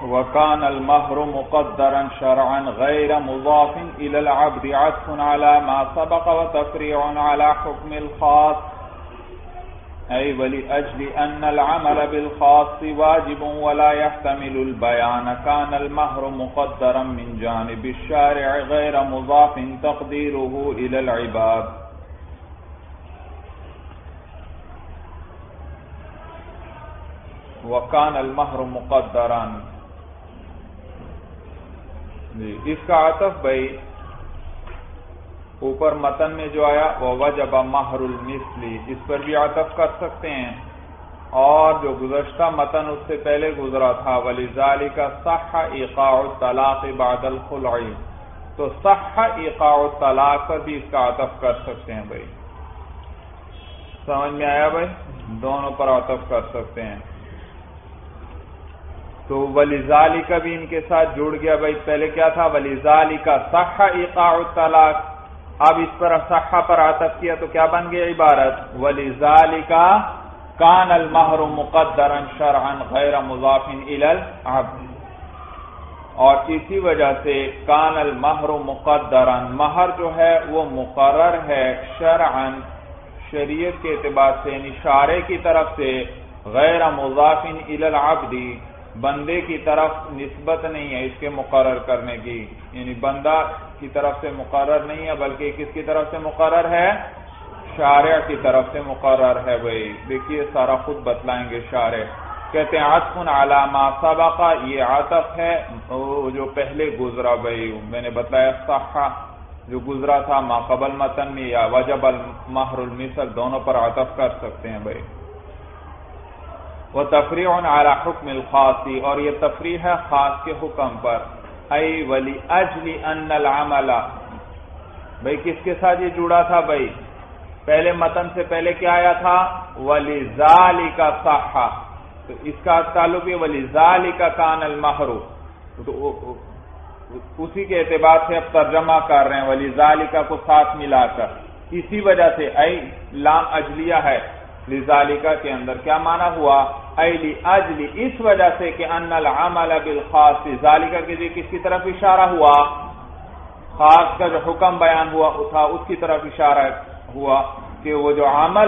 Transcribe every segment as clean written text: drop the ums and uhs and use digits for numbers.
وكان المهر مقدرا شرعا غير مضاف إلى العبد عطف على ما سبق وتفريع على حكم الخاص أي ولأجل أن العمل بالخاص واجب ولا يحتمل البيان كان المهر مقدرا من جانب الشارع غير مضاف تقديره إلى العباد. وكان المهر مقدرا، اس کا عطف بھائی اوپر متن میں جو آیا وہ وجب مہر المثلی، اس پر بھی عطف کر سکتے ہیں، اور جو گزشتہ متن اس سے پہلے گزرا تھا وَلِذَلِكَ صَحَّ إِيقَاعُ الطَّلَاقِ بَعْدَ الْخُلْعِ، تو صح ایقاع الطلاق پر بھی اس کا عطف کر سکتے ہیں بھائی. سمجھ میں آیا بھائی؟ دونوں پر عطف کر سکتے ہیں. تو وَلِذَلِكَ بھی ان کے ساتھ جڑ گیا بھائی. پہلے کیا تھا؟ وَلِذَلِكَ صَحَّ إِيقَاعُ الطَّلَاقِ، اب اس پر صح پر عطف کیا تو کیا بن گیا عبارت؟ وَلِذَلِكَ كَانَ الْمَهْرُ مُقَدَّرًا شَرْعًا غَيْرَ مُضَافٍ إِلَى الْعَبْدِ، اور اسی وجہ سے کان المہر مقدرا، مہر جو ہے وہ مقرر ہے شرعا، شریعت کے اعتبار سے، یعنی شارع کی طرف سے، غیر مضاف الی العبد، بندے کی طرف نسبت نہیں ہے اس کے مقرر کرنے کی، یعنی بندہ کی طرف سے مقرر نہیں ہے بلکہ کس کی طرف سے مقرر ہے؟ شارع کی طرف سے مقرر ہے بھائی. دیکھیے سارا خود بتلائیں گے شارع. کہتے ہیں عطف علی ما سبق، یہ عطف ہے جو پہلے گزرا بھائی. میں نے بتلایا صح جو گزرا تھا ما قبل متن میں، یا وجب المہر المثل، دونوں پر عطف کر سکتے ہیں بھائی. وتفریع علی حکم الخاص، اور یہ تفریع ہے خاص کے حکم پر. ای ولاجل ان العمل، بھائی کس کے ساتھ یہ جڑا تھا بھائی؟ پہلے متن سے پہلے کیا آیا تھا؟ ولذالک صح، تو اس کا تعلق ہے وَلِذَالِكَ كَانَ الْمَهْرُ، تو اسی کے اعتبار سے اب ترجمہ کر رہے ہیں وَلِذَالِكَ کو ساتھ ملا کر. اسی وجہ سے ای لام اجلیہ ہے لذالک کے اندر، کیا معنی ہوا؟ ای لِأَجْلِ، اس وجہ سے کہ ان العمل بالخاص، ذالک کے لیے کس کی طرف اشارہ ہوا؟ خاص کا جو حکم بیان ہوا تھا اس کی طرف اشارہ ہوا کہ وہ جو عمل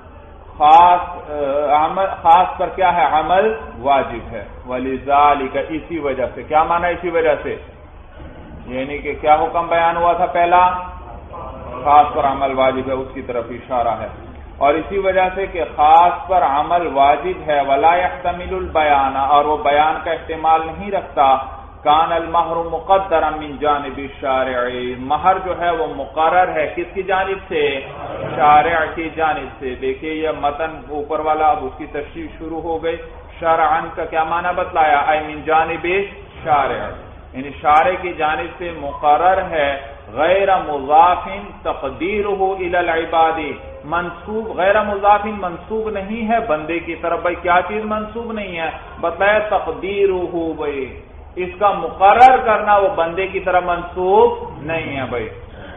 خاص پر کیا ہے؟ عمل واجب ہے. وَلِذَالِكَ، اسی وجہ سے. کیا معنی اسی وجہ سے؟ یعنی کہ کیا حکم بیان ہوا تھا پہلا؟ خاص پر عمل واجب ہے، اس کی طرف اشارہ ہے. اور اسی وجہ سے کہ خاص پر عمل واجب ہے، وَلَا يَحْتَمِلُ الْبَيَانَ، اور وہ بیان کا احتمال نہیں رکھتا. کان المہر مقدرا من جانب الشارع، مہر جو ہے وہ مقرر ہے کس کی جانب سے؟ شارع کی جانب سے. دیکھیے یہ متن اوپر والا اب اس کی تشریح شروع ہو گئی. شرعا کا کیا معنی بتلایا؟ ای من جانب شارع، یعنی شارع کی جانب سے مقرر ہے، غیر مضاف تقدیرہ الی العباد، منسوب غیر مضاف منسوب نہیں ہے بندے کی طرف. بھائی کیا چیز منسوب نہیں ہے؟ بتلایا تقدیرہ، بھائی اس کا مقرر کرنا وہ بندے کی طرف منسوب نہیں ہے بھائی.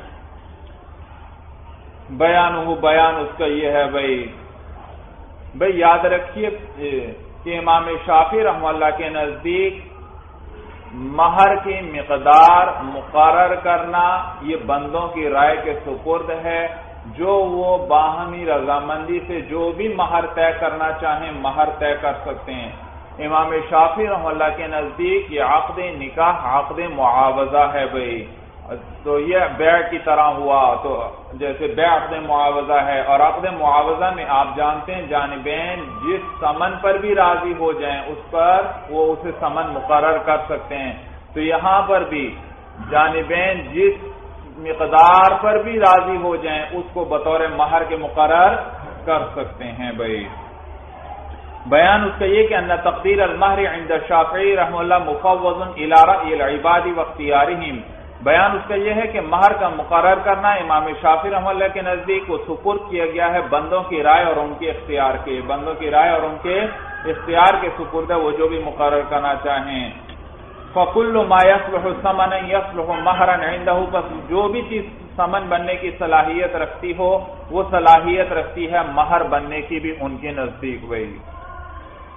بیان اس کا یہ ہے بھائی یاد رکھیے کہ امام شافعی رحمہ اللہ کے نزدیک مہر کی مقدار مقرر کرنا یہ بندوں کی رائے کے سپرد ہے. جو وہ باہمی رضامندی سے جو بھی مہر طے کرنا چاہیں مہر طے کر سکتے ہیں. امام شافعی رحمہ اللہ کے نزدیک یہ عقد نکاح عقد معاوضہ ہے بھائی. تو یہ بیع کی طرح ہوا، تو جیسے بیع عقد معاوضہ ہے، اور عقد معاوضہ میں آپ جانتے ہیں جانبین جس ثمن پر بھی راضی ہو جائیں اس پر وہ اسے ثمن مقرر کر سکتے ہیں. تو یہاں پر بھی جانبین جس مقدار پر بھی راضی ہو جائیں اس کو بطور مہر کے مقرر کر سکتے ہیں بھائی. بیان اس کا یہ کہ ان تقدیر المہر عند الشافعی رحمہ اللہ مفوض الی رأی العباد واختیارہم. بیان اس کا یہ ہے کہ مہر کا مقرر کرنا امام شافعی رحمہ اللہ کے نزدیک وہ سپرد کیا گیا ہے بندوں کی رائے اور ان کے اختیار کے، بندوں کی رائے اور ان کے اختیار کے سپرد ہے، وہ جو بھی مقرر کرنا چاہیں. فَكُلُّ مَا يَصْلُحُ ثَمَنًا يَصْلُحُ مَهْرًا عِنْدَهُ، پس جو بھی چیز ثمن بننے کی صلاحیت رکھتی ہو وہ صلاحیت رکھتی ہے مہر بننے کی بھی ان کے نزدیک. وہی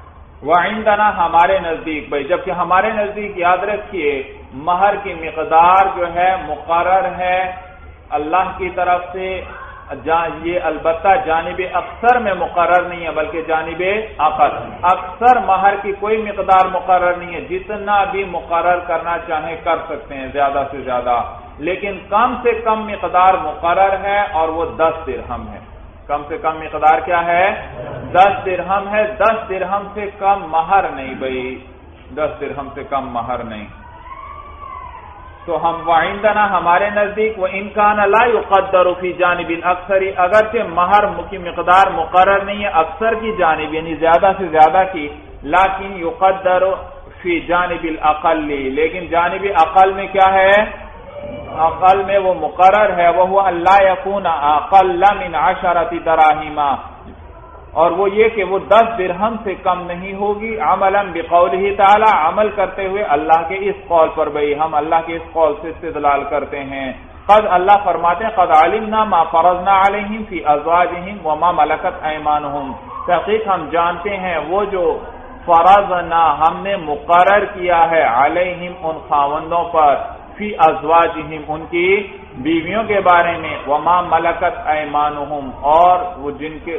وعندنا ہمارے نزدیک بھائی، جبکہ ہمارے نزدیک یاد رکھیے مہر کی مقدار جو ہے مقرر ہے اللہ کی طرف سے، یہ البتہ جانب اکثر میں مقرر نہیں ہے بلکہ جانب اقل، اکثر مہر کی کوئی مقدار مقرر نہیں ہے، جتنا بھی مقرر کرنا چاہیں کر سکتے ہیں زیادہ سے زیادہ، لیکن کم سے کم مقدار مقرر ہے اور وہ 10 درہم ہے۔ کم سے کم مقدار کیا ہے؟ 10 درہم ہے۔ 10 درہم سے کم مہر نہیں بھائی، 10 درہم سے کم مہر نہیں۔ تو ہم وعندنا ہمارے نزدیک وَإِنْ كَانَ لَا يُقَدَّرُ فِي جَانِبِ الْأَكْثَرِ، اگرچہ مہر کی مقدار مقرر نہیں ہے اکثر کی جانب یعنی زیادہ سے زیادہ کی، لیکن يُقَدَّرُ فِي جَانِبِ الْأَقَلِّ، لیکن جانب اقل میں کیا ہے؟ اقل میں وہ مقرر ہے، وَهُوَ أَنْ لَا يَكُونَ أَقَلَّ مِنْ 10 دراہم، اور وہ یہ کہ وہ 10 درہم سے کم نہیں ہوگی، عملاً بقولہ تعالی، عمل کرتے ہوئے اللہ کے اس قول پر بھئی، ہم اللہ کے اس قول سے استدلال کرتے ہیں۔ قد اللہ فرماتے ہیں قد علمنا ما فرضنا علیہم فی ازواجہم وما ملکت ایمانہم، تحقیق ہم جانتے ہیں وہ جو فرضنا ہم نے مقرر کیا ہے علیہم ان خاوندوں پر، فی ازواجہم ان کی بیویوں کے بارے میں، وما ملکت ایمانہم اور وہ جن کے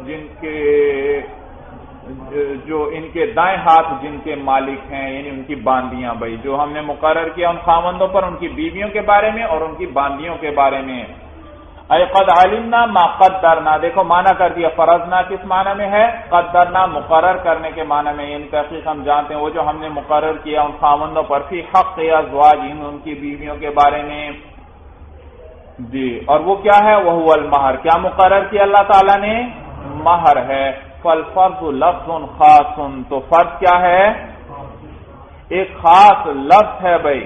جو ان کے دائیں ہاتھ جن کے مالک ہیں یعنی ان کی باندیاں بھائی، جو ہم نے مقرر کیا ان خاوندوں پر ان کی بیویوں کے بارے میں اور ان کی باندیوں کے بارے میں۔ اے قد علمنا ما قدرنا، دیکھو معنی کر دیا، فرضنا کس معنی میں ہے؟ قدرنا مقرر کرنے کے معنی میں، یعنی تحقیق ہم جانتے ہیں وہ جو ہم نے مقرر کیا ان خاوندوں پر، فی حق ازواجہم ان کی بیویوں کے بارے میں جی، اور وہ کیا ہے؟ وہو المہر، کیا مقرر کیا اللہ تعالیٰ نے؟ مہر ہے۔ فالفرض لفظ خاص، تو فرض کیا ہے؟ ایک خاص لفظ ہے بھائی،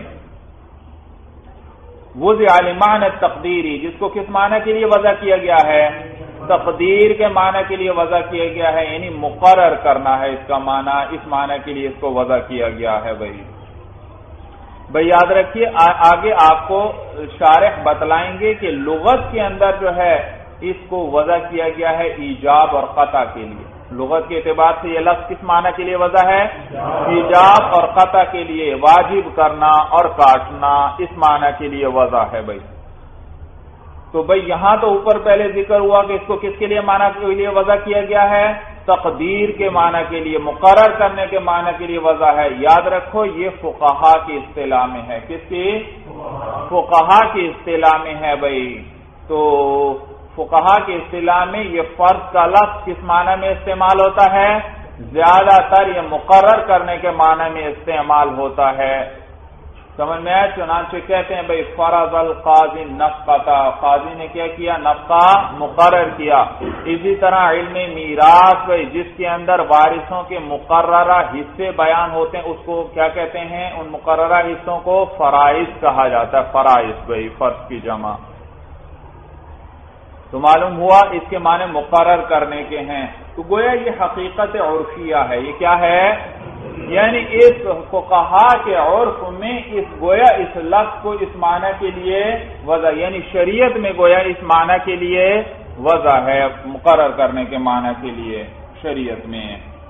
وضع لمعنی التقدیری، جس کو کس معنی کے لیے وضع کیا گیا ہے؟ تقدیر کے معنی کے لیے وضع کیا گیا ہے، یعنی مقرر کرنا ہے اس کا معنی، اس معنی کے لیے اس کو وضع کیا گیا ہے بھائی یاد رکھیے آگے آپ کو شارح بتلائیں گے کہ لغت کے اندر جو ہے اس کو وضع کیا گیا ہے ایجاب اور قطع کے لیے، لغت کے اعتبار سے یہ لفظ کس معنی کے لیے وضع ہے؟ ایجاب اور قطع کے لیے، واجب کرنا اور کاٹنا، اس معنی کے لیے وضع ہے بھائی۔ تو بھائی یہاں تو اوپر پہلے ذکر ہوا کہ اس کو کس کے لیے معنی کے لیے وضع کیا گیا ہے؟ تقدیر کے معنی کے لیے، مقرر کرنے کے معنی کے لیے وضع ہے۔ یاد رکھو یہ فقہا کی اصطلاح میں ہے، کس کی؟ فقہا کی اصطلاح میں ہے بھائی۔ تو فقہا کی اصطلاح میں یہ فرض کا لفظ کس معنی میں استعمال ہوتا ہے؟ زیادہ تر یہ مقرر کرنے کے معنی میں استعمال ہوتا ہے، سمجھ میں آئے؟ چنانچہ کہتے ہیں بھئی فرض القاضی نفقہ، قاضی نے کیا کیا؟ نفقہ مقرر کیا۔ اسی طرح علم میراث بھئی جس کے اندر وارثوں کے مقررہ حصے بیان ہوتے ہیں اس کو کیا کہتے ہیں؟ ان مقررہ حصوں کو فرائض کہا جاتا ہے، فرائض بھئی فرض کی جمع۔ تو معلوم ہوا اس کے معنی مقرر کرنے کے ہیں، تو گویا یہ حقیقت عرفیہ ہے۔ یہ کیا ہے؟ یعنی اس فقہا کے عرف میں اس گویا اس لفظ کو اس معنی کے لیے وضع، یعنی شریعت میں گویا اس معنی کے لیے وضع ہے، مقرر کرنے کے معنی کے لیے شریعت میں۔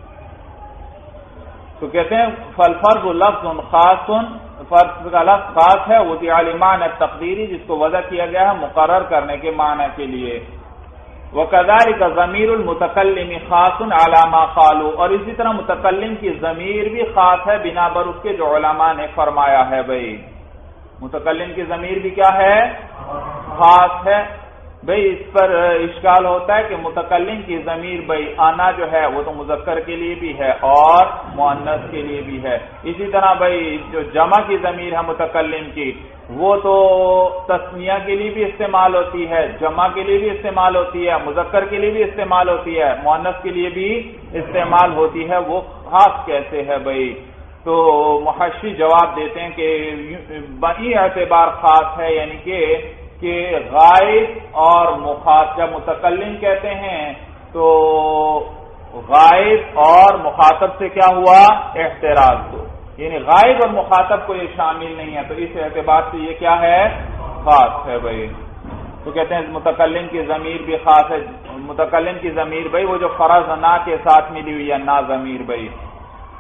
تو کہتے ہیں فالفرض لفظ خاص، فرض کا لفظ خاص ہے، وضع لمعنی التقدیری جس کو وضع کیا گیا ہے مقرر کرنے کے معنی کے لیے۔ وَكَذَلِكَ ضَمِيرُ الْمُتَكَلِّمِ خَاصٌ عَلَى مَا قَالُوا، اور اسی طرح متکلم کی ضمیر بھی خاص ہے بنا بر اس کے جو علماء نے فرمایا ہے بھئی، متکلم کی ضمیر بھی کیا ہے؟ خاص ہے بھئی۔ اس پر اشکال ہوتا ہے کہ متکلم کی ضمیر بھئی آنا جو ہے وہ تو مذکر کے لیے بھی ہے اور مؤنث کے لیے بھی ہے، اسی طرح بھئی جو جمع کی ضمیر ہے متکلم کی وہ تو تسنیہ کے لیے بھی استعمال ہوتی ہے، جمع کے لیے بھی استعمال ہوتی ہے، مذکر کے لیے بھی استعمال ہوتی ہے، مؤنث کے لیے بھی استعمال ہوتی ہے، وہ خاص کیسے ہے بھئی؟ تو محشی جواب دیتے ہیں کہ بئی اعتبار خاص ہے، یعنی کہ غائب اور مخاطب، متکلم کہتے ہیں تو غائب اور مخاطب سے کیا ہوا؟ احتراز ہو، یعنی غائب اور مخاطب کو یہ شامل نہیں ہے، تو اس اعتبار سے یہ کیا ہے؟ خاص ہے بھائی۔ تو کہتے ہیں متکلم کی ضمیر بھی خاص ہے، متکلم کی ضمیر بھائی وہ جو فرض نہ کے ساتھ ملی ہوئی ہے، نا ضمیر بھائی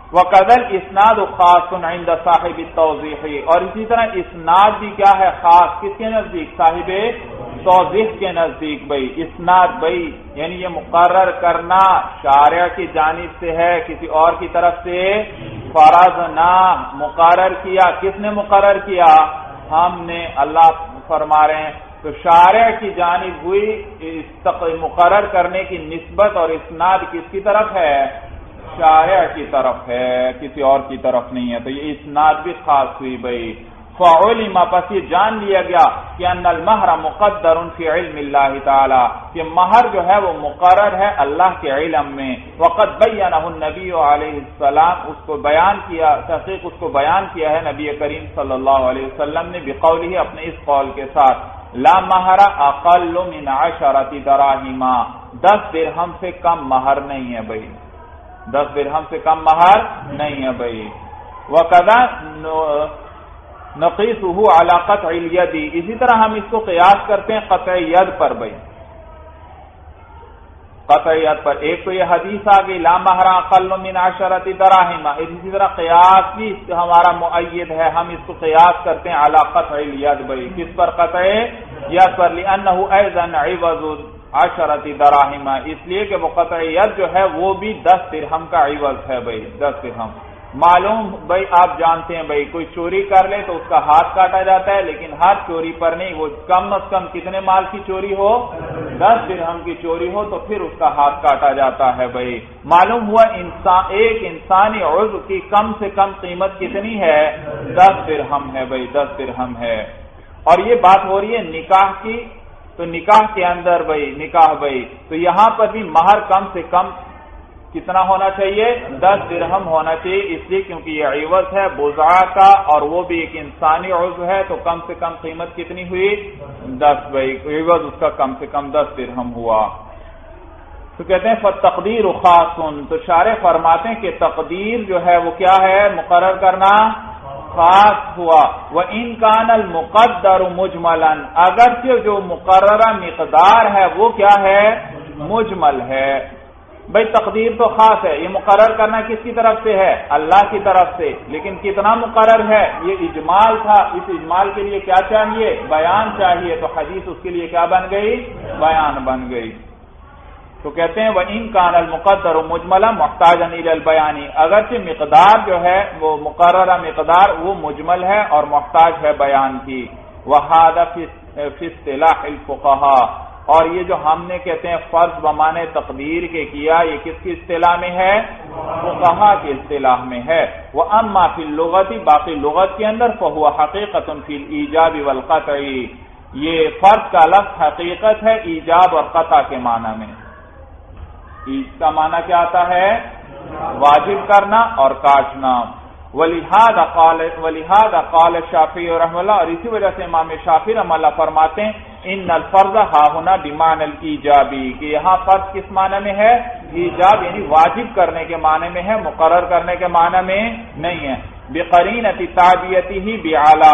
وقدل اسناد خاص عند صاحب التوضیح، اور اسی طرح اسناد بھی کیا ہے؟ خاص، کس کے نزدیک؟ صاحب توضیح کے نزدیک بھائی اسناد بھائی یعنی یہ مقرر کرنا شارع کی جانب سے ہے، کسی اور کی طرف سے فرض نہ، مقرر کیا، کس نے مقرر کیا؟ ہم نے، اللہ فرما رہے ہیں، تو شارع کی جانب ہوئی، مقرر کرنے کی نسبت اور اسناد کس کی طرف ہے؟ شارع کی طرف ہے، کسی اور کی طرف نہیں ہے، تو یہ اسناد بھی خاص ہوئی بھائی۔ فعلم، پس یہ جان لیا گیا کہ ان المہر مقدر فی علم اللہ تعالی، کہ مہر جو ہے وہ مقرر ہے اللہ کے علم میں، وقد بینہ النبی علیہ السلام، اس کو بیان کیا، تحقیق اس کو بیان کیا ہے نبی کریم صلی اللہ علیہ وسلم نے، بقولہ، اپنے اس قول کے ساتھ، لا مہر اقل من 10 دراہم، 10 درہم سے کم مہر نہیں ہے بھائی، 10 درہم سے کم مہر نہیں ہے بھائی۔ وَقَذَا نَقِيسُهُ عَلَى قَطْعِ الْيَدِ، اسی طرح ہم اس کو قیاس کرتے ہیں قطع ید پر بھائی، قطع ید پر۔ ایک تو یہ حدیث آگئی لا مہر اقل من 10 دراہم، اسی طرح قیاس بھی ہمارا مؤید ہے، ہم اس کو قیاس کرتے ہیں علی قطع الید بھائی، کس پر؟ قطع ید پر، لأنه أيضا عوض 10 دراہم، اس لیے کہ وہ قطع ید جو ہے وہ بھی 10 درہم کا عوض ہے بھائی، 10 درہم۔ معلوم بھائی، آپ جانتے ہیں بھائی، کوئی چوری کر لے تو اس کا ہاتھ کاٹا جاتا ہے، لیکن ہر چوری پر نہیں، وہ کم از کم کتنے مال کی چوری ہو؟ 10 درہم کی چوری ہو تو پھر اس کا ہاتھ کاٹا جاتا ہے بھائی۔ معلوم ہوا ایک انسانی عضو کی کم سے کم قیمت کتنی ہے؟ 10 درہم ہے بھائی، 10 درہم ہے۔ اور یہ بات ہو رہی ہے نکاح کی، تو نکاح کے اندر بھائی، نکاح بھائی، تو یہاں پر بھی مہر کم سے کم کتنا ہونا چاہیے؟ 10 درہم ہونا چاہیے، اس لیے کیونکہ یہ عوض ہے بضاعہ کا، اور وہ بھی ایک انسانی عضو ہے، تو کم سے کم قیمت کتنی ہوئی؟ 10 بھائی، عوض اس کا کم سے کم 10 درہم ہوا۔ تو کہتے ہیں فالتقدیر خاص، تو شارع فرماتے ہیں کہ تقدیر جو ہے وہ کیا ہے؟ مقرر کرنا خاص ہوا۔ وَإِن كَانَ الْمُقَدَّرُ مُجْمَلًا، اگرچہ جو مقررہ مقدار ہے وہ کیا ہے؟ مجمل ہے بھائی، تقدیر تو خاص ہے، یہ مقرر کرنا کس کی طرف سے ہے؟ اللہ کی طرف سے، لیکن کتنا مقرر ہے؟ یہ اجمال تھا، اس اجمال کے لیے کیا چاہیے؟ بیان چاہیے، تو حدیث اس کے لیے کیا بن گئی؟ بیان بن گئی۔ تو کہتے ہیں وَإِن كَانَ الْمُقَدَّرُ مُجْمَلًا مُحْتَاجًا إِلَى الْبَيَانِ، اگرچہ مقدار جو ہے وہ مقررہ مقدار وہ مجمل ہے اور محتاج ہے بیان کی۔ وَهَذَا فِي اصطلاح الْفُقَهَاء، اور یہ جو ہم نے کہتے ہیں فرض بمانے تقدیر کے کیا، یہ کس کی اصطلاح میں ہے؟ فقہاء کی اصطلاح میں ہے۔ وَأَمَّا فِي اللُّغَةِ، باقی لغت کے اندر فَهُوَ حَقِيقَةٌ فِي الْإِيجَابِ وَالْقَطْعِ، یہ فرض کا لفظ حقیقت ہے ایجاب اور قطع کے معنی میں۔ اس کا معنی کیا آتا ہے؟ واجب کرنا اور کاٹنا۔ وَلِهَذَا قَالَ الشَّافِعِيُّ رحمہ اللہ، اور اسی وجہ سے امام شافعی رحمہ اللہ فرماتے ہیں ان الفرض ہا ہونا بمعنى الایجابی، کہ یہاں فرض کس معنی میں ہے؟ ایجاب، یعنی واجب کرنے کے معنی میں ہے، مقرر کرنے کے معنی میں نہیں ہے۔ بقرینۃ تعبیتہ بعلی،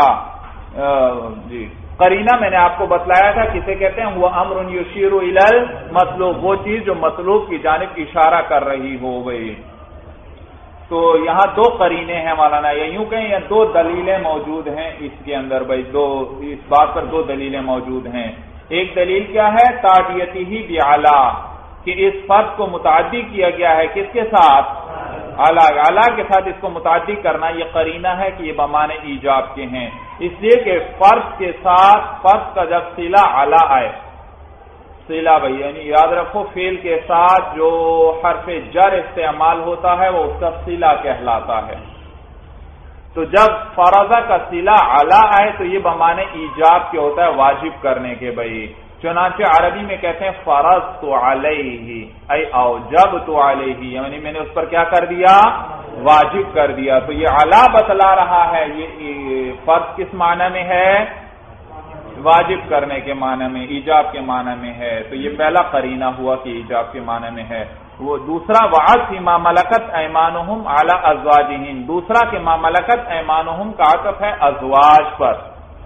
جی قرینہ میں نے آپ کو بتلایا تھا کسے کہتے ہیں؟ وہ امر یشیر الی المطلوب، وہ چیز جو مطلوب کی جانب اشارہ کر رہی ہو گئی۔ تو یہاں 2 قرینے ہیں مولانا، یا یوں کہیں یا 2 دلیلیں موجود ہیں اس کے اندر بھائی، اس بات پر 2 دلیلیں موجود ہیں۔ ایک دلیل کیا ہے؟ تعدیتہ بعلی، کہ اس فرض کو متعدی کیا گیا ہے کس کے ساتھ؟ اعلیٰ کے ساتھ اس کو متعدی کرنا، یہ قرینہ ہے کہ یہ بمانے ایجاب کے ہیں، اس لیے کہ فرض کے ساتھ فرض کا جب صلہ اعلیٰ آئے، صلہ بھائی یعنی یاد رکھو فعل کے ساتھ جو حرف جر استعمال ہوتا ہے وہ اس کا صلہ کہلاتا ہے۔ تو جب فرضہ کا صلہ اعلیٰ آئے تو یہ بمانے ایجاب کے ہوتا ہے، واجب کرنے کے بھائی۔ چنانچہ عربی میں کہتے ہیں فرضت علیہ، ای اوجبت علیہ، یعنی میں نے اس پر کیا کر دیا؟ واجب کر دیا۔ تو یہ اعلیٰ بتلا رہا ہے یہ فرض کس معنی میں ہے؟ واجب کرنے کے معنی میں، ایجاب کے معنی میں ہے۔ تو یہ پہلا قرینہ ہوا کہ ایجاب کے معنی میں ہے۔ وہ دوسرا وعد فیما ملکت ایمانہم علی ازواجہم، دوسرا کہ ما ملکت ایمانہم کا عطف ہے ازواج پر۔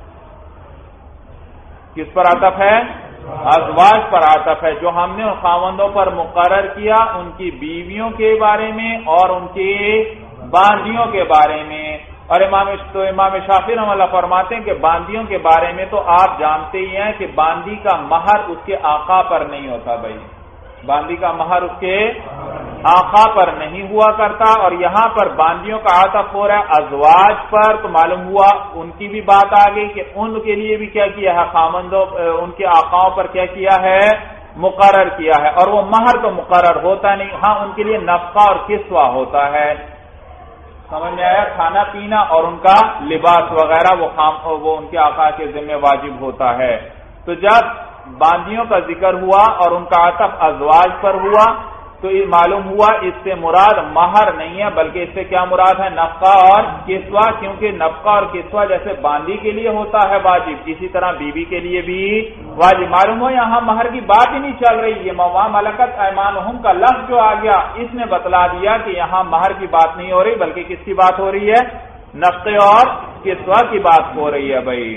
کس پر عطف ہے؟ ازواج پر عطف ہے، جو ہم نے ان خاوندوں پر مقرر کیا ان کی بیویوں کے بارے میں اور ان کے باندیوں کے بارے میں. اور امام شافعی رحمہ اللہ فرماتے ہیں کہ باندیوں کے بارے میں تو آپ جانتے ہی ہیں کہ باندی کا مہر اس کے آقا پر نہیں ہوتا. بھائی باندی کا مہر اس کے آقا پر نہیں ہوا کرتا. اور یہاں پر باندیوں کا عطف ہو رہا ہے ازواج پر، تو معلوم ہوا ان کی بھی بات آ گئی کہ ان کے لیے بھی کیا کیا ہے، خامندوں ان کے آقاؤں پر کیا کیا ہے، مقرر کیا ہے. اور وہ مہر تو مقرر ہوتا نہیں، ہاں ان کے لیے نفقہ اور کسوہ ہوتا ہے. سمجھ میں آیا؟ کھانا پینا اور ان کا لباس وغیرہ وہ ان کے آقا کے ذمہ واجب ہوتا ہے. تو جب باندیوں کا ذکر ہوا اور ان کا عطف ازواج پر ہوا تو یہ معلوم ہوا اس سے مراد مہر نہیں ہے، بلکہ اس سے کیا مراد ہے، نفقہ اور کسوہ. کیونکہ نفقہ اور کسوہ جیسے باندی کے لیے ہوتا ہے واجب، اسی طرح بیوی کے لیے بھی واجب. معلوم ہو یہاں مہر کی بات ہی نہیں چل رہی. یہ وما ملکت ایمانہم کا لفظ جو آ گیا اس نے بتلا دیا کہ یہاں مہر کی بات نہیں ہو رہی، بلکہ کس کی بات ہو رہی ہے، نفقے اور کسوہ کی بات ہو رہی ہے. بھائی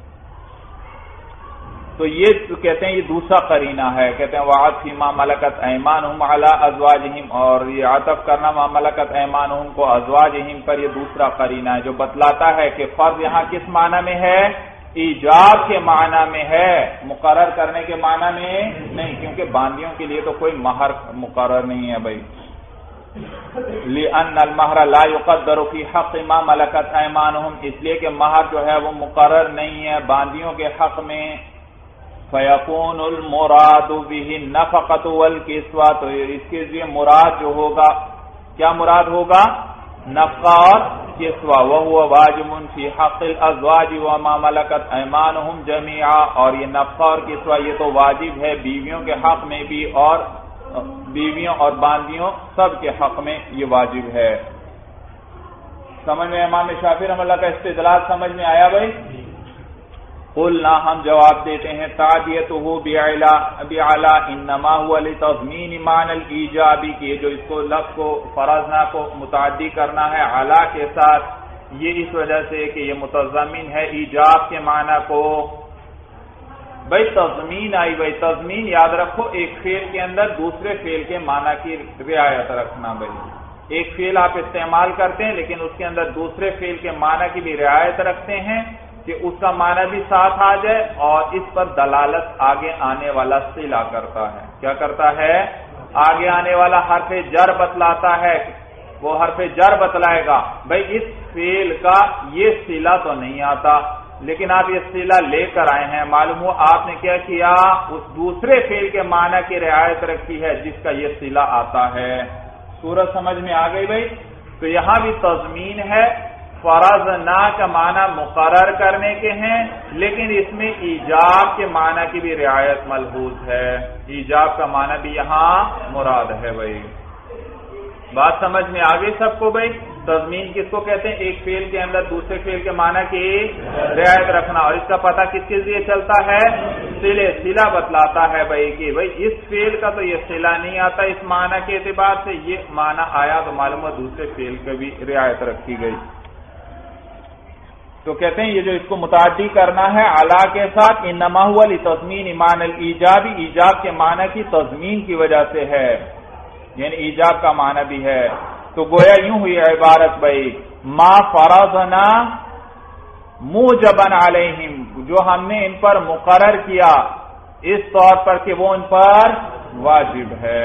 تو یہ کہتے ہیں یہ دوسرا قرینہ ہے. کہتے ہیں وعد فی ما ملکت ایمانہم علی ازواجہم، اور یہ عطف کرنا ما ملکت ایمانہم کو ازواجہم پر یہ دوسرا قرینہ ہے جو بتلاتا ہے کہ فرض یہاں کس معنی میں ہے، ایجاب کے معنی میں ہے، مقرر کرنے کے معنی میں نہیں. کیونکہ باندیوں کے لیے تو کوئی مہر مقرر نہیں ہے. بھائی لأن المہر لا یقدر فی حق ما ملکت ایمانہم، اس لیے کہ مہر جو ہے وہ مقرر نہیں ہے باندیوں کے حق میں. فیکون المراد به النفقۃ والکسوۃ، تو اس کے لیے مراد جو ہوگا، کیا مراد ہوگا، نفقہ اور کسوہ. وهو واجب فی حق الازواج وما ملکت ایمانہم جميعا، اور یہ نفقہ اور کسوہ یہ تو واجب ہے بیویوں کے حق میں بھی اور بیویوں اور باندیوں سب کے حق میں یہ واجب ہے. سمجھ میں امام شافعی رحمہ اللہ کا استدلال سمجھ میں آیا؟ بھائی قلنا، ہم جواب دیتے ہیں تعدیتہ بعلا انما هو لتضمین معنی الایجاب، کہ جو اس کو لفظ کو فرضنا کو متعدی کرنا ہے علا کے ساتھ، یہ اس وجہ سے کہ یہ متضمن ہے ایجاب کے معنی کو. بھائی تضمین آئی، بھائی تضمین یاد رکھو ایک فعل کے اندر دوسرے فعل کے معنی کی رعایت رکھنا. بھائی ایک فعل آپ استعمال کرتے ہیں لیکن اس کے اندر دوسرے فعل کے معنی کی بھی رعایت رکھتے ہیں کہ اس کا معنی بھی ساتھ آ جائے، اور اس پر دلالت آگے آنے والا صلہ کرتا ہے. کیا کرتا ہے؟ آگے آنے والا حرف جر بتلاتا ہے، وہ حرف جر بتلائے گا. بھائی اس فعل کا یہ صلہ تو نہیں آتا، لیکن آپ یہ صلہ لے کر آئے ہیں، معلوم ہو آپ نے کیا کیا، اس دوسرے فعل کے معنی کی رعایت رکھی ہے جس کا یہ صلہ آتا ہے. سورج سمجھ میں آ گئی؟ بھائی تو یہاں بھی تضمین ہے، فرض نہ کا معنی مقرر کرنے کے ہیں، لیکن اس میں ایجاب کے معنی کی بھی رعایت ملحوظ ہے، ایجاب کا معنی بھی یہاں مراد ہے. بھائی بات سمجھ میں آ گئی سب کو؟ بھائی تضمین کس کو کہتے ہیں؟ ایک فعل کے اندر دوسرے فعل کے معنی کی رعایت رکھنا. اور اس کا پتہ کس کے ذریعے چلتا ہے؟ صلہ بتلاتا ہے. بھائی کہ بھائی اس فعل کا تو یہ صلہ نہیں آتا اس معنی کے اعتبار سے، یہ معنی آیا تو معلوم ہے دوسرے فعل کی بھی رعایت رکھی گئی. تو کہتے ہیں یہ جو اس کو متعدی کرنا ہے علا کے ساتھ، انما هو لتضمین معنی الایجاب، ایجاب کے معنی کی تضمین کی وجہ سے ہے، یعنی ایجاب کا معنی بھی ہے. تو گویا یوں ہوئی عبارت بھائی ما فرضنا موجبا علیہم، جو ہم نے ان پر مقرر کیا اس طور پر کہ وہ ان پر واجب ہے.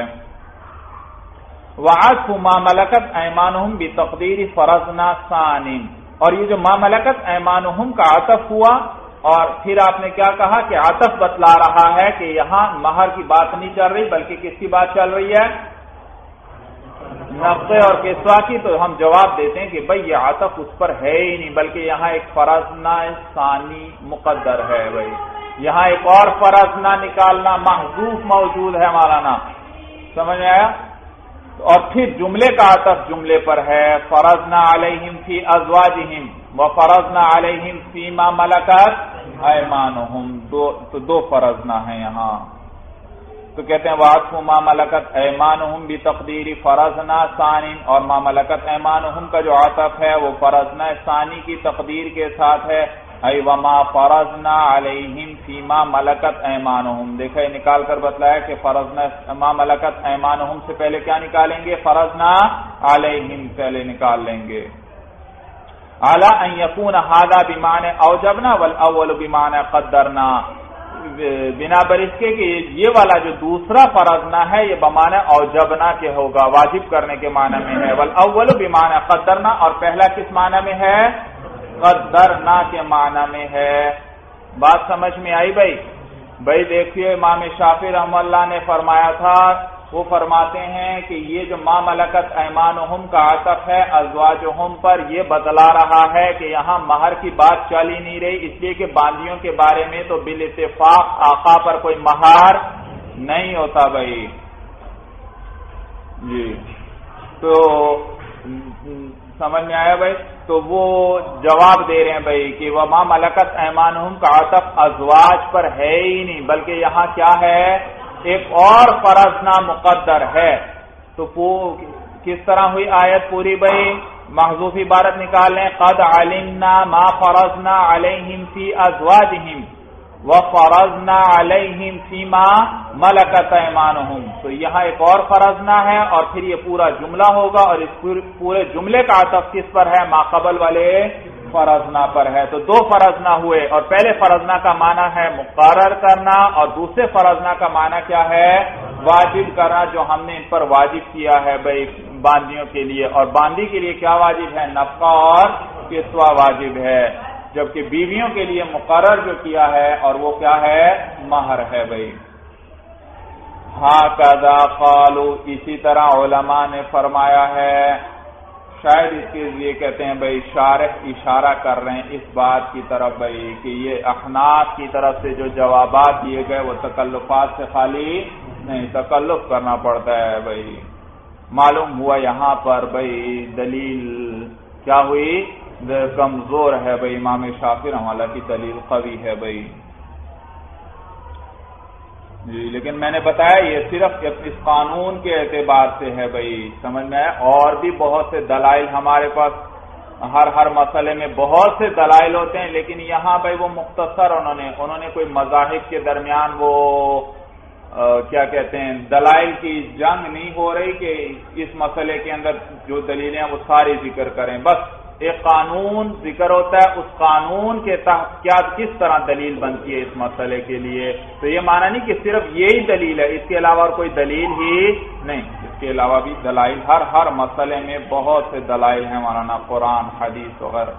وعطف ما ملکت ایمانہم بتقدیر فرضنا ثان، اور یہ جو ما ملکت ایمانہم کا عطف ہوا، اور پھر آپ نے کیا کہا کہ عطف بتلا رہا ہے کہ یہاں مہر کی بات نہیں چل رہی بلکہ کس کی بات چل رہی ہے، نفقے اور کسوہ کی. تو ہم جواب دیتے ہیں کہ بھئی یہ عطف اس پر ہے ہی نہیں، بلکہ یہاں ایک فرضنا ثانی مقدر ہے. بھئی یہاں ایک اور فرضنا نکالنا محذوف موجود ہے مولانا، سمجھ میں آیا؟ اور پھر جملے کا عطف جملے پر ہے، فرضنا علیہم فی ازواجہم وفرضنا علیہم فی ما ملکت ایمانہم، دو فرضنا ہیں یہاں. تو کہتے ہیں وعطف ما ملکت ایمانہم بتقدیر فرضنا ثانی، اور ما ملکت ایمانہم کا جو عطف ہے وہ فرضنا ثانی کی تقدیر کے ساتھ ہے. ای وما فرضنا علیہم فیما ملکت ایمانہم. دیکھا یہ نکال کر بتلایا کہ فرضنا ما ملکت ایمانہم سے پہلے کیا نکالیں گے؟ فرضنا علیہم پہلے نکال لیں گے. اعلی ان یکون ھذا بمعنی اوجبنا والاول بمعنی قدرنا، بنا بر اس کے کہ یہ والا جو دوسرا فرضنا ہے یہ بمعنی اوجبنا کے ہوگا، واجب کرنے کے معنی میں ہے، والاول بمعنی قدرنا، اور پہلا کس معنی میں ہے؟ قدرنا کے معنی میں ہے. بات سمجھ میں آئی بھائی دیکھیے امام شافعی رحمہ اللہ نے فرمایا تھا، وہ فرماتے ہیں کہ یہ جو ما ملکت ایمانہم کا عطف ہے ازواجہم پر، یہ بتلا رہا ہے کہ یہاں مہر کی بات چل ہی نہیں رہی، اس لیے کہ باندیوں کے بارے میں تو بالاتفاق آقا پر کوئی مہر نہیں ہوتا بھائی جی. تو سمجھ میں آیا بھائی؟ تو وہ جواب دے رہے ہیں بھائی کہ وما ملکت ایمانہم کا عطف ازواج پر ہے ہی نہیں، بلکہ یہاں کیا ہے؟ ایک اور فرضنا مقدر ہے. تو کس طرح ہوئی آیت پوری بھائی؟ محذوف عبارت نکال لیں، قد علمنا ما فرضنا علیہم فی ازواجہم وفرضنا علیہم فیما ملکت ایمانہم. تو یہاں ایک اور فرضنا ہے اور پھر یہ پورا جملہ ہوگا، اور اس پورے جملے کا عطف کس پر ہے؟ ما قبل والے فرضنا پر ہے. تو دو فرضنا ہوئے، اور پہلے فرضنا کا معنی ہے مقرر کرنا، اور دوسرے فرضنا کا معنی کیا ہے؟ واجب کرنا، جو ہم نے ان پر واجب کیا ہے بھائی باندیوں کے لیے. اور باندی کے لیے کیا واجب ہے؟ نفقہ اور کسوہ واجب ہے، جبکہ بیویوں کے لیے مقرر جو کیا ہے اور وہ کیا ہے؟ مہر ہے بھائی. ہاکذا قالوا، اسی طرح علماء نے فرمایا ہے. شاید اس کے لیے کہتے ہیں بھائی شارح اشارہ کر رہے ہیں اس بات کی طرف بھائی کہ یہ احناف کی طرف سے جو جوابات دیے گئے وہ تکلفات سے خالی نہیں، تکلف کرنا پڑتا ہے بھائی. معلوم ہوا یہاں پر بھائی دلیل کیا ہوئی؟ کمزور ہے بھائی. امام شافعی رحمہ اللہ کی دلیل قوی ہے بھائی جی. لیکن میں نے بتایا یہ صرف اس قانون کے اعتبار سے ہے بھائی، سمجھ میں آیا؟ اور بھی بہت سے دلائل ہمارے پاس ہر مسئلے میں بہت سے دلائل ہوتے ہیں، لیکن یہاں بھائی وہ مختصر انہوں نے کوئی مذاہب کے درمیان وہ کیا کہتے ہیں دلائل کی جنگ نہیں ہو رہی کہ اس مسئلے کے اندر جو دلیلیں وہ ساری ذکر کریں. بس ایک قانون ذکر ہوتا ہے، اس قانون کے تحت کیا کس طرح دلیل بنتی ہے اس مسئلے کے لیے. تو یہ معنی نہیں کہ صرف یہی دلیل ہے، اس کے علاوہ اور کوئی دلیل ہی نہیں، اس کے علاوہ بھی دلائل ہر مسئلے میں بہت سے دلائل ہیں مولانا، قرآن حدیث وغیرہ.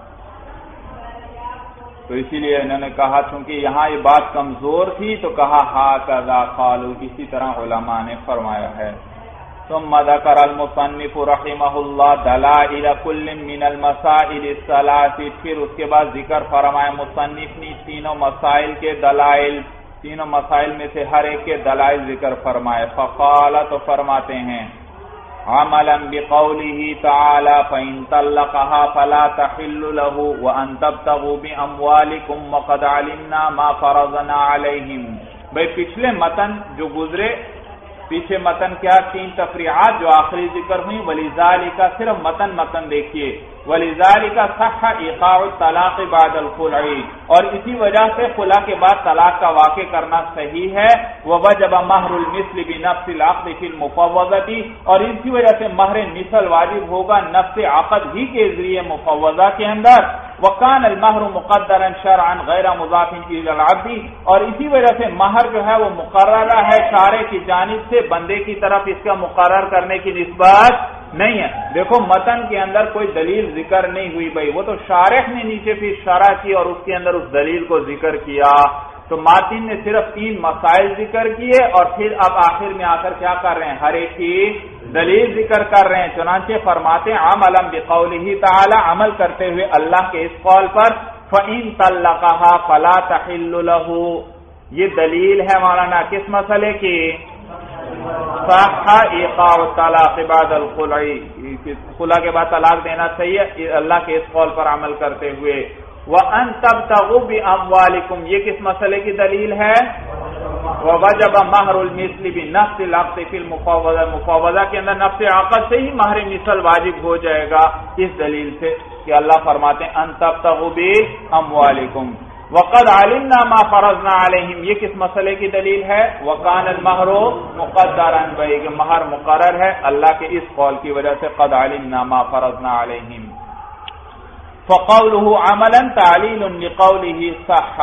تو اسی لیے انہوں نے کہا چونکہ یہاں یہ بات کمزور تھی تو کہا ہاکذا قالوا، اسی طرح علماء نے فرمایا ہے. ثم ذکر المصنف رحمہ اللہ دلائل کل من المسائل الثلاث، پھر اس کے بعد ذکر فرمایا مصنف نے تینوں مسائل کے دلائل، تینوں مسائل میں سے ہر ایک کے دلائل ذکر فرمائے. فقال، تو فرماتے ہیں عملا بقوله تعالی فإن طلقها فلا تحل له وأن تبتغوا بأموالكم وقد علمنا ما فرضنا عليهم. بھئی پچھلے متن جو گزرے، پیچھے متن کیا تین تفریعات جو آخری ذکر ہوئی، وَلِذَالِكَ صرف متن دیکھیے، وَلِذَالِكَ صح ایقاع الطلاق بعد الخلع، اور اسی وجہ سے خلع کے بعد طلاق کا واقع کرنا صحیح ہے. وَوَجَبَ مَهْرُ الْمِثْلِ بِنَفْسِ الْعَقْدِ فِي الْمُفَوَّضَةِ، اور اسی وجہ سے مہر مثل واجب ہوگا نفس عقد ہی کے ذریعے مفوضہ کے اندر. وَكَانَ الْمَهْرُ مُقَدَّرًا شَرْعًا غَيْرَ مُضَافٍ إِلَى الْعَبْدِ، اور اسی وجہ سے مہر جو ہے وہ مقررہ ہے شارع کی جانب سے، بندے کی طرف اس کا مقرر کرنے کی نسبت نہیں ہے. دیکھو متن کے اندر کوئی دلیل ذکر نہیں ہوئی بھائی، وہ تو شارح نے نیچے پھر شرح کی اور اس کے اندر اس دلیل کو ذکر کیا. تو ماتن نے صرف تین مسائل ذکر کیے اور پھر اب آخر میں آ کر کیا کر رہے ہیں؟ ہر ایک کی دلیل ذکر کر رہے ہیں. چنانچہ فرماتے ہیں عملا بقوله تعالی، عمل کرتے ہوئے اللہ کے اس قول پر فَإِن طَلَّقَهَا فَلَا تَحِلُّ لَهُ، یہ دلیل ہے مولانا کس مسئلے کی؟ صح ایقاع الطلاق بعد الخلع، خلع کے بعد طلاق دینا چاہیے اللہ کے اس قول پر عمل کرتے ہوئے. وَأَن تَبْتَغُوا بِأَمْوَالِكُمْ، یہ کس مسئلے کی دلیل ہے؟ ووجب مہر المثل بنفس العقد فی المفاوضہ، مفاوضہ کے اندر نفس عقد سے ہی مہر مثل واجب ہو جائے گا، اس دلیل سے کہ اللہ فرماتے ہیں ان تبتغوا باموالکم وقد علمنا ما فرضنا علیہم، یہ کس مسئلے کی دلیل ہے؟ وکان المہر مقدرا، بھائی کہ مہر مقرر ہے اللہ کے اس قول کی وجہ سے، قد علمنا ما فرضنا علیہم۔ فقوله عملا تعلیل لقوله صح،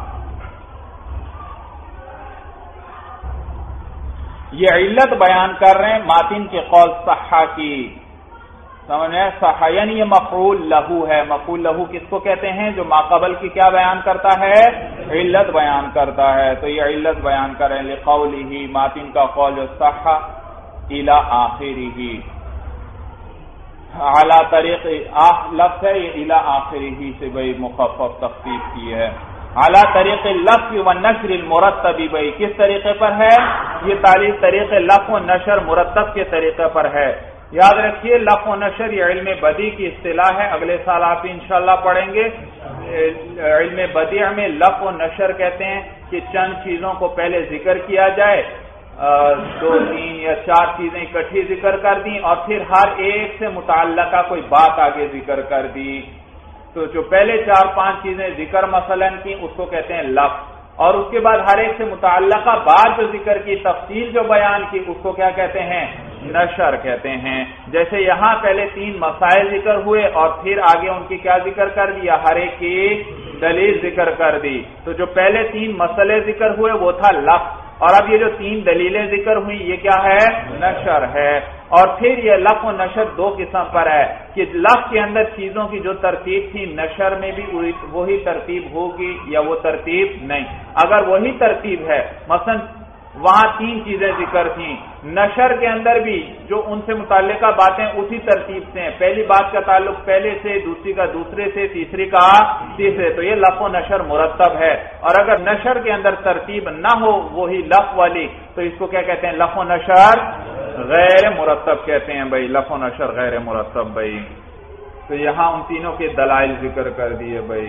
یہ علت بیان کر رہے ہیں ماتن کے قول صحا کی، سمجھے؟ صحا یعنی یہ مفعول لہو ہے، مفعول لہو کس کو کہتے ہیں؟ جو ماقبل کی کیا بیان کرتا ہے؟ علت بیان کرتا ہے، تو یہ علت بیان کر رہے ہیں لقوله، ماتن کا قول جو صحا الى آخرہ، اعلی طریق لفظ ہے یہ الى آخرہ سے بھائی مخفف تخفیف کی ہے، اعلی طریق لفظ و نشر المرتب، بھائی کس طریقے پر ہے؟ یہ تعلیل طریق لفظ و نشر مرتب کے طریقے پر ہے۔ یاد رکھیے لفظ و نشر یہ علم بدیع کی اصطلاح ہے، اگلے سال آپ انشاءاللہ پڑھیں گے۔ علم بدیع میں لفظ و نشر کہتے ہیں کہ چند چیزوں کو پہلے ذکر کیا جائے، 2 3 یا 4 چیزیں اکٹھی ذکر کر دیں اور پھر ہر ایک سے متعلقہ کوئی بات آگے ذکر کر دی، تو جو پہلے 4 5 چیزیں ذکر مثلا کی اس کو کہتے ہیں لفظ، اور اس کے بعد ہر ایک سے متعلقہ بات جو ذکر کی، تفصیل جو بیان کی، اس کو کیا کہتے ہیں؟ نشر کہتے ہیں۔ جیسے یہاں پہلے 3 مسائل ذکر ہوئے اور پھر آگے ان کی کیا ذکر کر دیا؟ ہر ایک کی دلیل ذکر کر دی، تو جو پہلے 3 مسئلے ذکر ہوئے وہ تھا لفظ، اور اب یہ جو 3 دلیلیں ذکر ہوئی یہ کیا ہے؟ نشر ہے۔ اور پھر یہ لفظ و نشر 2 قسم پر ہے کہ لفظ کے اندر چیزوں کی جو ترتیب تھی نشر میں بھی وہی ترتیب ہوگی یا وہ ترتیب نہیں، اگر وہی ترتیب ہے مثلا وہاں 3 چیزیں ذکر تھیں، نشر کے اندر بھی جو ان سے متعلقہ باتیں اسی ترتیب سے ہیں، پہلی بات کا تعلق پہلے سے، دوسری کا دوسرے سے، تیسری کا تیسرے، تو یہ لفظ و نشر مرتب ہے۔ اور اگر نشر کے اندر ترتیب نہ ہو وہی لفظ والی تو اس کو کیا کہتے ہیں؟ لفظ و نشر غیر مرتب کہتے ہیں بھائی، لفظ و نشر غیر مرتب بھائی۔ تو یہاں ان تینوں کے دلائل ذکر کر دیے بھائی۔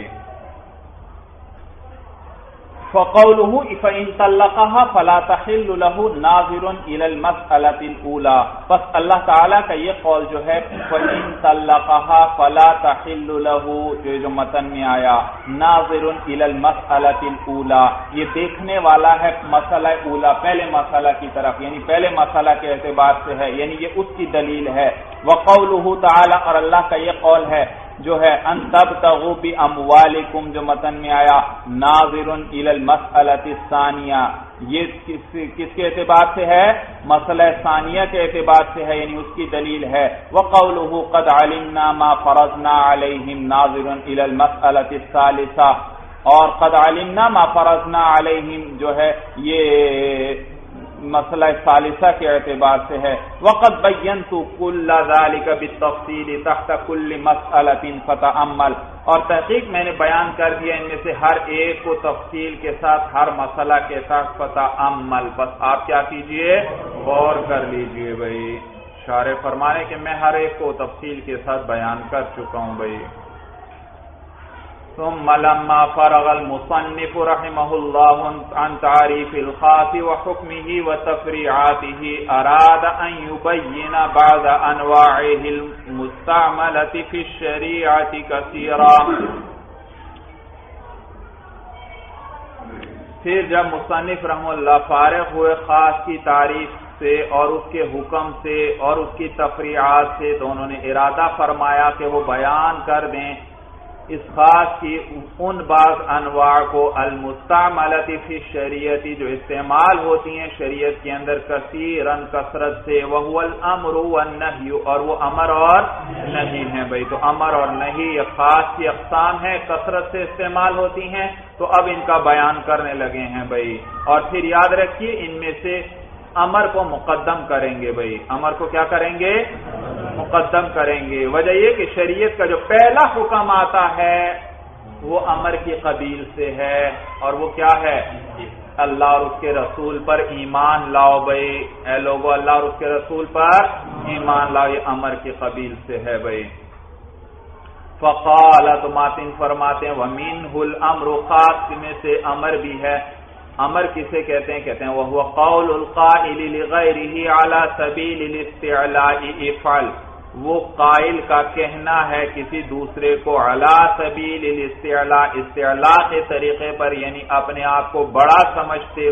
فقوله فإن طلقها فلا تحل له ناظر إلى المسألة الأولى، بس اللہ تعالیٰ کا یہ قول جو ہے فإن طلقها فلا تحل له، جو متن میں آیا ناظر إلى المسألة الأولى، یہ دیکھنے والا ہے مسئلہ اولا، پہلے مسئلہ کی طرف، یعنی پہلے مسئلہ کے اعتبار سے ہے، یعنی یہ اس کی دلیل ہے۔ وقوله تعالیٰ، اور اللہ کا یہ قول ہے جو ہے ان تبتغوا باموالکم، جو متن میں آیا ناظر الی المسألۃ الثانیہ، یہ کس کے اعتبار سے ہے؟ مسئلہ ثانیہ کے اعتبار سے ہے، یعنی اس کی دلیل ہے۔ وقوله قد علمنا ما فرضنا علیہم ناظر الی المسألۃ الثالثہ، اور قد علمنا ما فرضنا علیہم جو ہے یہ مسئلہ ثالثہ کے اعتبار سے ہے۔ وقد بینت کل ذلک بالتفصیل تحت کل مسئلۃ فتأمل، اور تحقیق میں نے بیان کر دیا ان میں سے ہر ایک کو تفصیل کے ساتھ، ہر مسئلہ کے ساتھ فتأمل، بس آپ کیا کیجئے؟ غور کر لیجئے بھائی۔ شارح فرمانے کہ میں ہر ایک کو تفصیل کے ساتھ بیان کر چکا ہوں بھائی۔ ثم لما فرغ المصنف رحمه الله عن تعريف الخاص وحكمه وتفريعاته أراد أن يبين بعض أنواعه المستعملة في الشريعة كثيرا، پھر جب مصنف رحمہ اللہ فارغ ہوئے خاص کی تعریف سے اور اس کے حکم سے اور اس کی تفریعات سے، تو انہوں نے ارادہ فرمایا کہ وہ بیان کر دیں اس خاص کی ان بعض انواع کو المستعملۃ فی الشریعۃ، جو استعمال ہوتی ہیں شریعت کے اندر کثیراً کثرت سے، وہو الامر والنہی، اور وہ امر اور نہی ہیں بھائی۔ تو امر اور نہی یہ خاص کی اقسام ہیں، کثرت سے استعمال ہوتی ہیں، تو اب ان کا بیان کرنے لگے ہیں بھائی۔ اور پھر یاد رکھیے ان میں سے امر کو مقدم کریں گے بھائی، امر کو کیا کریں گے؟ مقدم کریں گے۔ وجہ یہ کہ شریعت کا جو پہلا حکم آتا ہے وہ امر کی قبیل سے ہے، اور وہ کیا ہے؟ اللہ اور اس کے رسول پر ایمان لاؤ بھائی، اے لوگو اللہ اور اس کے رسول پر ایمان لاؤ، یہ امر کی قبیل سے ہے بھائی۔ فقال، تو ماتن فرماتے ہیں وَمِنْهُ الْأَمْرُ، خاص میں سے امر بھی ہے، امر کسے کہتے ہیں؟ کہتے ہیں وَهُوَ قَوْلُ الْقَائِلِ لِغَيْرِهِ عَلَى سَبِيلِ الِاسْتِعْلَاءِ افعل، وہ قائل کا کہنا ہے کسی دوسرے کو عَلَى سَبِيلِ الِاسْتِعْلَاء، استعلاء کے طریقے پر، یعنی اپنے آپ کو بڑا سمجھتے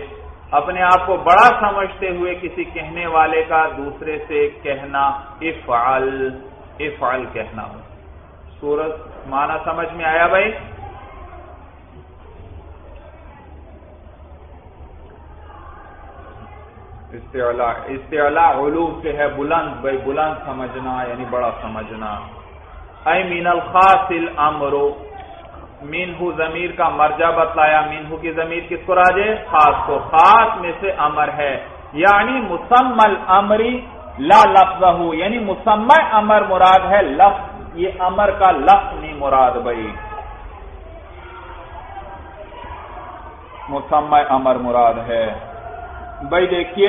ہوئے کسی کہنے والے کا دوسرے سے کہنا افعل کہنا ہو۔ سورت معنی سمجھ میں آیا بھائی؟ استعلاء علو سے ہے بلند، بھائی بلند سمجھنا یعنی بڑا سمجھنا۔ اے من الخاص الامر، منہ ضمیر کا مرجع بتلایا، منہ کی ضمیر کس کو راجع؟ خاص کو، خاص میں سے امر ہے، یعنی مسمى الامر لا لفظہ، یعنی مسمى امر مراد ہے، لفظ یہ امر کا لفظ نہیں مراد بھائی، مسمى امر مراد ہے۔ بھائی دیکھیے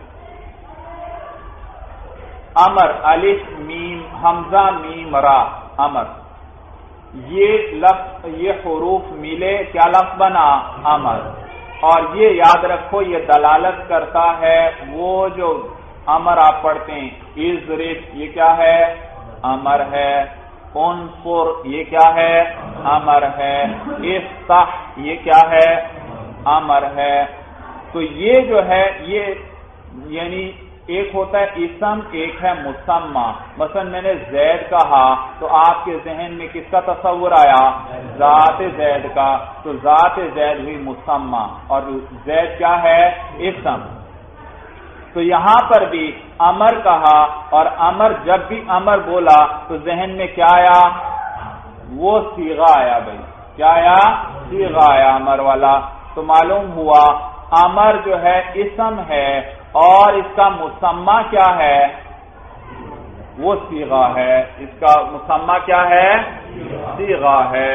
امر الف میم حمزہ میم را، امر یہ لفظ، یہ حروف ملے کیا لفظ بنا؟ امر۔ اور یہ یاد رکھو یہ دلالت کرتا ہے، وہ جو امر آپ پڑھتے ہیں اضرب یہ کیا ہے؟ امر ہے۔ انصر یہ کیا ہے؟ امر ہے۔ افتح یہ کیا ہے؟ امر ہے۔ تو یہ جو ہے یہ یعنی ایک ہوتا ہے اسم، ایک ہے مسمى۔ مثلا میں نے زید کہا تو آپ کے ذہن میں کس کا تصور آیا؟ ذات زید کا، تو ذات زید ہوئی مسمى اور زید کیا ہے؟ اسم۔ تو یہاں پر بھی امر کہا اور امر جب بھی امر بولا تو ذہن میں کیا آیا؟ وہ صیغہ آیا بھائی، کیا آیا؟ صیغہ آیا امر والا۔ تو معلوم ہوا امر جو ہے اسم ہے اور اس کا مسمى کیا ہے؟ وہ صیغہ ہے، اس کا مسمى کیا ہے؟ صیغہ ہے۔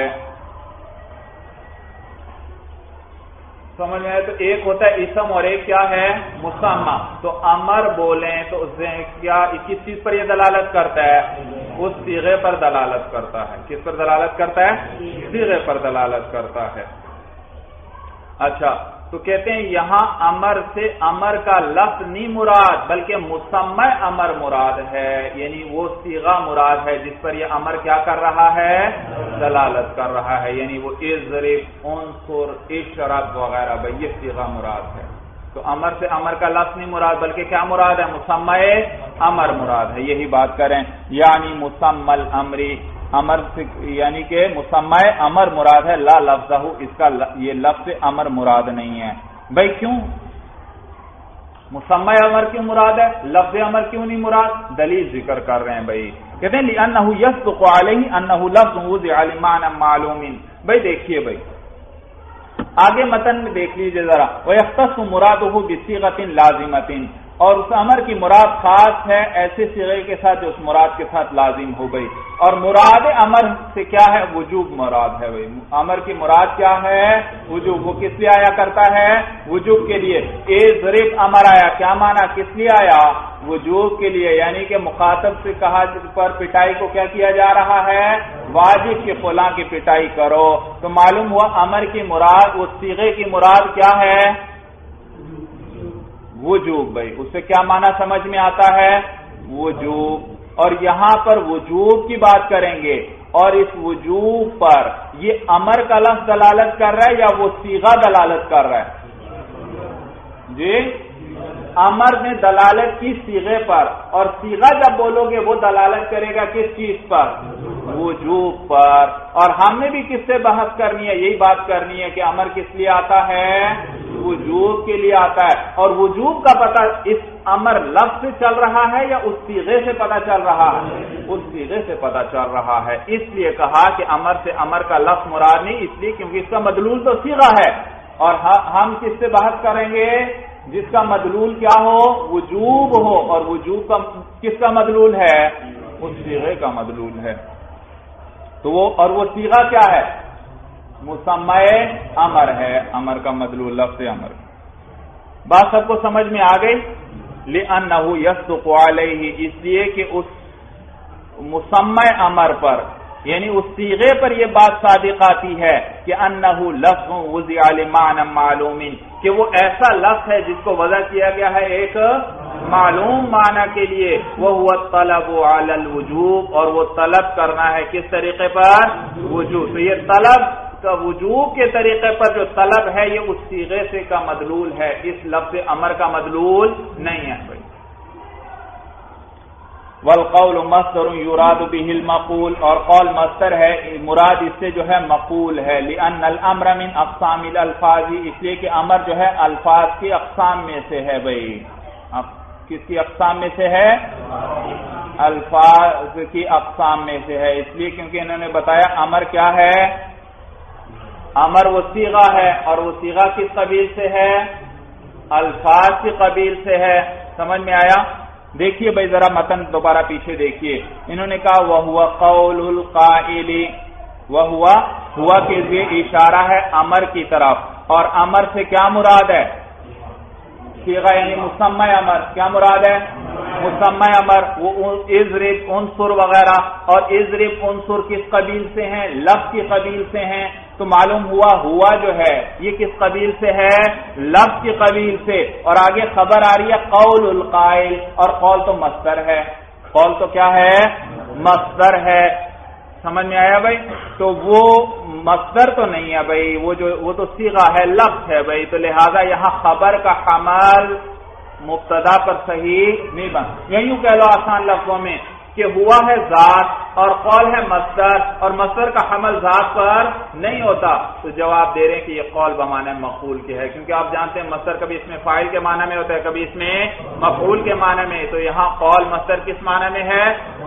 سمجھ میں آئے؟ تو ایک ہوتا ہے اسم اور ایک کیا ہے؟ مسمى۔ تو امر بولیں تو کیا کس چیز پر یہ دلالت کرتا ہے؟ اس صیغے پر دلالت کرتا ہے۔ کس پر دلالت کرتا ہے؟ صیغے پر دلالت کرتا ہے۔ اچھا، تو کہتے ہیں یہاں امر سے امر کا لفظ نہیں مراد بلکہ مسمى امر مراد ہے، یعنی وہ صیغہ مراد ہے جس پر یہ امر کیا کر رہا ہے؟ دلالت کر رہا ہے، یعنی وہ اضرب، انصر، اشرب وغیرہ بھائی یہ صیغہ مراد ہے۔ تو امر سے امر کا لفظ نہیں مراد بلکہ کیا مراد ہے؟ مسمى امر مراد ہے، یہی بات کریں، یعنی مسمى الامر، امر سے یعنی کہ مسمى امر مراد ہے، لا لفظہ، اس کا یہ لفظ امر مراد نہیں ہے۔ بھائی کیوں مسمى امر کیوں مراد ہے، لفظ امر کیوں نہیں مراد؟ دلیل ذکر کر رہے ہیں بھائی، کہتے ہیں لأنه يصدق عليه انه لفظ وضع لمعنى معلوم۔ بھائی دیکھیے بھائی آگے متن میں دیکھ لیجئے ذرا، ويختص مراده بصيغة لازمة، اور اس امر کی مراد خاص ہے ایسے صیغے کے ساتھ جو اس مراد کے ساتھ لازم ہو گئی۔ اور مراد امر سے کیا ہے؟ وجوب مراد ہے بھائی، امر کی مراد کیا ہے؟ وجوب۔ وہ کس لیے آیا کرتا ہے؟ وجوب کے لیے۔ اضرب امر آیا، کیا معنی؟ کس لیے آیا؟ وجوب کے لیے، یعنی کہ مخاطب سے کہا پر پٹائی کو کیا کیا جا رہا ہے؟ واجب کہ فلاں کی پٹائی کرو۔ تو معلوم ہوا امر کی مراد، اس صیغے کی مراد کیا ہے؟ وجوب بھائی، اس سے کیا معنی سمجھ میں آتا ہے؟ وجوب۔ اور یہاں پر وجوب کی بات کریں گے، اور اس وجوب پر یہ امر کا لفظ دلالت کر رہا ہے یا وہ صیغہ دلالت کر رہا ہے؟ جی امر نے دلالت کی صیغے پر، اور صیغہ جب بولو گے وہ دلالت کرے گا کس چیز پر؟ وجوب پر۔ اور ہم نے بھی کس سے بحث کرنی ہے؟ یہی بات کرنی ہے کہ امر کس لیے آتا ہے؟ وجوب کے لیے آتا ہے۔ اور وجوب کا پتہ اس امر لفظ سے چل رہا ہے یا اس صیغے سے پتہ چل رہا ہے؟ اس صیغے سے پتہ چل رہا ہے، اس لیے کہا کہ امر سے امر کا لفظ مراد نہیں، اس لیے کیونکہ اس کا مدلول تو صیغہ ہے، اور ہم کس سے بحث کریں گے؟ جس کا مدلول کیا ہو؟ وجوب ہو، اور وجوب کا کس کا مدلول ہے؟ اس صیغے کا مدلول ہے۔ تو وہ اور وہ صیغہ کیا ہے؟ مسمى امر ہے، امر کا مدلول لفظ امر۔ بات سب کو سمجھ میں آ گئی؟ لأنه يصدق عليه، اس لیے کہ اس مسمى امر پر یعنی اس صیغے پر یہ بات صادق آتی ہے کہ انہ لفظ وضع لمعنی معلوم، کہ وہ ایسا لفظ ہے جس کو وضع کیا گیا ہے ایک معلوم معنی کے لیے، وہو الطلب علی الوجوب، اور وہ طلب کرنا ہے کس طریقے پر؟ وجوب۔ تو یہ طلب کا وجوب کے طریقے پر جو طلب ہے یہ اس صیغے سے کا مدلول ہے، اس لفظ امر کا مدلول نہیں ہے بھائی۔ والقول مصدر یراد به المقول، اور قول مصدر ہے، مراد اس سے جو ہے مقول ہے، لأن الامر من اقسام الالفاظ، اس لیے کہ امر جو ہے الفاظ کی اقسام میں سے ہے بھائی۔ کس کی اقسام میں سے ہے؟ الفاظ کی اقسام میں سے ہے، اس لیے کیونکہ انہوں نے بتایا امر کیا ہے؟ امر وہ صیغہ ہے، اور وہ صیغہ کس قبیل سے ہے؟ الفاظ کی قبیل سے ہے۔ سمجھ میں آیا؟ دیکھیے بھائی ذرا متن دوبارہ پیچھے دیکھیے، انہوں نے کہا وَهُوَ قَوْلُ الْقَائِلِ، ہوا کے لیے اشارہ ہے امر کی طرف، اور امر سے کیا مراد ہے؟ صیغہ یعنی مسمى امر، کیا مراد ہے؟ مسمى امر، وہ اضرب انصر وغیرہ، اور اضرب انصر کس قبیل سے ہیں؟ لفظ کی قبیل سے ہیں، تو معلوم ہوا جو ہے یہ کس قبیل سے ہے؟ لفظ کی قبیل سے، اور آگے خبر آ رہی ہے قول القائل، اور قول تو مصدر ہے، قول تو کیا ہے؟ مصدر ہے۔ سمجھ میں آیا بھائی؟ تو وہ مصدر تو نہیں ہے بھائی، وہ تو صیغہ ہے، لفظ ہے بھائی، تو لہذا یہاں خبر کا حمل مبتدا پر صحیح نہیں بن، یوں کہہ لو آسان لفظوں میں کہ ہوا ہے ذات اور قول ہے مصدر، اور مصدر کا حمل ذات پر نہیں ہوتا، تو جواب دے رہے ہیں کہ یہ قول بمعنی مفعول کے ہے، کیونکہ آپ جانتے ہیں مصدر کبھی اس میں فاعل کے معنی میں ہوتا ہے، کبھی اس میں مفعول کے معنی میں، تو یہاں قول مصدر کس معنی میں ہے؟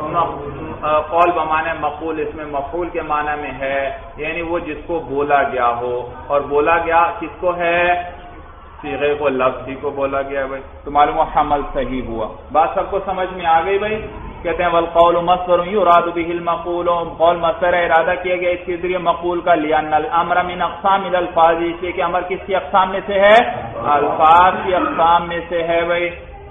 قول بمعنی مفعول، اس میں مفعول کے معنی میں ہے، یعنی وہ جس کو بولا گیا ہو، اور بولا گیا کس کو ہے؟ صیغے کو، لفظ ہی کو بولا گیا بھائی، تو معلوم حمل صحیح ہوا۔ بات سب کو سمجھ میں آ گئی بھائی؟ کہتے ہیں والقول مصدر یراد به المقول، قول مصدر ہے، ارادہ کیا گیا اس کے ذریعے مقول کا، لأن الامر من اقسام الالفاظ، اس لیے کہ امر کس کی اقسام میں سے ہے؟ الفاظ کی اقسام میں سے ہے بھائی۔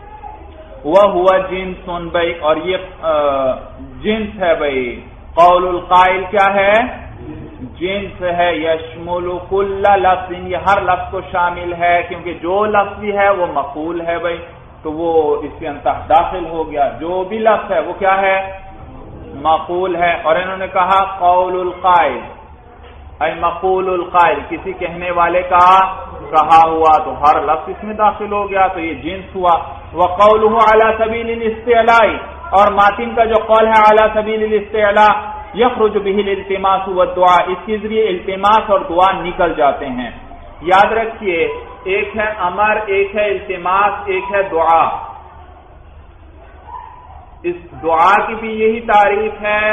وہو جنس بھائی، اور یہ جنس ہے بھائی، قول القائل کیا ہے؟ جنس ہے، یشمل کل لفظ، یہ ہر لفظ کو شامل ہے، کیونکہ جو لفظ بھی ہے وہ مقول ہے بھائی، تو وہ اس کے انتہ داخل ہو گیا، جو بھی لفظ ہے وہ کیا ہے؟ مقول ہے۔ اور انہوں نے کہا قول القائل اے مقول القائل، کسی کہنے والے کا کہا ہوا، تو ہر لفظ اس میں داخل ہو گیا، تو یہ جنس ہوا۔ وقوله على سبيل الاستعلاء، اور ماتن کا جو قول ہے على سبيل الاستعلاء، یخرج به الالتماس والدعاء، اس کے ذریعے التماس اور دعا نکل جاتے ہیں۔ یاد رکھیے، ایک ہے امر، ایک ہے التماس، ایک ہے دعا۔ اس دعا کی بھی یہی تعریف ہے،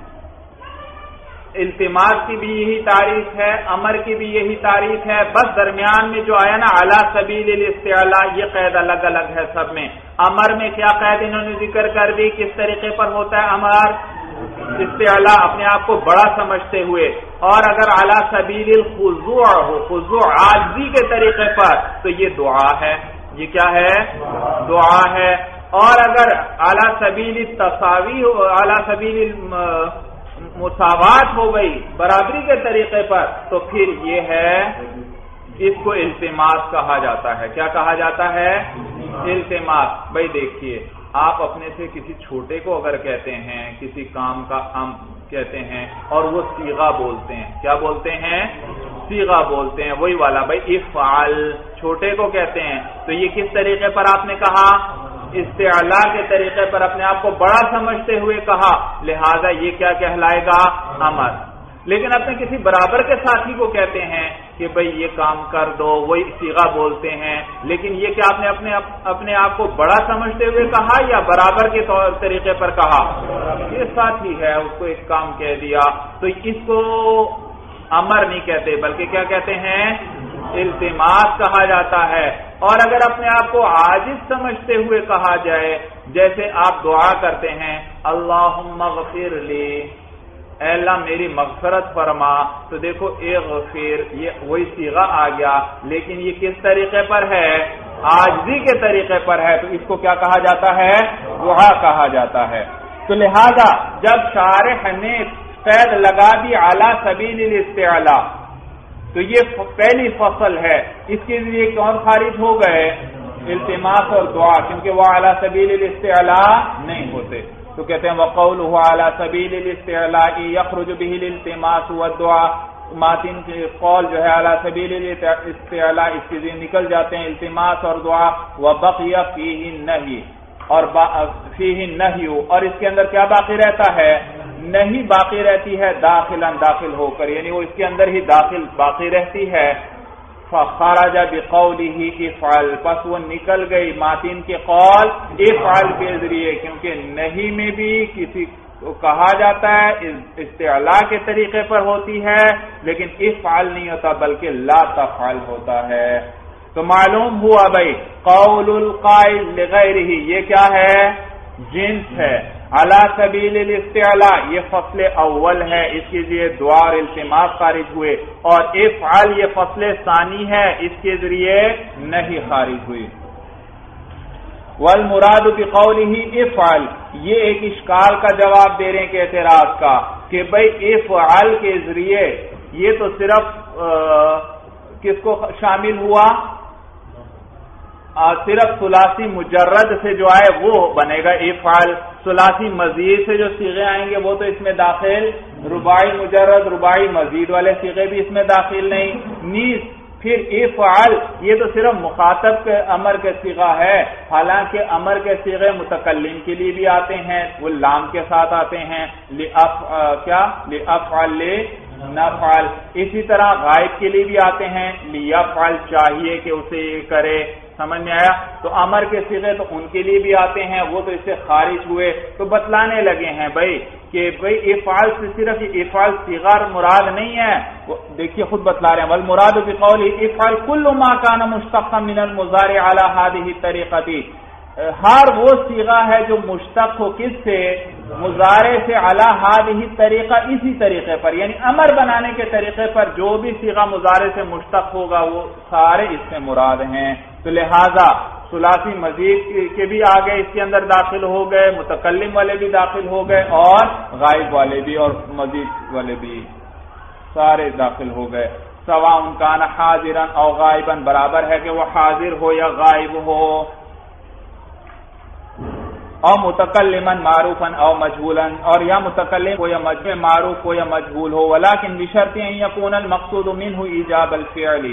التماس کی بھی یہی تعریف ہے، امر کی بھی یہی تعریف ہے، بس درمیان میں جو آیا نا علی سبیل الاستعلاء، یہ قید الگ الگ ہے سب میں۔ امر میں کیا قید انہوں نے ذکر کر دی، کس طریقے پر ہوتا ہے امر؟ استعلاء، اپنے آپ کو بڑا سمجھتے ہوئے، اور اگر علی سبیل الخضوع ہو، خضوع عاجزی کے طریقے پر، تو یہ دعا ہے، یہ کیا ہے؟ دعا ہے۔ اور اگر علی سبیل التساوی ہو، علی سبیل مساوات ہو گئی، برابری کے طریقے پر، تو پھر یہ ہے، اس کو التماس کہا جاتا ہے۔ کیا کہا جاتا ہے؟ التماس۔ بھائی دیکھیے، آپ اپنے سے کسی چھوٹے کو اگر کہتے ہیں، کسی کام کا کہتے ہیں، اور وہ صیغہ بولتے ہیں، کیا بولتے ہیں؟ صیغہ بولتے ہیں، وہی والا بھائی افعل، چھوٹے کو کہتے ہیں، تو یہ کس طریقے پر آپ نے کہا؟ استعلاء کے طریقے پر، اپنے آپ کو بڑا سمجھتے ہوئے کہا، لہذا یہ کیا کہلائے گا؟ امر۔ لیکن اپنے کسی برابر کے ساتھی کو کہتے ہیں کہ بھئی یہ کام کر دو، وہی صیغہ بولتے ہیں، لیکن یہ کہ آپ نے اپنے آپ کو بڑا سمجھتے ہوئے کہا یا برابر کے طریقے پر کہا؟ یہ ساتھی ہے، اس کو ایک کام کہہ دیا، تو اس کو امر نہیں کہتے، بلکہ کیا کہتے ہیں؟ التماس کہا جاتا ہے۔ اور اگر اپنے آپ کو عاجز سمجھتے ہوئے کہا جائے، جیسے آپ دعا کرتے ہیں اللہم اغفر لی، اے اللہ میری مغفرت فرما، تو دیکھو اغفر، یہ وہی صیغہ آ گیا، لیکن یہ کس طریقے پر ہے؟ عاجزی کے طریقے پر ہے، تو اس کو کیا کہا جاتا ہے؟ دعا کہا جاتا ہے۔ تو لہذا جب شارح نے قید لگا دی علی سبیل الاستعلاء، تو یہ پہلی فصل ہے، اس کے لیے کون خارج ہو گئے؟ التماس اور دعا، کیونکہ وہ علی سبیل الاستعلاء نہیں ہوتے. تو کہتے ہیں وقولہ علی سبیل الاستعلاء یخرج به الالتماس والدعاء، ماتن کے قول جو ہے علی سبیل الاستعلاء اس کے ذریعے نکل جاتے ہیں التماس اور دعا. وبقی فیہ النہی، اور فیہ النہی، اور اس کے اندر کیا باقی رہتا ہے؟ نہیں باقی رہتی ہے داخلاً داخل ہو کر، یعنی وہ اس کے اندر ہی داخل باقی رہتی ہے. فخرج بقولہ افعل، پس وہ نکل گئی ماتن کے قول افعل کے ذریعے، کیونکہ نہیں میں بھی کسی کو کہا جاتا ہے استعلاء کے طریقے پر ہوتی ہے، لیکن افعل نہیں ہوتا بلکہ لا تفعل ہوتا ہے. تو معلوم ہوا بھائی قول القائل لغیرہ یہ کیا ہے؟ جنس ہے. علی سبیل الاستعلاء یہ فصل اول ہے، اس کے ذریعے دعا اور التماس خارج ہوئے، اور افعل یہ فصل ثانی ہے، اس کے ذریعے نہیں خارج ہوئی. والمراد بقولہ افعل، یہ ایک اشکال کا جواب دے رہے ہیں کہ اعتراض کا، کہ بھئی افعل کے ذریعے یہ تو صرف کس کو شامل ہوا؟ صرف ثلاثی مجرد سے جو آئے وہ بنے گا افعل. ثلاثی مزید سے جو صیغے آئیں گے وہ تو اس میں داخل، رباعی مجرد رباعی مزید والے صیغے بھی اس میں داخل نہیں. نیز پھر افعل یہ تو صرف مخاطب کے امر کے صیغہ ہے، حالانکہ امر کے صیغے متکلم کے لیے بھی آتے ہیں، وہ لام کے ساتھ آتے ہیں، لأفعل نفعل. اسی طرح غائب کے لیے بھی آتے ہیں، لیفعل چاہیے کہ اسے یہ کرے. سمجھ میں آیا؟ تو امر کے صیغے تو ان کے لیے بھی آتے ہیں، وہ تو اس سے خارج ہوئے. تو بتلانے لگے ہیں بھائی کہ بھائی افعال سے صرف افعال صیغہ مراد نہیں ہے، دیکھیے خود بتلا رہے ہیں. والمراد بقول افعل كل ما كان مشتقا من المضارع على هذه الطریقہ، ہر وہ صیغہ ہے جو مشتق ہو کس سے؟ مضارع سے، علی هذه الطریقہ اسی طریقے پر، یعنی امر بنانے کے طریقے پر جو بھی صیغہ مضارع سے مشتق ہوگا وہ سارے اس سے مراد ہیں. تو لہذا ثلاثی مزید کے بھی آگے اس کے اندر داخل ہو گئے، متکلم والے بھی داخل ہو گئے، اور غائب والے بھی اور مزید والے بھی سارے داخل ہو گئے. سواء کان حاضرا او غائبا، برابر ہے کہ وہ حاضر ہو یا غائب ہو. او متکلما معروفا او مجهولا، اور یا متکلم ہو یا معروف ہو یا مجهول ہو. ولكن بشرط ان يكون المقصود منه ایجاب الفعل.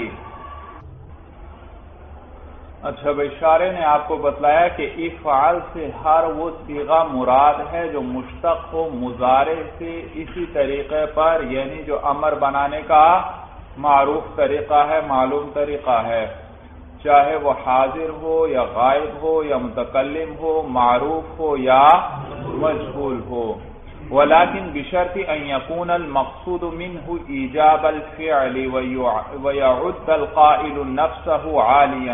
اچھا بھائی شارح نے آپ کو بتلایا کہ افعال سے ہر وہ صیغہ مراد ہے جو مشتق ہو مضارع سے اسی طریقے پر، یعنی جو امر بنانے کا معروف طریقہ ہے، معلوم طریقہ ہے، چاہے وہ حاضر ہو یا غائب ہو یا متکلم ہو، معروف ہو یا مجهول ہو. ولكن بشرط ان يكون المقصود منه ایجاب الفعل ويعد القائل نفسه عاليا.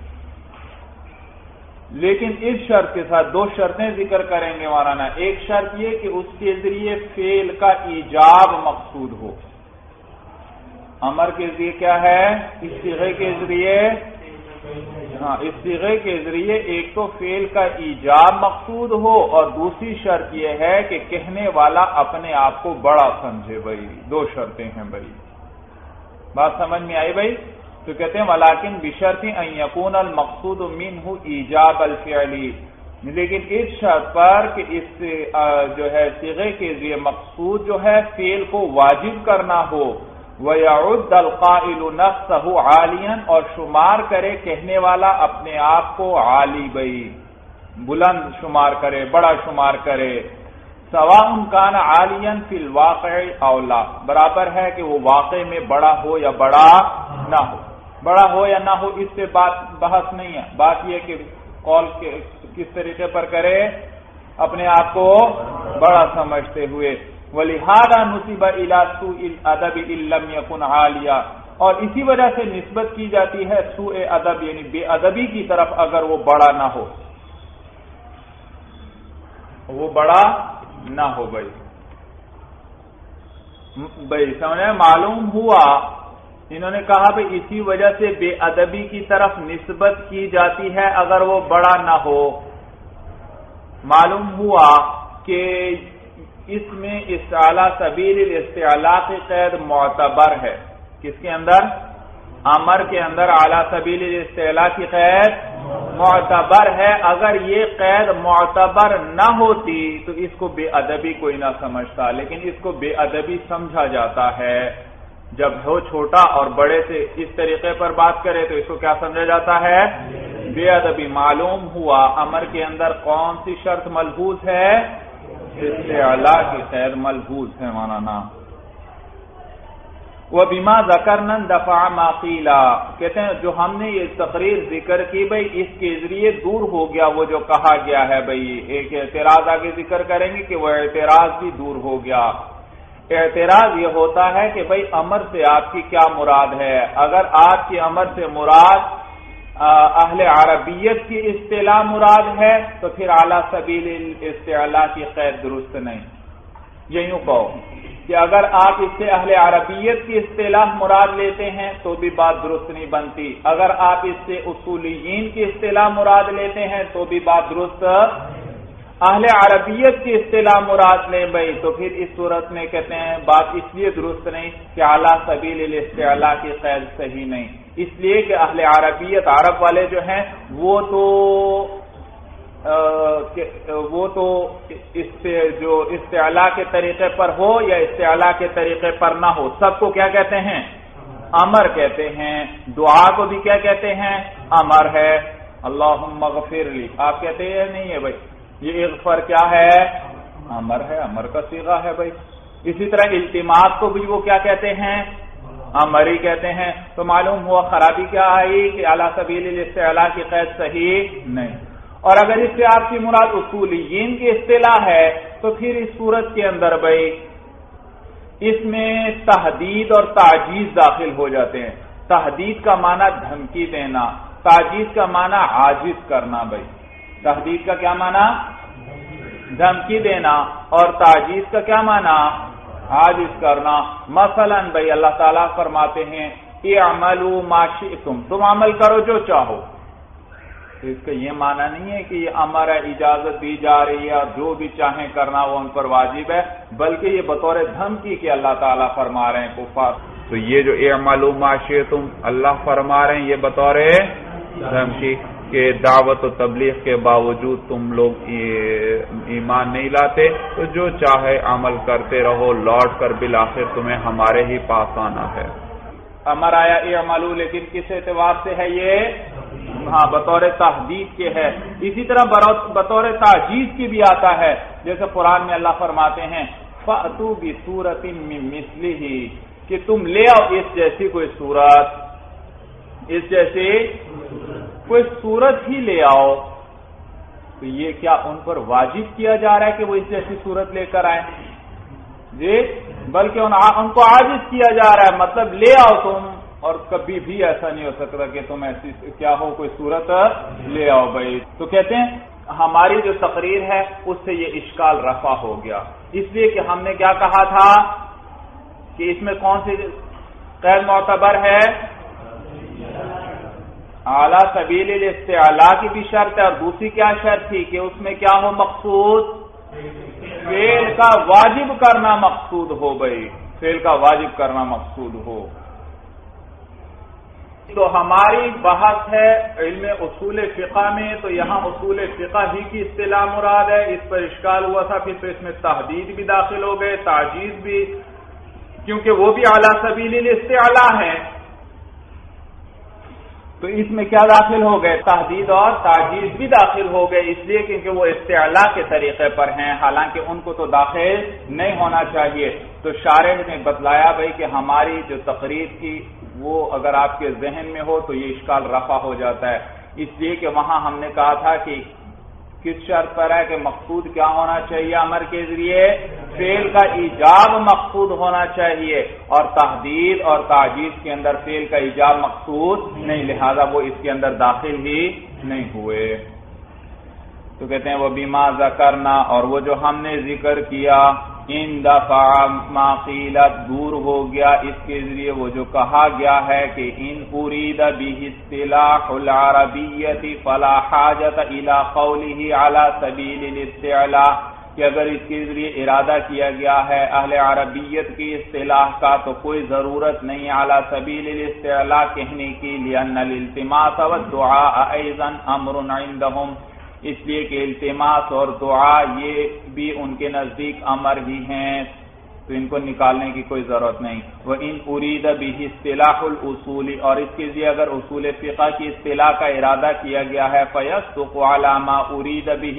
لیکن اس شرط کے ساتھ دو شرطیں ذکر کریں گے مولانا. ایک شرط یہ کہ اس کے ذریعے فعل کا ایجاب مقصود ہو. امر کے ذریعے کیا ہے؟ اس صیغے کے ذریعے، ہاں اس صیغے کے ذریعے ایک تو فعل کا ایجاب مقصود ہو، اور دوسری شرط یہ ہے کہ کہنے والا اپنے آپ کو بڑا سمجھے. بھائی دو شرطیں ہیں بھائی، بات سمجھ میں آئی بھائی؟ تو کہتے ہیں ولیکن بشرط ان یکون المقصود منہ ایجاب الفعل، لیکن اس شرط پر کہ اس جو ہے صیغے کے ذریعے مقصود جو ہے فعل کو واجب کرنا ہو. وَيَعُدَّ الْقَائِلُ نَفْسَهُ عَالِيًا، اور شمار کرے کہنے والا اپنے آپ کو عالی بھائی، بلند شمار کرے، بڑا شمار کرے. سواء کان عالیا فی الواقع او لا، برابر ہے کہ وہ واقع میں بڑا ہو یا بڑا نہ ہو. بڑا ہو یا نہ ہو اس سے بحث نہیں ہے، بات یہ کہ قول کس طریقے پر کرے، اپنے آپ کو بڑا سمجھتے ہوئے. وَلِهَذَا نُسِبَ إِلَى سُوءِ الْأَدَبِ إِن لَّمْ يَكُنْ عَالِيًا، اور اسی وجہ سے نسبت کی جاتی ہے سوء ادب یعنی بے ادبی کی طرف اگر وہ بڑا نہ ہو، وہ بڑا نہ ہو. بھائی سمجھے؟ معلوم ہوا انہوں نے کہا بھائی اسی وجہ سے بے ادبی کی طرف نسبت کی جاتی ہے اگر وہ بڑا نہ ہو. معلوم ہوا کہ اس میں استعلا سبیل الاستعلا کی قید معتبر ہے. کس کے اندر؟ امر کے اندر اعلی سبیل الاستعلا کی قید معتبر ہے. اگر یہ قید معتبر نہ ہوتی تو اس کو بے ادبی کوئی نہ سمجھتا، لیکن اس کو بے ادبی سمجھا جاتا ہے. جب ہو چھوٹا اور بڑے سے اس طریقے پر بات کرے تو اس کو کیا سمجھا جاتا ہے؟ بے ادبی. معلوم ہوا امر کے اندر کون سی شرط ملحوظ ہے؟ استعلا کی قید ملحوظ ہے مولانا. وَبِمَا ذَكَرْنَا دَفَعَ مَا قِيلَ، کہتے ہیں جو ہم نے یہ تقریر ذکر کی بھئی اس کے ذریعے دور ہو گیا وہ جو کہا گیا ہے. بھئی ایک اعتراض آگے ذکر کریں گے کہ وہ اعتراض بھی دور ہو گیا. اعتراض یہ ہوتا ہے کہ بھئی امر سے آپ کی کیا مراد ہے؟ اگر آپ کی امر سے مراد اہل عربیت کی اصطلاح مراد ہے تو پھر اعلی سبیل الاستعلاء کی قید درست نہیں. یہ یوں کہو کہ اگر آپ اس سے اہل عربیت کی اصطلاح مراد لیتے ہیں تو بھی بات درست نہیں بنتی. اگر آپ اس سے اصولیین کی اصطلاح مراد لیتے ہیں تو بھی بات درست. اہل عربیت کی اصطلاح مراد لیں بھائی تو پھر اس صورت میں کہتے ہیں بات اس لیے درست نہیں کہ اعلیٰ سبیل الاستعلاء کی قید صحیح نہیں. اس لیے کہ اہل عربیت عرب والے جو ہیں وہ تو اس سے جو استعلاء کے طریقے پر ہو یا استعلاء کے طریقے پر نہ ہو سب کو کیا کہتے ہیں؟ امر کہتے ہیں. دعا کو بھی کیا کہتے ہیں؟ امر ہے. اللہم اغفر لی آپ کہتے ہیں نہیں ہے بھائی یہ اغفر کیا ہے؟ امر ہے، امر کا صیغہ ہے بھائی. اسی طرح التماس کو بھی وہ کیا کہتے ہیں؟ امر ہی کہتے ہیں. تو معلوم ہوا خرابی کیا آئی کہ اعلیٰ سبیل الاستعلاء کی قید صحیح نہیں. اور اگر اس سے آپ کی مراد اصولیین کی اصطلاح ہے تو پھر اس صورت کے اندر بھائی اس میں تحدید اور تعجیز داخل ہو جاتے ہیں. تحدید کا معنی دھمکی دینا، تعجیز کا معنی عاجز کرنا. بھائی تحدید کا کیا معنی؟ دھمکی دینا، اور تعجیز کا کیا معنی؟ عاجز کرنا. مثلا بھائی اللہ تعالیٰ فرماتے ہیں اعملوا ما شئتم، تم عمل کرو جو چاہو. تو اس کا یہ معنی نہیں ہے کہ یہ امر ہے، اجازت دی جا رہی ہے اور جو بھی چاہیں کرنا وہ ان پر واجب ہے، بلکہ یہ بطور دھمکی کہ اللہ تعالیٰ فرما رہے ہیں کفار. تو یہ جو اعملوا ما شئتم اللہ فرما رہے ہیں یہ بطور دھمکی کہ دعوت و تبلیغ کے باوجود تم لوگ ایمان نہیں لاتے تو جو چاہے عمل کرتے رہو، لوٹ کر بالآخر تمہیں ہمارے ہی پاس آنا ہے. امر آیا اعملوا لیکن کس اعتبار سے ہے یہ؟ ہاں بطور تحدید کے ہے. اسی طرح بطور تعجیز کی بھی آتا ہے، جیسے قرآن میں اللہ فرماتے ہیں فَأْتُوا بِسُورَةٍ مِّن مِّثْلِهِ کہ تم لے آؤ اس جیسی کوئی صورت، اس جیسی کوئی صورت ہی لے آؤ. تو یہ کیا ان پر واجب کیا جا رہا ہے کہ وہ اس جیسی صورت لے کر آئیں؟ جی بلکہ ان کو عاجز کیا جا رہا ہے. مطلب لے آؤ تم، اور کبھی بھی ایسا نہیں ہو سکتا کہ تم ایسی کیا ہو کوئی صورت لے آؤ بھائی. تو کہتے ہیں ہماری جو تقریر ہے اس سے یہ اشکال رفع ہو گیا، اس لیے کہ ہم نے کیا کہا تھا کہ اس میں کون سی غیر معتبر ہے؟ اعلیٰ سبیل الاستعلاء کی بھی شرط ہے، اور دوسری کیا شرط تھی کہ اس میں کیا ہو؟ مقصود فعل کا واجب کرنا مقصود ہو. بھائی فعل کا واجب کرنا مقصود ہو. تو ہماری بحث ہے علم اصول فقہ میں، تو یہاں اصول فقہ ہی کی اصطلاح مراد ہے. اس پر اشکال ہوا تھا، پھر تو اس میں تحدید بھی داخل ہو گئے، تعجیز بھی، کیونکہ وہ بھی اعلیٰ سبیل الاستعلاء ہے. تو اس میں کیا داخل ہو گئے؟ تحدید اور تعجیز بھی داخل ہو گئے، اس لیے کیونکہ وہ استعلاء کے طریقے پر ہیں، حالانکہ ان کو تو داخل نہیں ہونا چاہیے. تو شارح نے بتلایا بھائی کہ ہماری جو تقریر کی وہ اگر آپ کے ذہن میں ہو تو یہ اشکال رفع ہو جاتا ہے. اس لیے کہ وہاں ہم نے کہا تھا کہ کس شرط پر ہے کہ مقصود کیا ہونا چاہیے؟ امر کے ذریعے فعل کا ایجاب مقصود ہونا چاہیے، اور تحدید اور تعجیز کے اندر فعل کا ایجاب مقصود نہیں، لہذا وہ اس کے اندر داخل ہی نہیں ہوئے. تو کہتے ہیں وہ بما ذکرنا، اور وہ جو ہم نے ذکر کیا ان دفع ما قیل دور ہو گیا اس کے ذریعے وہ جو کہا گیا ہے کہ ان ارید به اصطلاح العربیت فلا حاجت الى قوله على سبیل الاستعلاء، کہ اگر اس کے ذریعے ارادہ کیا گیا ہے اہل عربیت کی اصطلاح کا تو کوئی ضرورت نہیں علی سبیل الاستعلاء کہنے کی، لأن الالتماس والدعاء ایضا امر عندهم، اس لیے کہ التماس اور دعا یہ بھی ان کے نزدیک امر ہی ہیں، تو ان کو نکالنے کی کوئی ضرورت نہیں۔ وَإِنْ أُرِيدَ بِهِ اصطلاح الأصول، اور اس کے لیے اگر اصول فقہ کی اصطلاح کا ارادہ کیا گیا ہے فَيَصْدُقُ عَلَى مَا أُرِيدَ بِهِ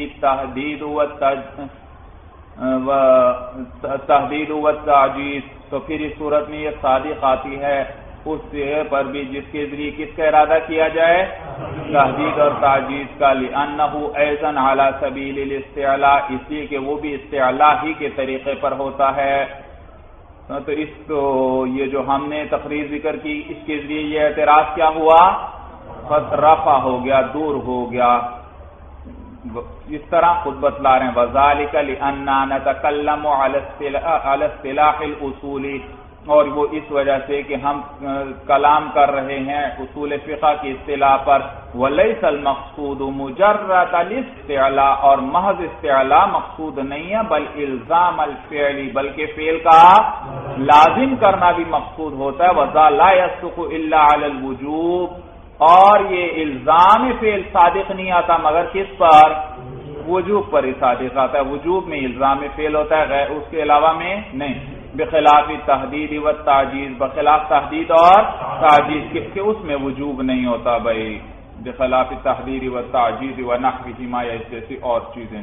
التحدید والتعجیز، تو پھر اس صورت میں یہ صادق آتی ہے اس صیغے پر بھی جس کے ذریعے کس کا ارادہ کیا جائے، تحدید اور تعجیز کا، لأنه أيضا على سبیل الاستعلاء، اس لیے کہ وہ بھی استعلاء ہی کے طریقے پر ہوتا ہے۔ تو یہ جو ہم نے تقریر ذکر کی اس کے ذریعے یہ اعتراض کیا ہوا، بس رفع ہو گیا، دور ہو گیا۔ اس طرح خود بتلا رہے ہیں وَذَلِكَ لِأَنَّا نَتَكَلَّمُ عَلَى اصطلاح الْأُصُولِ، اور وہ اس وجہ سے کہ ہم کلام کر رہے ہیں اصول فقہ کی اصطلاح پر، وَلَيْسَ الْمَقْصُودُ مُجَرَّدَ الْاستعلاء، اور محض استعلاء مقصود نہیں ہے، بل الزام الفعل، بلکہ فعل کا لازم کرنا بھی مقصود ہوتا ہے، وَذَا لَا يَصْدُقُ إِلَّا عَلَى الْوُجُوبِ، اور یہ الزام فعل صادق نہیں آتا مگر کس پر، وجوب پر ہی صادق آتا ہے، وجوب میں الزام فعل ہوتا ہے، غیر اس کے علاوہ میں نہیں، بخلاف تحدید و تعجیز، بخلاف تحدید اور تعجیز کہ اس میں وجوب نہیں ہوتا بھائی، بخلاف تحدید و تعجیز و نحوہما، یا اس جیسی اور چیزیں۔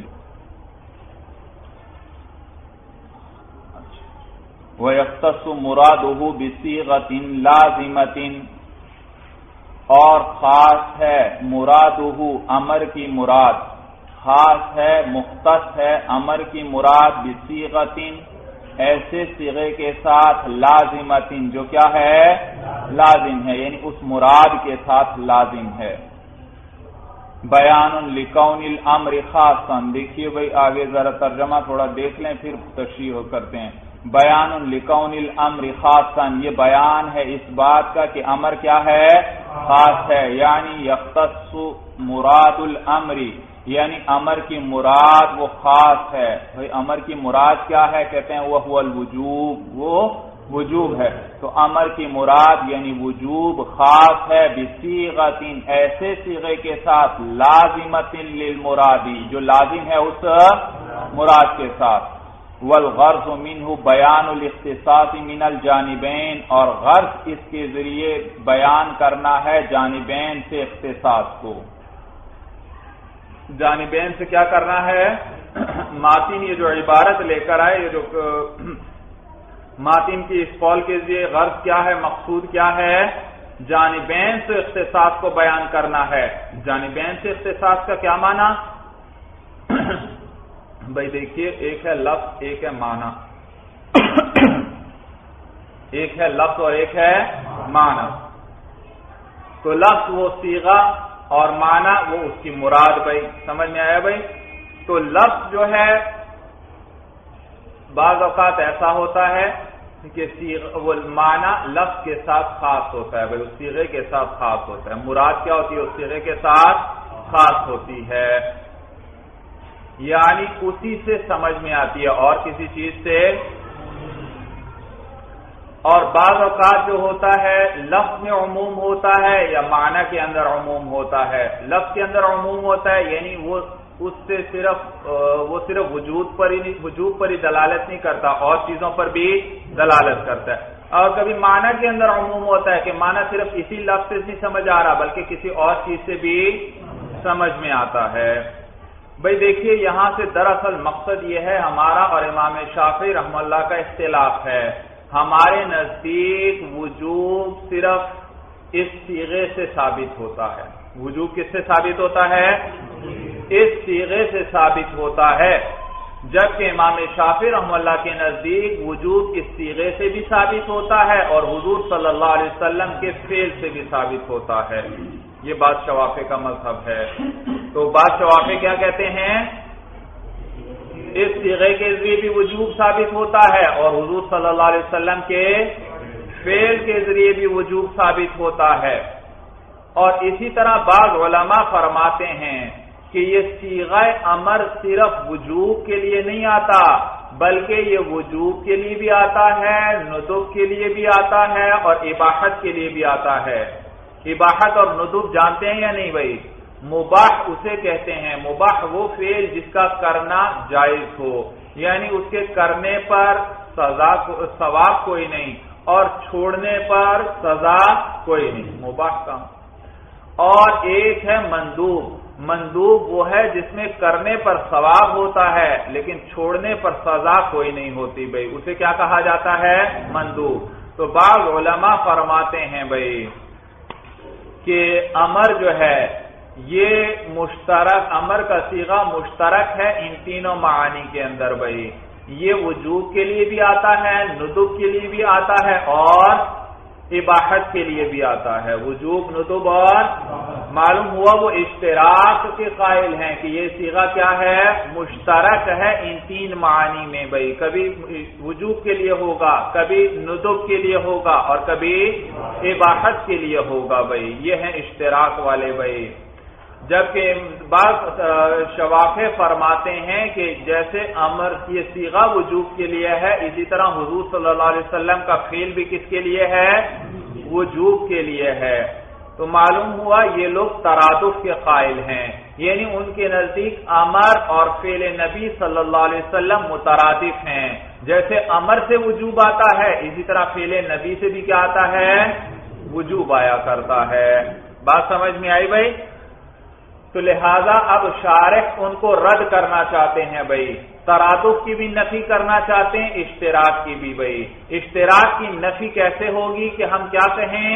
وَيَخْتَصُّ مُرَادُهُ بِصِيغَةٍ لَازِمَةٍ، اور خاص ہے مرادہ امر کی مراد، خاص ہے مختص ہے امر کی مراد بصیغۃ، ایسے صیغے کے ساتھ، لازمۃ جو کیا ہے، لازم ہے، یعنی اس مراد کے ساتھ لازم ہے۔ بیان لکون الامر خاصا، دیکھیے بھائی آگے ذرا ترجمہ تھوڑا دیکھ لیں پھر تشریح کرتے ہیں۔ بیان لکون الامر خاصا، یہ بیان ہے اس بات کا کہ امر کیا ہے، خاص ہے، یعنی یختص مراد الامر، یعنی امر کی مراد وہ خاص ہے۔ بھائی امر کی مراد کیا ہے، کہتے ہیں وہ الوجوب، وہ وجوب ہے، تو امر کی مراد یعنی وجوب خاص ہے، بصیغۃ، ایسے صیغے کے ساتھ، لازمۃ للمرادی، جو لازم ہے اس مراد کے ساتھ۔ والغرض منہ بیان الاختصاص من الجانبین، اور غرض اس کے ذریعے بیان کرنا ہے جانبین سے اختصاص کو۔ جانبین سے کیا کرنا ہے، ماتن یہ جو عبارت لے کر آئے، یہ جو ماتن کی اس قول کے ذریعے غرض کیا ہے، مقصود کیا ہے، جانبین سے اختصاص کو بیان کرنا ہے۔ جانبین سے اختصاص کا کیا معنی، بھائی دیکھیے ایک ہے لفظ ایک ہے معنی، ایک ہے لفظ اور ایک ہے معنی۔ تو لفظ وہ صیغہ اور معنی وہ اس کی مراد، بھائی سمجھ میں آیا بھائی۔ تو لفظ جو ہے بعض اوقات ایسا ہوتا ہے کہ وہ معنی لفظ کے ساتھ خاص ہوتا ہے، بھائی اس صیغے کے ساتھ خاص ہوتا ہے، مراد کیا ہوتی ہے، اس صیغے کے ساتھ خاص ہوتی ہے، یعنی اسی سے سمجھ میں آتی ہے اور کسی چیز سے۔ اور بعض اوقات جو ہوتا ہے لفظ میں عموم ہوتا ہے یا معنی کے اندر عموم ہوتا ہے۔ لفظ کے اندر عموم ہوتا ہے یعنی وہ اس سے صرف وجود پر ہی دلالت نہیں کرتا، اور چیزوں پر بھی دلالت کرتا ہے۔ اور کبھی معنی کے اندر عموم ہوتا ہے کہ معنی صرف اسی لفظ سے نہیں سمجھ آ رہا بلکہ کسی اور چیز سے بھی سمجھ میں آتا ہے۔ بھائی دیکھیے یہاں سے دراصل مقصد یہ ہے ہمارا اور امام شافعی رحمہ اللہ کا اختلاف ہے۔ ہمارے نزدیک وجوب صرف اس صیغے سے ثابت ہوتا ہے۔ وجوب کس سے ثابت ہوتا ہے، اس صیغے سے ثابت ہوتا ہے، جبکہ امام شافعی رحمہ اللہ کے نزدیک وجوب اس صیغے سے بھی ثابت ہوتا ہے اور حضور صلی اللہ علیہ وسلم کے فعل سے بھی ثابت ہوتا ہے۔ یہ بات شوافع کا مذہب ہے۔ تو بات شوافع کیا کہتے ہیں، اس صیغے کے ذریعے بھی وجوب ثابت ہوتا ہے اور حضور صلی اللہ علیہ وسلم کے فعل کے ذریعے بھی وجوب ثابت ہوتا ہے۔ اور اسی طرح بعض علماء فرماتے ہیں کہ یہ صیغہ امر صرف وجوب کے لیے نہیں آتا، بلکہ یہ وجوب کے لیے بھی آتا ہے، ندب کے لیے بھی آتا ہے، اور اباحت کے لیے بھی آتا ہے۔ اباحت اور ندب جانتے ہیں یا نہیں بھائی؟ مباح اسے کہتے ہیں، مباح وہ فعل جس کا کرنا جائز ہو، یعنی اس کے کرنے پر ثواب کوئی نہیں اور چھوڑنے پر سزا کوئی نہیں، مباح کا۔ اور ایک ہے مندوب، مندوب وہ ہے جس میں کرنے پر ثواب ہوتا ہے لیکن چھوڑنے پر سزا کوئی نہیں ہوتی بھائی، اسے کیا کہا جاتا ہے؟ مندوب۔ تو بعض علماء فرماتے ہیں بھائی کہ امر جو ہے یہ مشترک، امر کا صیغہ مشترک ہے ان تینوں معانی کے اندر بھائی، یہ وجوب کے لیے بھی آتا ہے، ندب کے لیے بھی آتا ہے اور اباحت کے لیے بھی آتا ہے، وجوب، ندب اور معلوم ہوا وہ اشتراک کے قائل ہیں کہ یہ صیغہ کیا ہے؟ مشترک ہے ان تین معانی میں بھائی، کبھی وجوب کے لیے ہوگا، کبھی ندب کے لیے ہوگا اور کبھی اباحت کے لیے ہوگا بھائی، یہ ہیں اشتراک والے بھائی۔ جبکہ بعض شوافع فرماتے ہیں کہ جیسے امر یہ صیغہ وجوب کے لیے ہے، اسی طرح حضور صلی اللہ علیہ وسلم کا فعل بھی کس کے لیے ہے؟ وجوب کے لیے ہے۔ تو معلوم ہوا یہ لوگ ترادف کے قائل ہیں، یعنی ان کے نزدیک امر اور فعل نبی صلی اللہ علیہ وسلم مترادف ہیں، جیسے امر سے وجوب آتا ہے اسی طرح فعل نبی سے بھی کیا آتا ہے؟ وجوب آیا کرتا ہے۔ بات سمجھ میں آئی بھائی؟ تو لہذا اب شارح ان کو رد کرنا چاہتے ہیں بھائی، ترادف کی بھی نفی کرنا چاہتے ہیں، اشتراک کی بھی بھائی۔ اشتراک کی نفی کیسے ہوگی کہ ہم کیا کہیں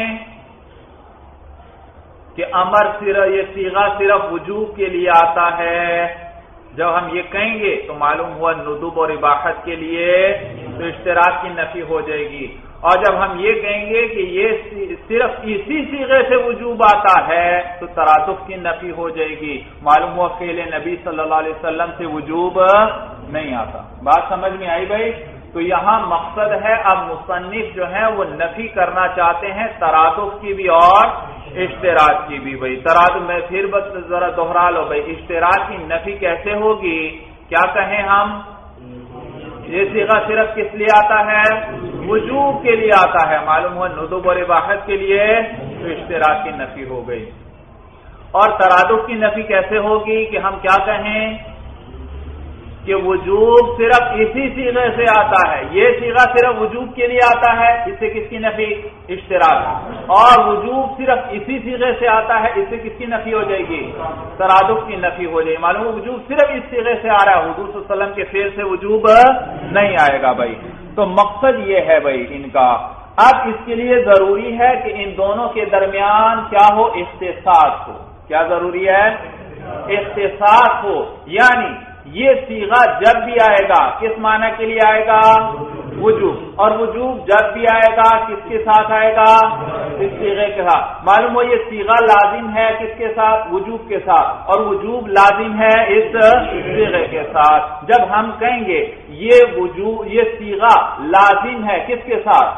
کہ امر صرف یہ صیغہ صرف وجوب کے لیے آتا ہے، جب ہم یہ کہیں گے تو معلوم ہوا ندب اور اباحت کے لیے، تو اشتراک کی نفی ہو جائے گی۔ اور جب ہم یہ کہیں گے کہ یہ صرف اسی صیغے سے وجوب آتا ہے تو ترادف کی نفی ہو جائے گی، معلوم ہوا فعل نبی صلی اللہ علیہ وسلم سے وجوب نہیں آتا۔ بات سمجھ میں آئی بھائی؟ تو یہاں مقصد ہے اب مصنف جو ہے وہ نفی کرنا چاہتے ہیں ترادف کی بھی اور اشتراک کی بھی بھائی۔ ترادف میں پھر ذرا دوہرا لو بھائی، اشتراک کی نفی کیسے ہوگی؟ کیا کہیں ہم؟ یہ صیغہ صرف کس لیے آتا ہے؟ وجوب کے لیے آتا ہے، معلوم ہوا ندب اور اباحت کے لیے، تو اشتراک کی نفی ہو گئی۔ اور ترادف کی نفی کیسے ہوگی کہ ہم کیا کہیں کہ وجوب صرف اسی صیغے سے آتا ہے، یہ صیغہ صرف وجوب کے لیے آتا ہے، اس سے کس کی نفی؟ اشتراک۔ اور وجوب صرف اسی صیغے سے آتا ہے، اس سے کس کی نفی ہو جائے گی؟ ترادف کی نفی ہو جائے گی، معلوم وجوب صرف اس صیغے سے آ رہا ہے، حضور صلی اللہ علیہ وسلم کے فعل سے وجوب نہیں آئے گا بھائی۔ تو مقصد یہ ہے بھائی ان کا۔ اب اس کے لیے ضروری ہے کہ ان دونوں کے درمیان کیا ہو؟ اختصاص ہو۔ کیا ضروری ہے؟ اختصاص ہو، یعنی یہ صیغہ جب بھی آئے گا کس معنی کے لیے آئے گا؟ وجوب، اور وجوب جب بھی آئے گا کس کے ساتھ آئے گا؟ اس صیغے کے ساتھ۔ معلوم ہو یہ صیغہ لازم ہے کس کے ساتھ؟ وجوب کے ساتھ، اور وجوب لازم ہے اس صیغے کے ساتھ۔ جب ہم کہیں گے یہ وجوب، یہ صیغہ لازم ہے کس کے ساتھ؟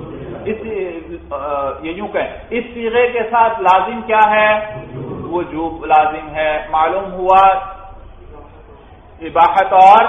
یہ یوں کہیں اس صیغے کے ساتھ لازم کیا ہے؟ وجوب لازم ہے۔ معلوم ہوا اباحت اور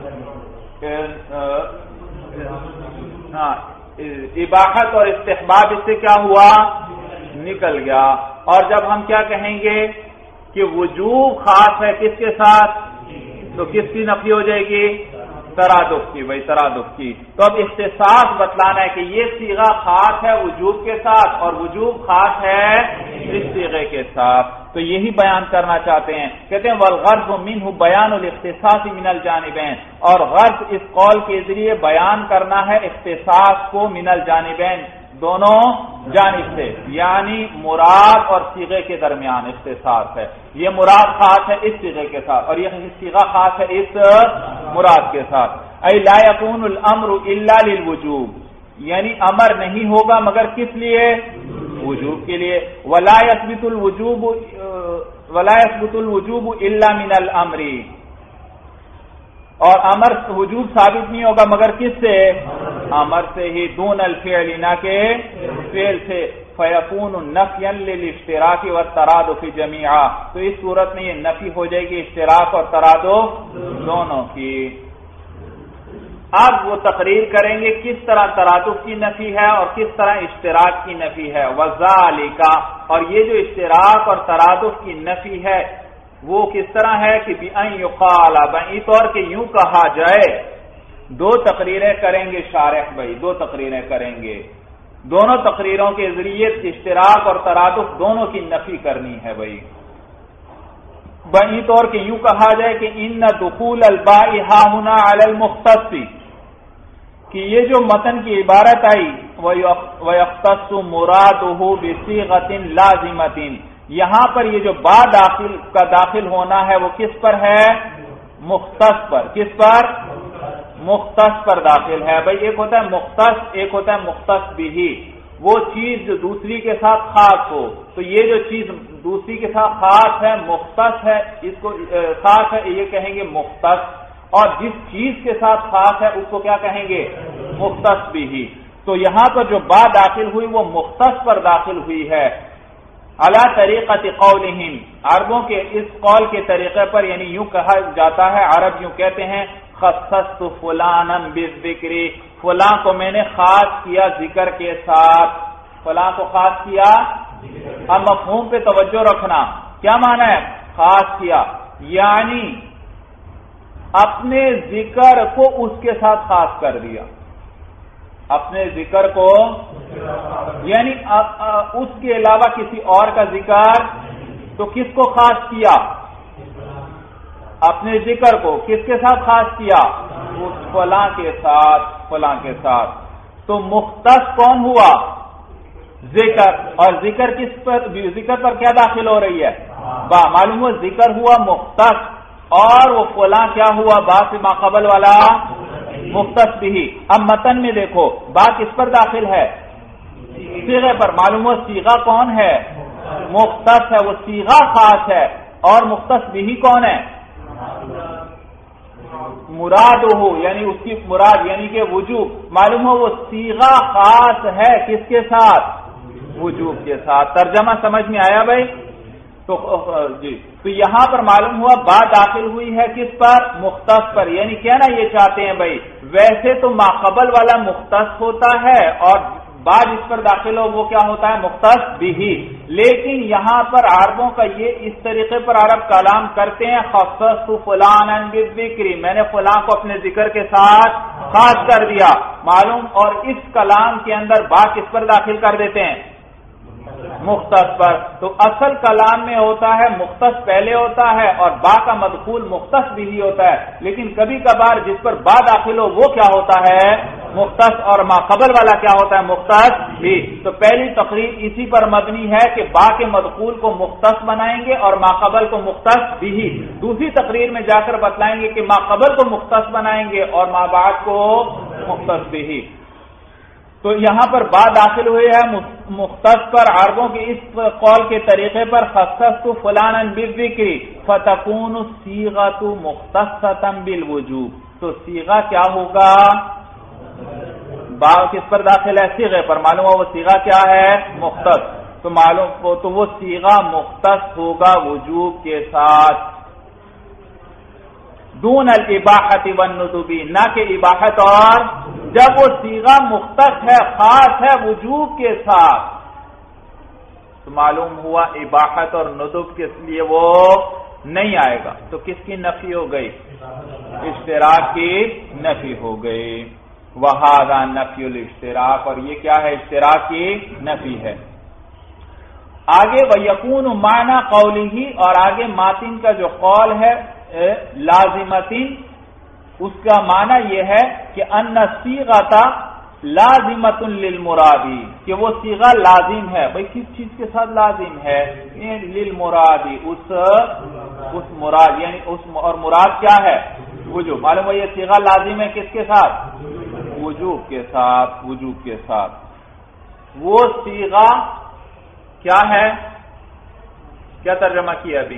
اباحت اور استحباب اس سے کیا ہوا؟ نکل گیا۔ اور جب ہم کیا کہیں گے کہ وجوب خاص ہے کس کے ساتھ، تو کس کی نفی ہو جائے گی؟ ترادف کی بھائی، ترادف کی۔ تو اب اختصاص بتلانا ہے کہ یہ صیغہ خاص ہے وجوب کے ساتھ اور وجوب خاص ہے اس صیغے کے ساتھ، تو یہی بیان کرنا چاہتے ہیں۔ کہتے ہیں والغرض منہ بیان الاختصاص من الجانبین، اور غرض اس قول کے ذریعے بیان کرنا ہے اختصاص کو من الجانبین، دونوں جانب سے، یعنی مراد اور صیغے کے درمیان اختصاص ہے۔ یہ مراد خاص ہے اس صیغے کے ساتھ اور یہ صیغہ خاص ہے اس مراد کے ساتھ۔ ای لا یکون الامر الا للوجوب، یعنی امر نہیں ہوگا مگر کس لیے؟ وجوب کے لیے۔ ولا یثبت الوجوب الا من الامر، اور امر وجوب ثابت نہیں ہوگا مگر کس سے؟ امر سے ہی، دون الفعل، نہ کہ فعل سے۔ فیکون نفیا للاشتراک والترادف جمیعا، تو اس صورت میں یہ نفی ہو جائے گی اشتراک اور ترادف دونوں کی۔ اب وہ تقریر کریں گے کس طرح ترادف کی نفی ہے اور کس طرح اشتراک کی نفی ہے۔ وذالک، اور یہ جو اشتراک اور ترادف کی نفی ہے وہ کس طرح ہے کہ بأن یقال، بئی طور کہ یوں کہا جائے، دو تقریریں کریں گے شارح بھائی، دو تقریریں کریں گے، دونوں تقریروں کے ذریعے اشتراک اور ترادف دونوں کی نفی کرنی ہے بھائی۔ بئی طور کہ یوں کہا جائے کہ ان دخول الباء ها هنا على المختص، کہ یہ جو متن کی عبارت آئی وَيَخْتَصُ مُرَادُهُ بِصِيغَةٍ لَازِمَةٍ، یہاں پر یہ جو با داخل ہونا ہے وہ کس پر ہے؟ مختص پر۔ کس پر؟ مختص پر داخل ہے بھائی۔ ایک ہوتا ہے مختص، ایک ہوتا ہے مختص بھی، وہ چیز جو دوسری کے ساتھ خاص ہو، تو یہ جو چیز دوسری کے ساتھ خاص ہے مختص ہے، اس کو خاص ہے یہ کہیں گے مختص، اور جس چیز کے ساتھ خاص ہے اس کو کیا کہیں گے؟ مختص بھی۔ تو یہاں پر جو با داخل ہوئی وہ مختص پر داخل ہوئی ہے۔ علی طریقۃ قولہم، عربوں کے اس قول کے طریقے پر، یعنی یوں کہا جاتا ہے، عرب یوں کہتے ہیں خصصت فلانا بالذکر، فلاں کو میں نے خاص کیا ذکر کے ساتھ، فلاں کو خاص کیا۔ اب مفہوم پہ توجہ رکھنا، کیا معنی ہے خاص کیا؟ یعنی اپنے ذکر کو اس کے ساتھ خاص کر دیا، اپنے ذکر کو، یعنی اس کے علاوہ کسی اور کا ذکر، تو کس کو خاص کیا؟ اپنے ذکر کو کس کے ساتھ خاص کیا؟ اس فلاں کے ساتھ، فلاں کے ساتھ۔ تو مختص کون ہوا؟ ذکر، اور ذکر کس پر؟ ذکر پر کیا داخل ہو رہی ہے؟ با، معلوم ہوا ذکر ہوا مختص، اور وہ فلاں کیا ہوا؟ با سے ماقبل والا مختص بھی۔ اب متن میں دیکھو با کس پر داخل ہے؟ صیغے پر، معلوم ہوا صیغہ کون ہے؟ مختص ہے، وہ صیغہ خاص ہے، اور مختص بھی کون ہے؟ مراد ہو، یعنی اس کی مراد یعنی کہ وجوب، معلوم ہو وہ صیغہ خاص ہے کس کے ساتھ؟ وجوب کے ساتھ۔ ترجمہ سمجھ میں آیا بھائی؟ تو جی، تو یہاں پر معلوم ہوا با داخل ہوئی ہے کس پر؟ مختص پر، یعنی کہنا یہ چاہتے ہیں بھائی ویسے تو ماقبل والا مختص ہوتا ہے اور با جس پر داخل ہو وہ کیا ہوتا ہے؟ مختص بھی، لیکن یہاں پر عربوں کا یہ اس طریقے پر عرب کلام کرتے ہیں خصصت فلانا بالذکر، میں نے فلاں کو اپنے ذکر کے ساتھ خاص کر دیا، معلوم، اور اس کلام کے اندر با کس پر داخل کر دیتے ہیں؟ مختص پر۔ تو اصل کلام میں ہوتا ہے مختص پہلے ہوتا ہے اور با کا مدخول مختص بھی ہی ہوتا ہے، لیکن کبھی کبھار جس پر با داخل ہو وہ کیا ہوتا ہے؟ مختص، اور ما قبل والا کیا ہوتا ہے؟ مختص بھی۔ تو پہلی تقریر اسی پر مبنی ہے کہ با کے مدخول کو مختص بنائیں گے اور ما قبل کو مختص بھی، دوسری تقریر میں جا کر بتلائیں گے کہ ما قبل کو مختص بنائیں گے اور ما بعد کو مختص بھی۔ تو یہاں پر با داخل ہوئے ہے مختص پر، عربوں کے اس قول کے طریقے پر خصصت فلانا بالذکر فتکون الصیغۃ مختصۃ بالوجوب، تو صیغہ کیا ہوگا؟ با کس پر داخل ہے؟ صیغے پر، معلوم ہو وہ صیغہ کیا ہے؟ مختص، تو معلوم ہو تو وہ صیغہ مختص ہوگا وجوب کے ساتھ، دون الاباحۃ والندب، نہ کہ اباحت، اور جب وہ صیغہ مختص ہے خاص ہے وجوب کے ساتھ تو معلوم ہوا اباحت اور ندب کے لیے وہ نہیں آئے گا، تو کس کی نفی ہو گئی؟ اشتراک کی نفی ہو گئی۔ وہذا نفی الاشتراک، اور یہ کیا ہے؟ اشتراک کی نفی ہے۔ آگے وَيَكُونُ مَعْنَى قَوْلِهِ، اور آگے ماتن کا جو قول ہے لازمتن، اس کا معنی یہ ہے کہ ان الصیغۃ لازمۃ للمرادی، کہ وہ صیغہ لازم ہے، بھئی کس چیز کے ساتھ لازم ہے؟ للمرادی، اس مراد، یعنی اس، اور مراد کیا ہے؟ وجوب، معلوم ہے یہ صیغہ لازم ہے کس کے ساتھ؟ وجوب کے ساتھ، وجوب کے ساتھ۔ وہ صیغہ کیا ہے؟ کیا ترجمہ کیا ابھی؟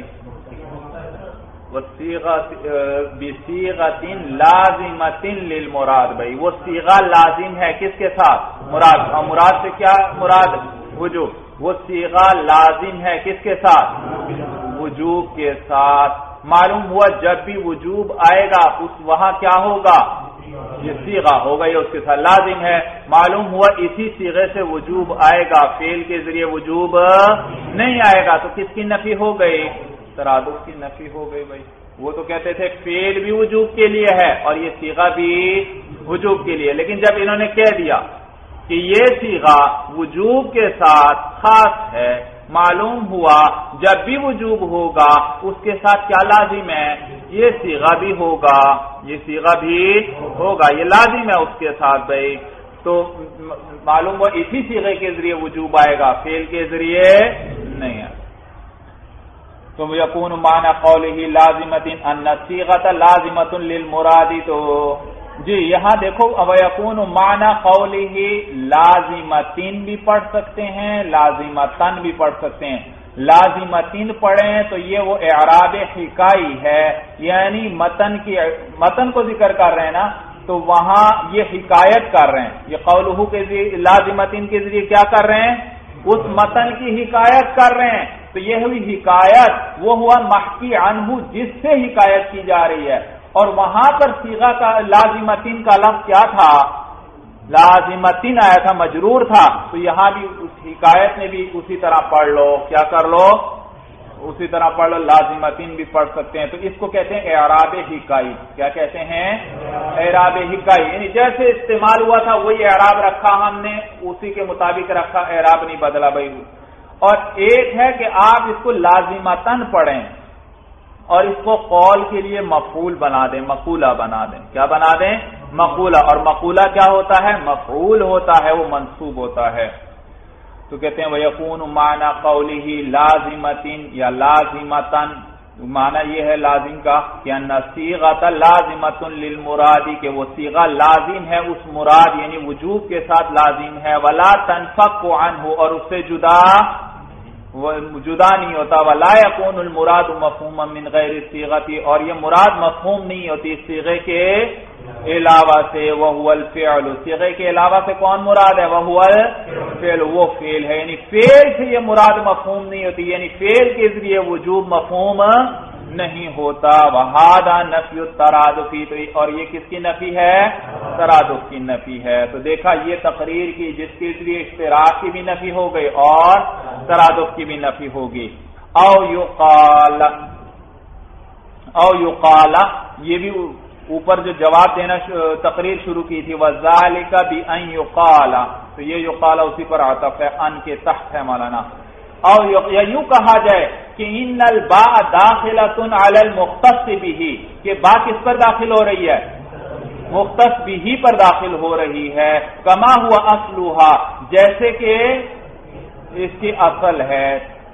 بصیغۃ لازمۃ للمراد، بھائی وہ صیغہ لازم ہے کس کے ساتھ؟ مراد، اور مراد سے کیا مراد؟ وجوب، وہ صیغہ لازم ہے کس کے ساتھ؟ وجوب کے ساتھ۔ معلوم ہوا جب بھی وجوب آئے گا وہاں کیا ہوگا؟ یہ صیغہ ہوگا، یہ اس کے ساتھ لازم ہے۔ معلوم ہوا اسی صیغے سے وجوب آئے گا، فعل کے ذریعے وجوب نہیں آئے گا، تو کس کی نفی ہو گئی؟ ترادف کی نفی ہو گئی بھائی۔ وہ تو کہتے تھے فعل بھی وجوب کے لیے ہے اور یہ صیغہ بھی وجوب کے لیے، لیکن جب انہوں نے کہہ دیا کہ یہ صیغہ وجوب کے ساتھ خاص ہے، معلوم ہوا جب بھی وجوب ہوگا اس کے ساتھ کیا لازم ہے؟ یہ صیغہ بھی ہوگا، یہ صیغہ بھی ہوگا، یہ لازم ہے اس کے ساتھ بھائی۔ تو معلوم ہوا اسی صیغے کے ذریعے وجوب آئے گا، فعل کے ذریعے نہیں ہے۔ تو یکون معنی قولہ لازمۃ ان الصیغۃ لازمۃ للمراد، تو جی یہاں دیکھو ویکون معنی قولہ لازمتین بھی پڑھ سکتے ہیں، لازمتن بھی پڑھ سکتے ہیں۔ لازمتین پڑھیں تو یہ وہ اعراب حکائی ہے، یعنی متن کو ذکر کر رہے ہیں نا، تو وہاں یہ حکایت کر رہے ہیں، یہ قولہ کے ذریعے لازمتین کے ذریعے کیا کر رہے ہیں؟ اس متن کی حکایت کر رہے ہیں۔ تو یہ ہوئی حکایت، وہ ہوا محکی عنہ جس سے حکایت کی جا رہی ہے، اور وہاں پر صیغہ کا لازمتین کا لفظ کیا تھا؟ لازمتین آیا تھا، مجرور تھا، تو یہاں بھی اس حکایت میں بھی اسی طرح پڑھ لو، کیا کر لو؟ اسی طرح پڑھ لو، لازمتین بھی پڑھ سکتے ہیں۔ تو اس کو کہتے ہیں اعراب حکائی۔ کیا کہتے ہیں؟ اعراب حکائی، یعنی جیسے استعمال ہوا تھا وہی اعراب رکھا ہم نے، اسی کے مطابق رکھا، اعراب نہیں بدلا بھائی۔ اور ایک ہے کہ آپ اس کو لازمتن پڑھیں اور اس کو قول کے لیے مفعول بنا دیں، مقولہ بنا دیں۔ کیا بنا دیں؟ مقولہ۔ اور مقولہ کیا ہوتا ہے؟ مفعول ہوتا ہے، وہ منصوب ہوتا ہے۔ تو کہتے ہیں وَيَكُونُ مَعْنَى قَوْلِهِ لَازِمَةٍ یا لازمتن، معنی یہ ہے لازم کا کہ ان صیغۃ لازمۃ للمراد، کہ وہ صیغہ لازم ہے اس مراد یعنی وجوب کے ساتھ لازم ہے، ولا تنفک عنہ، اور اس سے جدا نہیں ہوتا، ولا يكون المراد مفہوما من غیر الصیغۃ، اور یہ مراد مفہوم نہیں ہوتی اس صیغے کے علاوہ سے، وهو الفعل، صیغے کے علاوہ سے کون مراد ہے؟ وهو الفعل، وہ فعل ہے، یعنی فعل سے یہ مراد مفہوم نہیں ہوتی، یعنی فعل کے ذریعے وجوب مفہوم نہیں ہوتا۔ وہذا نفی الترادف، اور یہ کس کی نفی ہے؟ ترادف کی نفی ہے۔ تو دیکھا یہ تقریر کی جس کے ذریعے اشتراک کی بھی نفی ہو گئی اور ترادف کی بھی نفی ہوگی۔ او یقال، یہ بھی اوپر جو جواب دینا تقریر شروع کی تھی، وَذَلِكَ بِأَن يُقَالَ، تو یہ یقال اسی پر عطف ہے، ان کے تحت ہے مولانا۔ اور یوں کہا جائے کہ ان الباء داخلۃ علی المختص بہ، کہ با کس پر داخل ہو رہی ہے؟ مختص بہ پر داخل ہو رہی ہے، کما ہوا اصلھا، جیسے کہ اس کی اصل ہے۔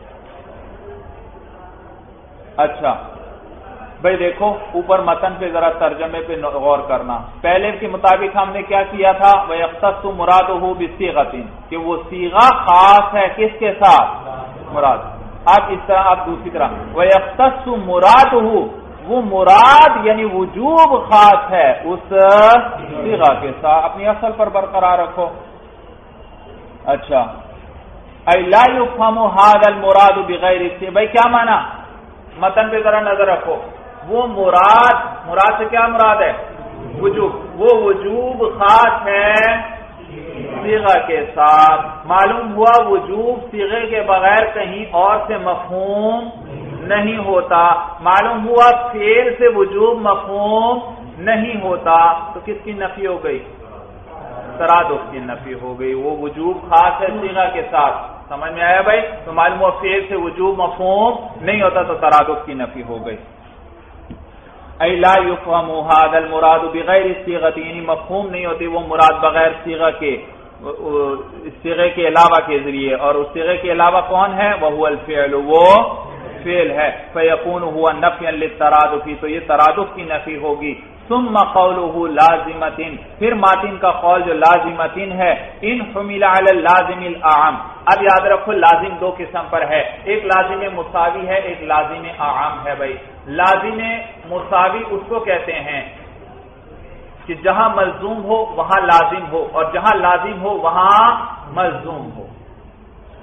اچھا بھائی دیکھو اوپر متن پہ ذرا ترجمے پہ غور کرنا۔ پہلے کے مطابق ہم نے کیا کیا تھا؟ وَيَخْتَصُّ مُرَادُهُ بِصِيغَةٍ، کہ وہ صیغہ خاص ہے کس کے ساتھ؟ مراد۔ اب اس طرح اب دوسری طرح وَيَخْتَصُّ مُرَادُهُ، وہ مراد یعنی وجوب خاص ہے اس صیغہ کے ساتھ، اپنی اصل پر برقرار رکھو۔ اچھا اَيْ لَا يُفْهَمُ هَذَا الْمُرَادُ بِغَيْرِ الصِّيغَةِ، بھائی کیا معنی؟ متن پہ ذرا نظر رکھو، وہ مراد سے کیا مراد ہے؟ وجوب، وہ وجوب خاص ہے صیغہ کے ساتھ۔ معلوم ہوا وجوب صیغے کے بغیر کہیں اور سے مفہوم نہیں ہوتا، معلوم ہوا فعل سے وجوب مفہوم نہیں ہوتا، تو کس کی نفی ہو گئی؟ ترادف کی نفی ہو گئی، وہ وجوب خاص ہے صیغہ کے ساتھ۔ سمجھ میں آیا بھائی؟ تو معلوم ہوا فعل سے وجوب مفہوم نہیں ہوتا، تو ترادف کی نفی ہو گئی۔ اَيْ لَا يُفْهَمُ هَذَا الْمُرَادُ بِغَيْرِ الصِّيغَةِ، یعنی مفہوم نہیں ہوتی وہ مراد بغیر صیغہ کے، صیغے کے علاوہ کے ذریعے، اور اس صیغے کے علاوہ کون ہے؟ وَهُوَ الْفِعْلُ، وہ فعل ہے۔ فَيَكُونُ هُوَ نَفْيًا لِلتَّرَادُفِ، تو یہ ترادف کی نفی ہوگی۔ ثم قوله لازمتن، پھر ماتن کا قول جو لازمتن ہے، ان حمل علی اللازم الاعم، اب یاد رکھو لازم دو قسم پر ہے، ایک لازم مساوی ہے، ایک لازم اعم ہے بھائی۔ لازم مساوی اس کو کہتے ہیں کہ جہاں ملزوم ہو وہاں لازم ہو، اور جہاں لازم ہو وہاں ملزوم ہو۔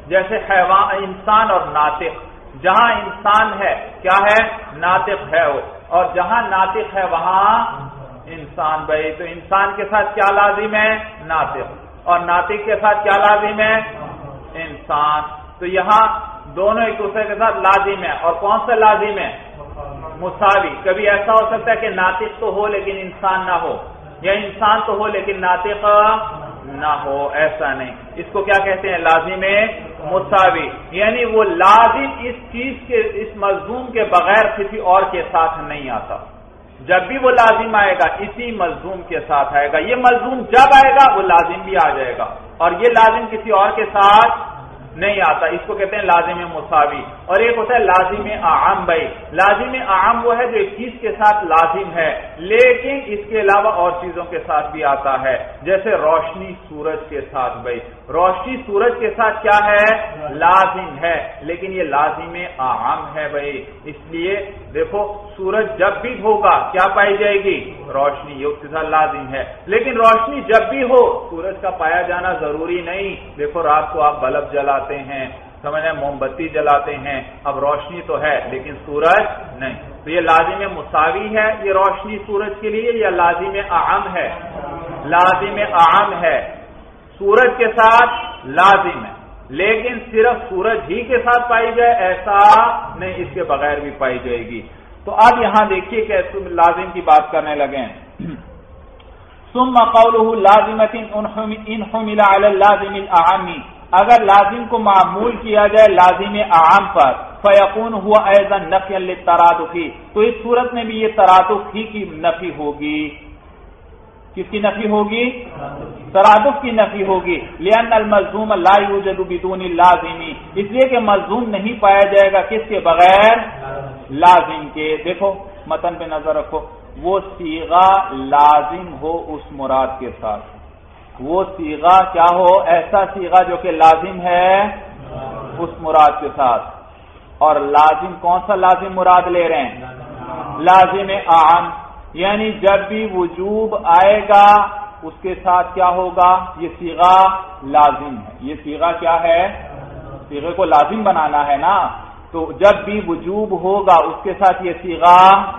جیسے حیوان، انسان اور ناطق، جہاں انسان ہے کیا ہے؟ ناطق ہے وہ، اور جہاں ناطق ہے وہاں انسان بھائی، تو انسان کے ساتھ کیا لازم ہے؟ ناطق، اور ناطق کے ساتھ کیا لازم ہے؟ انسان. تو یہاں دونوں ایک دوسرے کے ساتھ لازم ہے، اور کون سا لازم ہے؟ مساوی. کبھی ایسا ہو سکتا ہے کہ ناطق تو ہو لیکن انسان نہ ہو، یا انسان تو ہو لیکن ناطق نہ ہو، ایسا نہیں. اس کو کیا کہتے ہیں؟ لازم مساوی. یعنی وہ لازم اس چیز کے، اس ملزوم کے بغیر کسی اور کے ساتھ نہیں آتا. جب بھی وہ لازم آئے گا اسی ملزوم کے ساتھ آئے گا. یہ ملزوم جب آئے گا وہ لازم بھی آ جائے گا، اور یہ لازم کسی اور کے ساتھ نہیں آتا. اس کو کہتے ہیں لازم مساوی. اور ایک ہوتا ہے لازم اعم بھائی. لازم اعم وہ ہے جو ایک چیز کے ساتھ لازم ہے لیکن اس کے علاوہ اور چیزوں کے ساتھ بھی آتا ہے. جیسے روشنی سورج کے ساتھ بھائی، روشنی سورج کے ساتھ کیا ہے؟ لازم ہے، لیکن یہ لازم اعم ہے بھائی. اس لیے دیکھو سورج جب بھی ہوگا کیا پائی جائے گی؟ روشنی. یہ اس کے ساتھ لازم ہے، لیکن روشنی جب بھی ہو سورج کا پایا جانا ضروری نہیں. دیکھو رات کو آپ بلب جلاتے ہیں، سمجھیں موم بتی جلاتے ہیں، اب روشنی تو ہے لیکن سورج نہیں. تو یہ لازم مساوی ہے یہ روشنی سورج کے لیے، یا لازم اعم ہے؟ لازم اعم ہے. سورج کے ساتھ لازم ہے لیکن صرف سورج ہی کے ساتھ پائی جائے ایسا نہیں، اس کے بغیر بھی پائی جائے گی. تو اب یہاں دیکھیے کہ لازم کی بات کرنے لگے ہیں. ثم قوله لازمۃ ان حمل على اللازم الاعم، اگر لازم کو معمول کیا جائے لازم اعم پر، فیکون ہوا ایضا نفیا للترادف، تو اس صورت میں بھی یہ ترادف ہی کی نفی ہوگی. کس کی نفی ہوگی؟ ترادف کی نفی ہوگی. لأن الملزوم لا يوجد بدون اللازم، اس لیے کہ ملزوم نہیں پایا جائے گا کس کے بغیر؟ لازم کے. دیکھو متن پہ نظر رکھو، وہ صیغہ لازم ہو اس مراد کے ساتھ، وہ صیغہ کیا ہو؟ ایسا صیغہ جو کہ لازم ہے اس مراد کے ساتھ. اور لازم کون سا لازم مراد لے رہے ہیں؟ لازم اعم. یعنی جب بھی وجوب آئے گا اس کے ساتھ کیا ہوگا؟ یہ صیغہ لازم ہے. یہ صیغہ کیا ہے؟ صیغے کو لازم بنانا ہے نا، تو جب بھی وجوب ہوگا اس کے ساتھ یہ صیغہ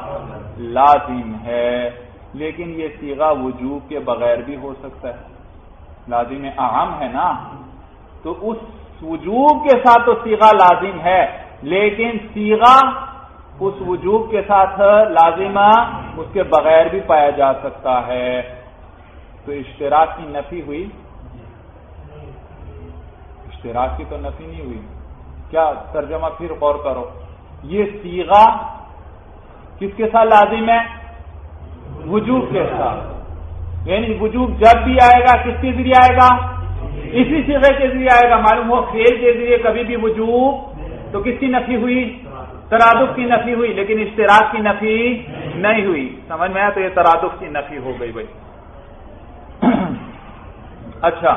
لازم ہے. لیکن یہ صیغہ وجوب کے بغیر بھی ہو سکتا ہے، لازم اعم ہے نا، تو اس وجوب کے ساتھ تو صیغہ لازم ہے لیکن صیغہ اس وجوب کے ساتھ لازمہ اس کے بغیر بھی پایا جا سکتا ہے. تو اشتراک کی نفی ہوئی؟ اشتراک کی تو نفی نہیں ہوئی. کیا ترجمہ پھر غور کرو، یہ صیغہ کس کے ساتھ لازم ہے؟ وجوب کے ساتھ. یعنی وجوب جب بھی آئے گا کس کے ذریعے آئے گا؟ اسی صیغے کے ذریعے آئے گا. معلوم ہو فعل کے ذریعے کبھی بھی وجوب، تو کس کی نفی ہوئی؟ ترادف کی نفی ہوئی، لیکن اشتراک کی نفی نہیں ہوئی. سمجھ میں آیا؟ تو یہ ترادف کی نفی ہو گئی بھائی. اچھا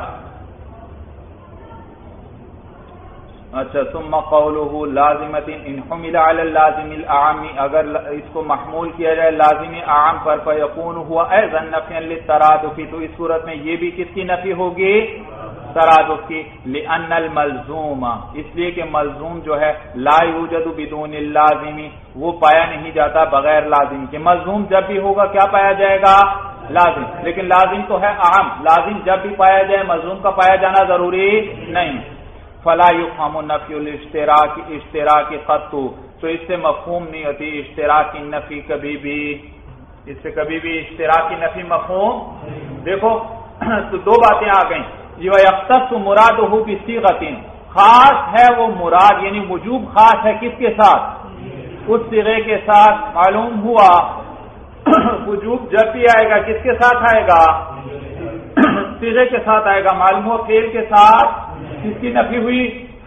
ثم قوله لازمۃ ان حمل على اللازم الاعم، اگر اس کو محمول کیا جائے لازم اعم پر، فیکون ہوا ایضا نفیا للترادف، تو اس صورت میں یہ بھی کس کی نفی ہوگی؟ ترادف کی. لأن الملزوم، اس لیے کہ ملزوم جو ہے لا یوجد بدون اللازم، وہ پایا نہیں جاتا بغیر لازم کے. ملزوم جب بھی ہوگا کیا پایا جائے گا؟ لازم. لیکن لازم تو ہے اعم، لازم جب بھی پایا جائے ملزوم کا پایا جانا ضروری نہیں. فلا یفہم نفی الاشتراک قط، تو اس سے مفہوم نہیں ہوتی اشتراک کی نفی کبھی بھی، اس سے کبھی بھی اشتراک کی نفی مفہوم. دیکھو تو دو باتیں آ گئیں. یختص مرادہ بصیغۃ، خاص ہے وہ مراد، یعنی وجوب خاص ہے کس کے ساتھ؟ اس صیغے کے ساتھ. معلوم ہوا وجوب جب بھی آئے گا کس کے ساتھ آئے گا؟ صیغے کے ساتھ آئے گا. معلوم ہوا فعل کے ساتھ کس کی نفی ہوئی؟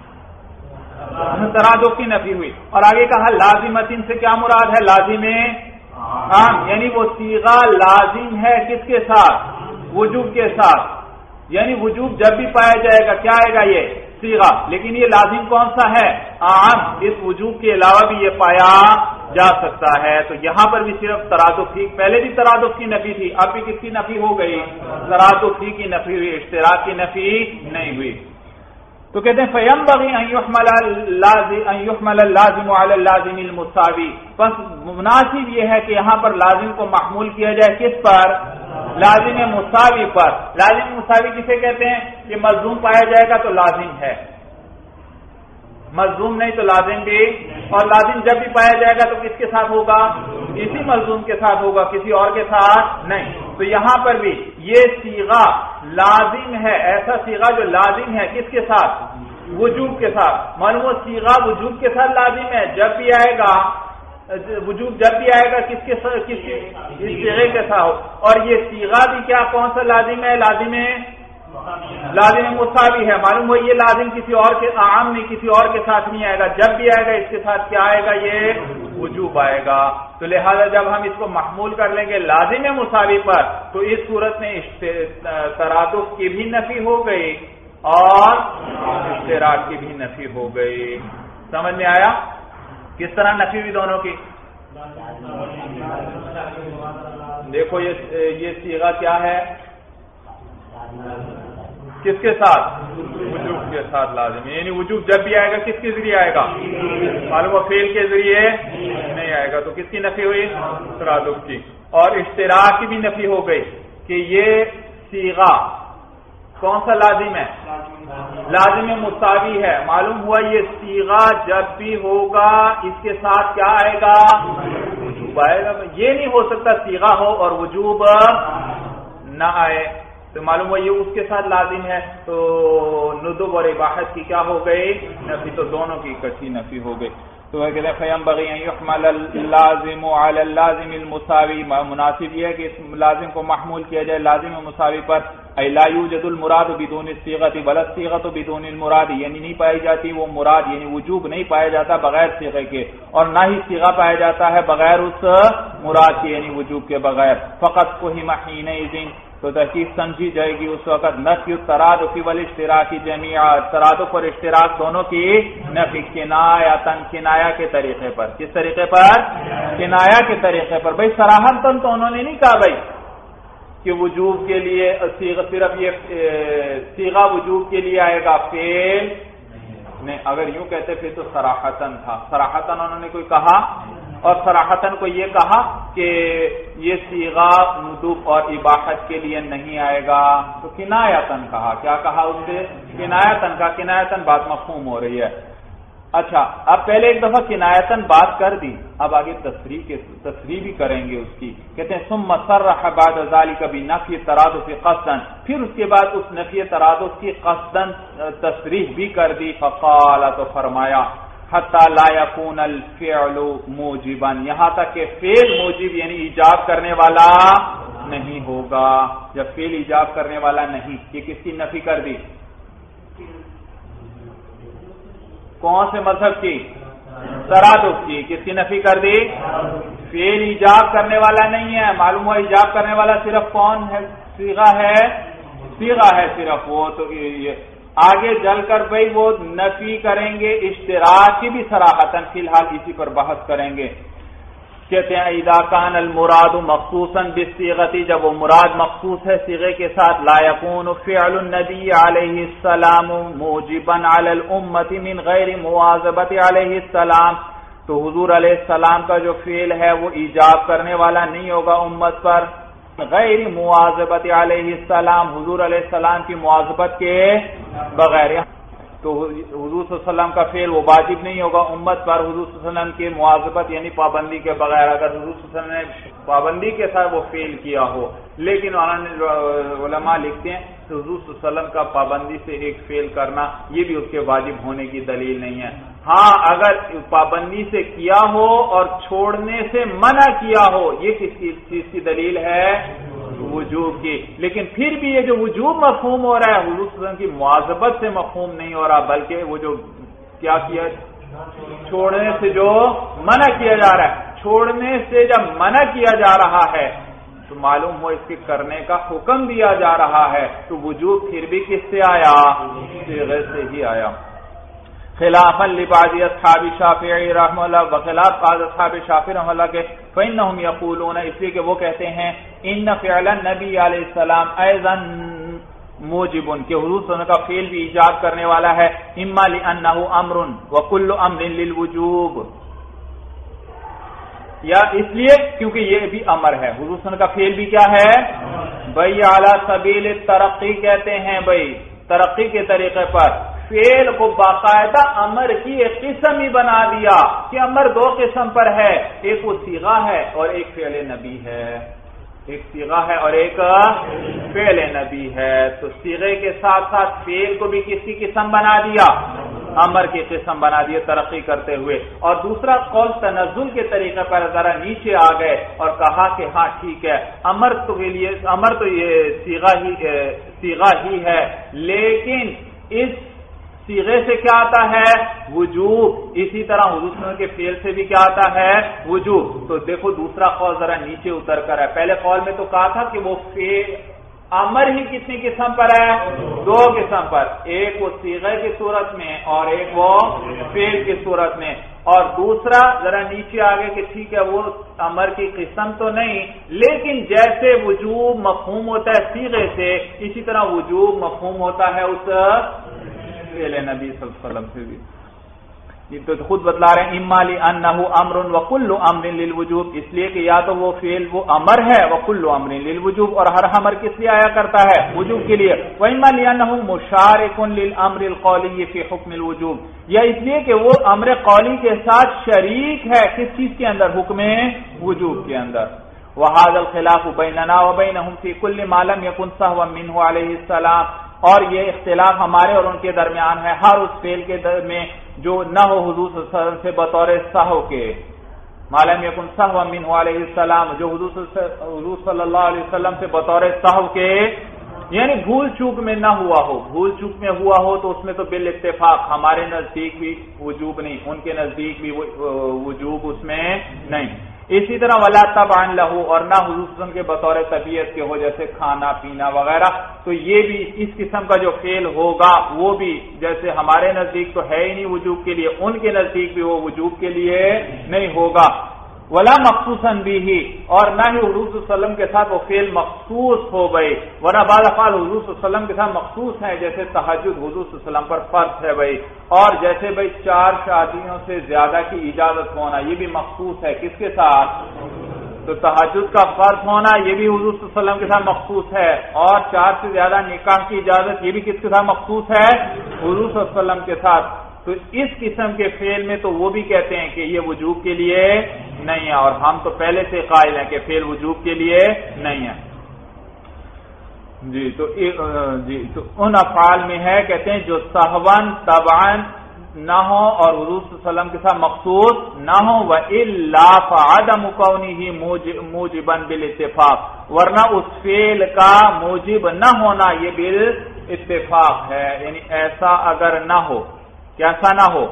ترادف کی نفی ہوئی. اور آگے کہا لازمتن سے کیا مراد ہے؟ لازم عام، یعنی وہ صیغہ لازم ہے کس کے ساتھ؟ وجوب کے ساتھ. یعنی وجوب جب بھی پایا جائے گا کیا آئے گا؟ یہ صیغہ. لیکن یہ لازم کون سا ہے؟ عام. اس وجوب کے علاوہ بھی یہ پایا جا سکتا ہے. تو یہاں پر بھی صرف ترادف ہی، پہلے بھی ترادف کی نفی تھی، اب بھی کس کی نفی ہو گئی؟ ترادف ہی کی نفی ہوئی، اشتراک کی نفی نہیں ہوئی. تو تو کہتے ہیں فَيَنبَغِي أَن يُحْمَلَ اللَّازِمُ عَلَى اللَّازِمِ الْمُسَاوِي، بس مناسب یہ ہے کہ یہاں پر لازم کو محمول کیا جائے کس پر؟ لازم مساوی پر۔ لازم مساوی کسے کہتے ہیں؟ کہ ملزوم پایا جائے گا تو لازم ہے، ملزوم نہیں تو لازم بھی، اور لازم جب بھی پایا جائے گا تو کس کے ساتھ ہوگا؟ اسی ملزوم کے ساتھ ہوگا، کسی اور کے ساتھ نہیں۔ تو یہاں پر بھی یہ صیغہ لازم ہے، ایسا صیغہ جو لازم ہے کس کے ساتھ؟ وجوب کے ساتھ۔ معلوم ہو صیغہ وجوب کے ساتھ لازم ہے، جب بھی آئے گا وجوب جب بھی آئے گا کس کے ساتھ؟ اس صیغے کے ساتھ۔ اور یہ صیغہ بھی کیا کون سا لازم ہے؟ لازم مساوی ہے۔ معلوم ہو یہ لازم کسی اور کے عام نہیں، کسی اور کے ساتھ نہیں آئے گا، جب بھی آئے گا اس کے ساتھ کیا آئے گا؟ یہ وجوب آئے گا۔ تو لہذا جب ہم اس کو محمول کر لیں گے لازم مساوی پر تو اس صورت میں ترادف کی بھی نفی ہو گئی اور اشتراک کی بھی نفی ہو گئی۔ سمجھ میں آیا کس طرح نفی ہوئی دونوں کی؟ دیکھو یہ صیغہ کیا ہے؟ کس کے ساتھ؟ وجوب کے ساتھ لازم، یعنی وجوب جب بھی آئے گا کس کے ذریعے آئے گا؟ معلوم و فعل کے ذریعے نہیں آئے گا۔ تو کس کی نفی ہوئی؟ ترادف کی۔ اور اشتراک کی بھی نفی ہو گئی کہ یہ صیغہ کون سا لازم ہے؟ لازم مساوی ہے۔ معلوم ہوا یہ صیغہ جب بھی ہوگا اس کے ساتھ کیا آئے گا؟ وجوب آئے گا۔ یہ نہیں ہو سکتا صیغہ ہو اور وجوب نہ آئے، تو معلوم ہوا یہ اس کے ساتھ لازم ہے، تو ندب اور اباحت کی کیا ہو گئی؟ نفی۔ تو دونوں کی اکٹھی نفی ہو گئی۔ تو وہ کہتے ہیں فَيَنبَغِي أَن يُحْمَلَ اللَّازِمُ عَلَى اللَّازِمِ الْمُسَاوِي، مناسب یہ ہے کہ اس لازم کو محمول کیا جائے لازم مساوی پر۔ اَيْ لَا يُوجَدُ الْمُرَادُ بِدُونِ الصِّيغَةِ وَلَا الصِّيغَةُ بِدُونِ الْمُرَادِ، یعنی نہیں پائی جاتی وہ مراد، یعنی وجوب نہیں پایا جاتا بغیر صیغے کے، اور نہ ہی صیغہ پایا جاتا ہے بغیر اس مراد کے، یعنی وجوب کے بغیر۔ فَقَدْ فُهِمَ حِينَئِذٍ، تو تحقیق سمجھی جائے گی اس وقت نفی الترادف والاشتراک جميعا، ترادف اور اشتراک دونوں کی نفی کنایتن، کنایا کے طریقے پر۔ کس طریقے پر؟ کنایا کے طریقے پر۔ بھائی صراحتاً تو انہوں نے نہیں کہا بھائی کہ وجوب کے لیے صرف یہ صیغہ وجوب کے لیے آئے گا، فعل نہیں۔ اگر یوں کہتے پھر تو صراحتاً تھا، صراحتاً انہوں نے کوئی کہا، اور صراحتاً کو یہ کہا کہ یہ صیغہ ندب اور اباحت کے لیے نہیں آئے گا، تو کنایتاً کہا۔ کیا کہا اس سے؟ کنایتاً کا۔ کنایتاً بات مفہوم ہو رہی ہے۔ اچھا، اب پہلے ایک دفعہ کنایتاً بات کر دی، اب آگے تصریح بھی کریں گے اس کی۔ کہتے ہیں ثم صرح بعد ذلك بنفی الترادف قصدا، پھر اس کے بعد اس نفی ترادف کی قصدا تصریح بھی کر دی۔ فقال، تو فرمایا حتی لا یکون الفعل موجبا، یہاں تک کہ فعل موجب یعنی ایجاب کرنے والا نہیں ہوگا۔ جب فعل ایجاب کرنے والا نہیں، یہ کس کی نفی کر دی؟ کون سے مذہب کی؟ ترادف کی۔ کس کی نفی کر دی؟ فعل ایجاب کرنے والا نہیں ہے۔ معلوم ہوا ایجاب کرنے والا صرف کون ہے؟ صیغہ ہے، صیغہ ہے صرف وہ۔ تو یہ آگے جل کر بھئی وہ نفی کریں گے اشتراک کی بھی صراحتاً، فی الحال اسی پر بحث کریں گے۔ کہتے ہیں اذا کان المراد مخصوصا بالصیغۃ، جب وہ مراد مخصوص ہے صیغے کے ساتھ، لا یکون فعل النبی علیہ السلام موجبا علی الامۃ من غیر مواظبۃ علیہ السلام، تو حضور علیہ السلام کا جو فعل ہے وہ ایجاب کرنے والا نہیں ہوگا امت پر، غیر مواظبت علیہ السلام، حضور علیہ السلام کی مواظبت کے بغیر۔ تو حضور صلی اللہ علیہ وسلم کا فعل وہ واجب نہیں ہوگا امت پر حضور صلی اللہ علیہ وسلم کی مواظبت یعنی پابندی کے بغیر۔ اگر حضور صلی اللہ علیہ وسلم نے پابندی کے ساتھ وہ فعل کیا ہو، لیکن علماء لکھتے ہیں کہ حضور صلی اللہ علیہ وسلم کا پابندی سے ایک فعل کرنا یہ بھی اس کے واجب ہونے کی دلیل نہیں ہے۔ ہاں اگر پابندی سے کیا ہو اور چھوڑنے سے منع کیا ہو، یہ کس چیز کی دلیل ہے؟ وجوب کی۔ لیکن پھر بھی یہ جو وجوب مفہوم ہو رہا ہے حضور صلی اللہ علیہ وسلم کی مواظبت سے مفہوم نہیں ہو رہا، بلکہ وہ جو کیا کیا چھوڑنے سے جو منع کیا جا رہا ہے، چھوڑنے سے جب منع کیا جا رہا ہے تو معلوم ہو اس کے کرنے کا حکم دیا جا رہا ہے، تو وجوب پھر بھی کس سے آیا؟ صیغے سے ہی آیا۔ خلافا لبعض اصحاب شافعی رحمہ اللہ، بخلاف بعض اصحاب شافعی رحمہ اللہ کے، فإنهم يقولون، اس لیے کہ وہ کہتے ہیں ان فعل النبی علیہ السلام ایضا موجب کہ حضور صلی اللہ علیہ وسلم کا فعل بھی ایجاب کرنے والا ہے، اما لانہ امر وکل امر للوجوب، یا اس لیے کیونکہ یہ بھی امر ہے، حضور صلی اللہ علیہ وسلم کا فعل بھی کیا ہے بھائی اعلی سبیل ترقی کہتے ہیں، بھائی ترقی کے طریقے پر فعل کو باقاعدہ امر کی ایک قسم ہی بنا دیا کہ امر دو قسم پر ہے، ایک وہ صیغہ ہے اور ایک فعل نبی ہے، ایک صیغہ ہے اور ایک فعل نبی ہے، تو صیغے کے ساتھ ساتھ فعل کو بھی کس کی قسم بنا دیا، امر کی قسم بنا دیے ترقی کرتے ہوئے۔ اور دوسرا قول تنزل کے طریقے پر ذرا نیچے آ گئے اور کہا کہ ہاں ٹھیک ہے امر تو یہ صیغہ ہی ہے، لیکن اس صیغے سے کیا آتا ہے وجوب، اسی طرح حضور صلی اللہ علیہ وسلم کے فعل سے بھی کیا آتا ہے وجوب۔ تو دیکھو دوسرا قول ذرا نیچے اتر کر ہے، پہلے قول میں تو کہا تھا کہ وہ فعل امر ہی کتنی قسم پر ہے، دو قسم پر، ایک وہ صیغے کی صورت میں اور ایک وہ فعل کی صورت میں، اور دوسرا ذرا نیچے آگے کہ ٹھیک ہے وہ امر کی قسم تو نہیں، لیکن جیسے وجوب مفہوم ہوتا ہے صیغے سے، اسی طرح وجوب مفہوم ہوتا ہے اس فعل نبی صلی اللہ علیہ وسلم سے بھی۔ یہ تو خود بتلا رہے ہیں اما لانہ امر وکل امر للوجوب، اس لیے کہ یا تو وہ فعل وہ امر ہے وکل امر للوجوب، اور ہر امر کس لیے آیا کرتا ہے وجوب کے لیے، واما لانہ مشارک للامر القولی فی حکم الوجوب، یا اس لیے کہ وہ امر قولی کے ساتھ شریک ہے کس چیز کے اندر، حکم وجوب کے اندر۔ وهذا الخلاف بیننا وبینہم فی کل ما لم یکن سہوا منہ علیہ السلام، اور یہ اختلاف ہمارے اور ان کے درمیان ہے ہر اس فعل کے میں جو نہ ہو حضور صلی اللہ علیہ وسلم سے بطور سہو کے، معلوم یکن سہوا منہ علیہ السلام، جو حضور صلی اللہ علیہ وسلم سے بطور سہو کے یعنی بھول چوک میں نہ ہوا ہو، بھول چوک میں ہوا ہو تو اس میں تو بالاتفاق ہمارے نزدیک بھی وجوب نہیں، ان کے نزدیک بھی وجوب اس میں نہیں۔ اسی طرح ولا تبعا لہو، اور نہ حضور صلی اللہ علیہ وسلم کے بطور طبیعت کے ہو جیسے کھانا پینا وغیرہ، تو یہ بھی اس قسم کا جو فعل ہوگا وہ بھی جیسے ہمارے نزدیک تو ہے ہی نہیں وجوب کے لیے، ان کے نزدیک بھی وہ وجوب کے لیے نہیں ہوگا۔ ولا مخصوصا بھی، اور نہ ہی حضور صلی اللہ علیہ وسلم کے ساتھ وہ فعل مخصوص ہو گئے، ورنہ بعض افعال حضور صلی اللہ علیہ وسلم کے ساتھ مخصوص ہیں، جیسے تہجد حضور صلی اللہ علیہ وسلم پر فرض ہے بھائی، اور جیسے بھائی 4 شادیوں سے زیادہ کی اجازت ہونا یہ بھی مخصوص ہے کس کے ساتھ، تو تہجد کا فرض ہونا یہ بھی حضور صلی اللہ علیہ وسلم کے ساتھ مخصوص ہے، اور 4 سے زیادہ نکاح کی اجازت یہ بھی کس کے ساتھ مخصوص ہے حضور صلی اللہ علیہ وسلم کے ساتھ۔ تو اس قسم کے فعل میں تو وہ بھی کہتے ہیں کہ یہ وجوب کے لیے نہیں ہے، اور ہم تو پہلے سے قائل ہیں کہ فعل وجوب کے لیے نہیں ہے۔ تو ان افعال میں ہے کہتے ہیں جو سہون تبعن نہ ہو اور حضور صلی اللہ علیہ وسلم کے ساتھ مخصوص نہ ہو، وَإِلَّا فَعَدَمُ كَوْنِهِ مُوجِبًا بِالْاتِّفَاقِ، ورنہ اس فعل کا موجب نہ ہونا یہ بالاتفاق ہے، یعنی ایسا اگر نہ ہو، کیسا نہ ہو،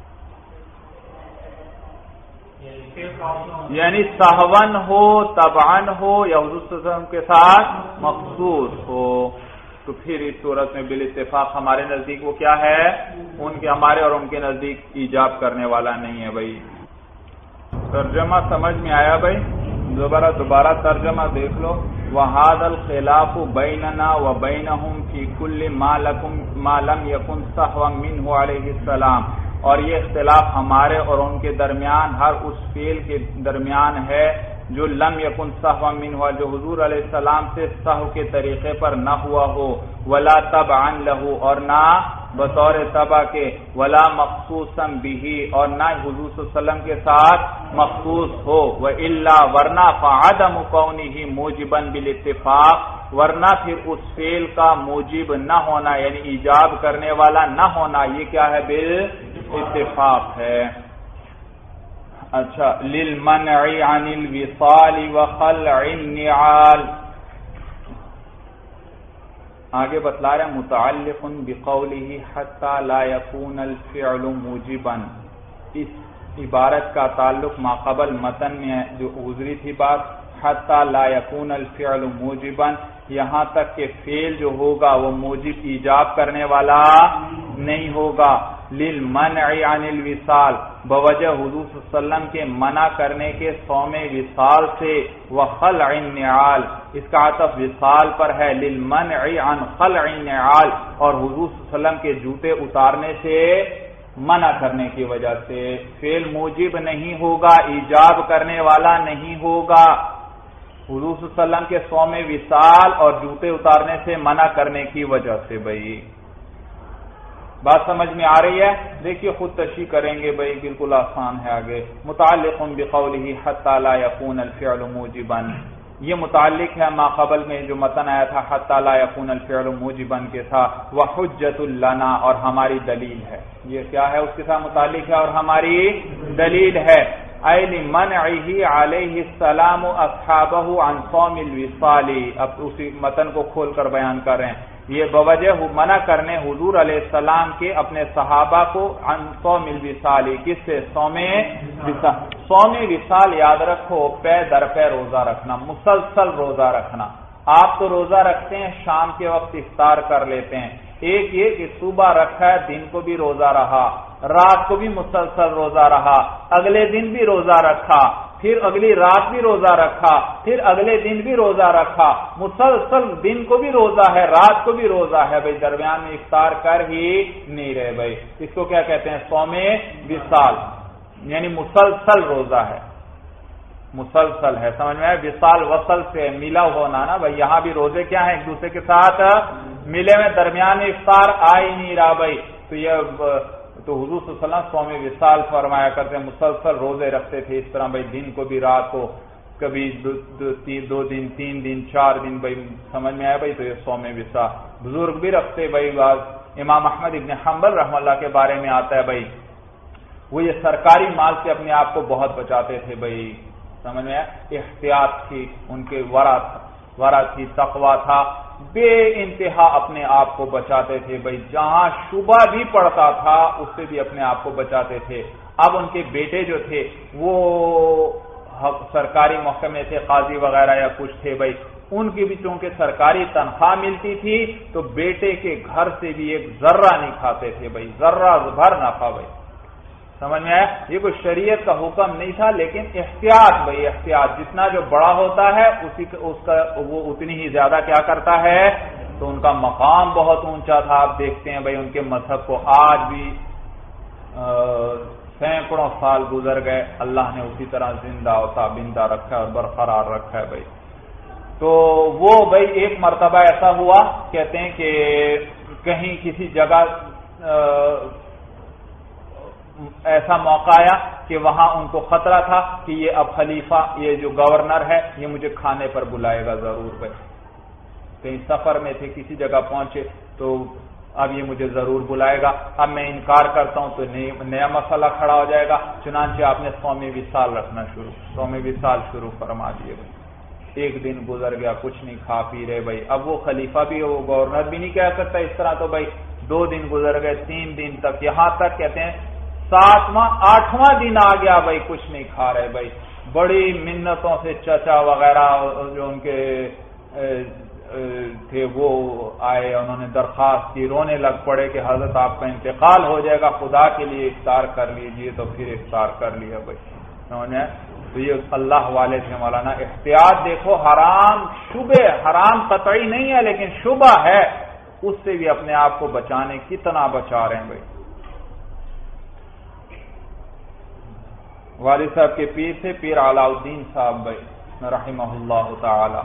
یعنی سہون ہو تبعن ہو یا حضور صلی اللہ علیہ وسلم کے ساتھ مخصوص ہو، تو پھر اس صورت میں بالاتفاق ہمارے نزدیک وہ کیا ہے، ان کے ہمارے اور ان کے نزدیک ایجاب کرنے والا نہیں ہے۔ بھائی ترجمہ سمجھ میں آیا بھائی؟ دوبارہ ترجمہ دیکھ لو۔ وَهَذَا الْخِلَافُ بَيْنَنَا وَبَيْنَهُمْ فِي كُلِّ مَا لَمْ يَكُنْ سَهْوًا مِنْهُ عَلَيْهِ السَّلَامُ، اور یہ اختلاف ہمارے اور ان کے درمیان ہر اس فعل کے درمیان ہے جو لم یکن سہوا منہ، جو حضور علیہ السلام سے سہو کے طریقے پر نہ ہوا ہو، ولا تبعا لہو، اور نہ بطور تبع کے، ولا مخصوصا به، اور نہ حضور صلی اللہ علیہ وسلم کے ساتھ مخصوص ہو، وإلا، ورنہ فعدم كونه موجبا بالاتفاق، ورنہ پھر اس فعل کا موجب نہ ہونا یعنی ایجاب کرنے والا نہ ہونا یہ کیا ہے، بالاتفاق ہے۔ اچھا، للمنع عن الوصال وخلع النعال، آگے بتلا رہے ہیں متعلق بقوله حتى لا يكون الفعل موجبا، اس عبارت کا تعلق ما قبل متن میں جو گزری تھی بات، حتى لا يكون الفعل موجبا، یہاں تک کہ فعل جو ہوگا وہ موجب ایجاب کرنے والا نہیں ہوگا، للمنع عن الوصال، بوجہ حضور صلی اللہ علیہ وسلم کے منع کرنے کے صوم وصال سے، وخلع النعال، اس کا عطف وصال پر ہے، للمنع عن خلع النعال، اور حضور صلی اللہ علیہ وسلم کے جوتے اتارنے سے منع کرنے کی وجہ سے۔ فعل موجب نہیں ہوگا، ایجاب کرنے والا نہیں ہوگا، حضور صلی اللہ علیہ وسلم کے صوم وصال اور جوتے اتارنے سے منع کرنے کی وجہ سے۔ بھائی بات سمجھ میں آ رہی ہے؟ دیکھیے خود تشریح کریں گے بھائی، بالکل آسان ہے آگے۔ متعلق بقولہ حتی لا یکون الفعل موجبا، یہ متعلق ہے ما قبل میں جو متن آیا تھا حتی لا یکون الفعل موجبا کے تھا، وحجۃ لنا، اور ہماری دلیل ہے۔ یہ کیا ہے؟ اس کے ساتھ متعلق ہے اور ہماری دلیل ہے۔ اے لمنعہ علیہ السلام اصحابہ عن صوم الوصال، اب اسی متن کو کھول کر بیان کر رہے ہیں۔ یہ بوجہ منع کرنے حضور علیہ السلام کے اپنے صحابہ کو عن صوم الوصال، کس سے؟ صوم وصال۔ صوم وصال یاد رکھو، پے در پے روزہ رکھنا، مسلسل روزہ رکھنا۔ آپ تو روزہ رکھتے ہیں، شام کے وقت افطار کر لیتے ہیں، ایک یہ کہ صبح رکھا ہے، دن کو بھی روزہ رہا، رات کو بھی مسلسل روزہ رہا، اگلے دن بھی روزہ رکھا، پھر اگلی رات بھی روزہ رکھا، پھر اگلے دن بھی روزہ رکھا، مسلسل دن کو بھی روزہ ہے، رات کو بھی روزہ ہے، بھائی درمیان میں افطار کر ہی نہیں رہے۔ بھائی اس کو کیا کہتے ہیں؟ صوم وصال، یعنی مسلسل روزہ ہے، مسلسل ہے، سمجھ میں؟ وصال وصل سے ملا ہونا نا بھائی، یہاں بھی روزے کیا ہیں؟ ایک دوسرے کے ساتھ ملے میں، درمیان میں افطار آ ہی نہیں رہا بھائی، تو یہ تو حضور صلی اللہ علیہ وسلم صوم وصال فرمایا کرتے ہیں، مسلسل روزے رکھتے تھے اس طرح بھائی، دن کو بھی رات کو، کبھی دو دن، 3 دن، 4 دن، بھائی سمجھ میں آیا بھائی؟ تو یہ صوم وصال بزرگ بھی رکھتے بھائی۔ بعض امام احمد ابن حنبل رحمہ اللہ کے بارے میں آتا ہے بھائی، وہ یہ سرکاری مال سے اپنے آپ کو بہت بچاتے تھے بھائی، سمجھ میں آیا؟ احتیاط تھی ان کے، ورع تھی، تقویٰ تھا، بے انتہا اپنے آپ کو بچاتے تھے بھائی، جہاں شبہ بھی پڑتا تھا اس سے بھی اپنے آپ کو بچاتے تھے۔ اب ان کے بیٹے جو تھے وہ سرکاری محکمے تھے، قاضی وغیرہ یا کچھ تھے بھائی، ان کی بھی چونکہ سرکاری تنخواہ ملتی تھی تو بیٹے کے گھر سے بھی ایک ذرہ نہیں کھاتے تھے بھائی، ذرہ بھر نہ کھا بھائی، سمجھ میں آیا؟ یہ کوئی شریعت کا حکم نہیں تھا، لیکن احتیاط بھائی، احتیاط، جتنا جو بڑا ہوتا ہے اس کا وہ اتنی ہی زیادہ کیا کرتا ہے، تو ان کا مقام بہت اونچا تھا۔ آپ دیکھتے ہیں بھائی ان کے مذہب کو آج بھی سینکڑوں سال گزر گئے، اللہ نے اسی طرح زندہ و تابندہ رکھا ہے اور برقرار رکھا ہے بھائی۔ تو وہ بھائی ایک مرتبہ ایسا ہوا، کہتے ہیں کہ کہیں کسی جگہ ایسا موقع آیا کہ وہاں ان کو خطرہ تھا کہ یہ اب خلیفہ، یہ جو گورنر ہے، یہ مجھے کھانے پر بلائے گا ضرور بھائی، کہیں سفر میں تھے، کسی جگہ پہنچے تو اب یہ مجھے ضرور بلائے گا، اب میں انکار کرتا ہوں تو نیا مسئلہ کھڑا ہو جائے گا، چنانچہ آپ نے صوم وصال رکھنا صوم وصال شروع فرما دیے بھائی۔ ایک دن گزر گیا، کچھ نہیں کھا پی رہے بھائی، اب وہ خلیفہ بھی، وہ گورنر بھی نہیں کہہ سکتا اس طرح، تو بھائی 2 دن گزر گئے، 3 دن تک، یہاں تک کہتے ہیں 7واں 8واں دن آ گیا بھائی، کچھ نہیں کھا رہے بھائی، بڑی منتوں سے چچا وغیرہ جو ان کے تھے وہ آئے، انہوں نے درخواست کی، رونے لگ پڑے کہ حضرت آپ کا انتقال ہو جائے گا، خدا کے لیے افطار کر لیجئے، تو پھر افطار کر لیا بھائی، سمجھ میں؟ تو یہ اللہ والے تھے مولانا۔ احتیاط دیکھو، حرام شبہ، حرام قطعی نہیں ہے لیکن شبہ ہے، اس سے بھی اپنے آپ کو بچانے کتنا بچا رہے ہیں بھائی۔ والد صاحب کے پیر تھے پیر علاء الدین صاحب بھائی رحمہ اللہ تعالی،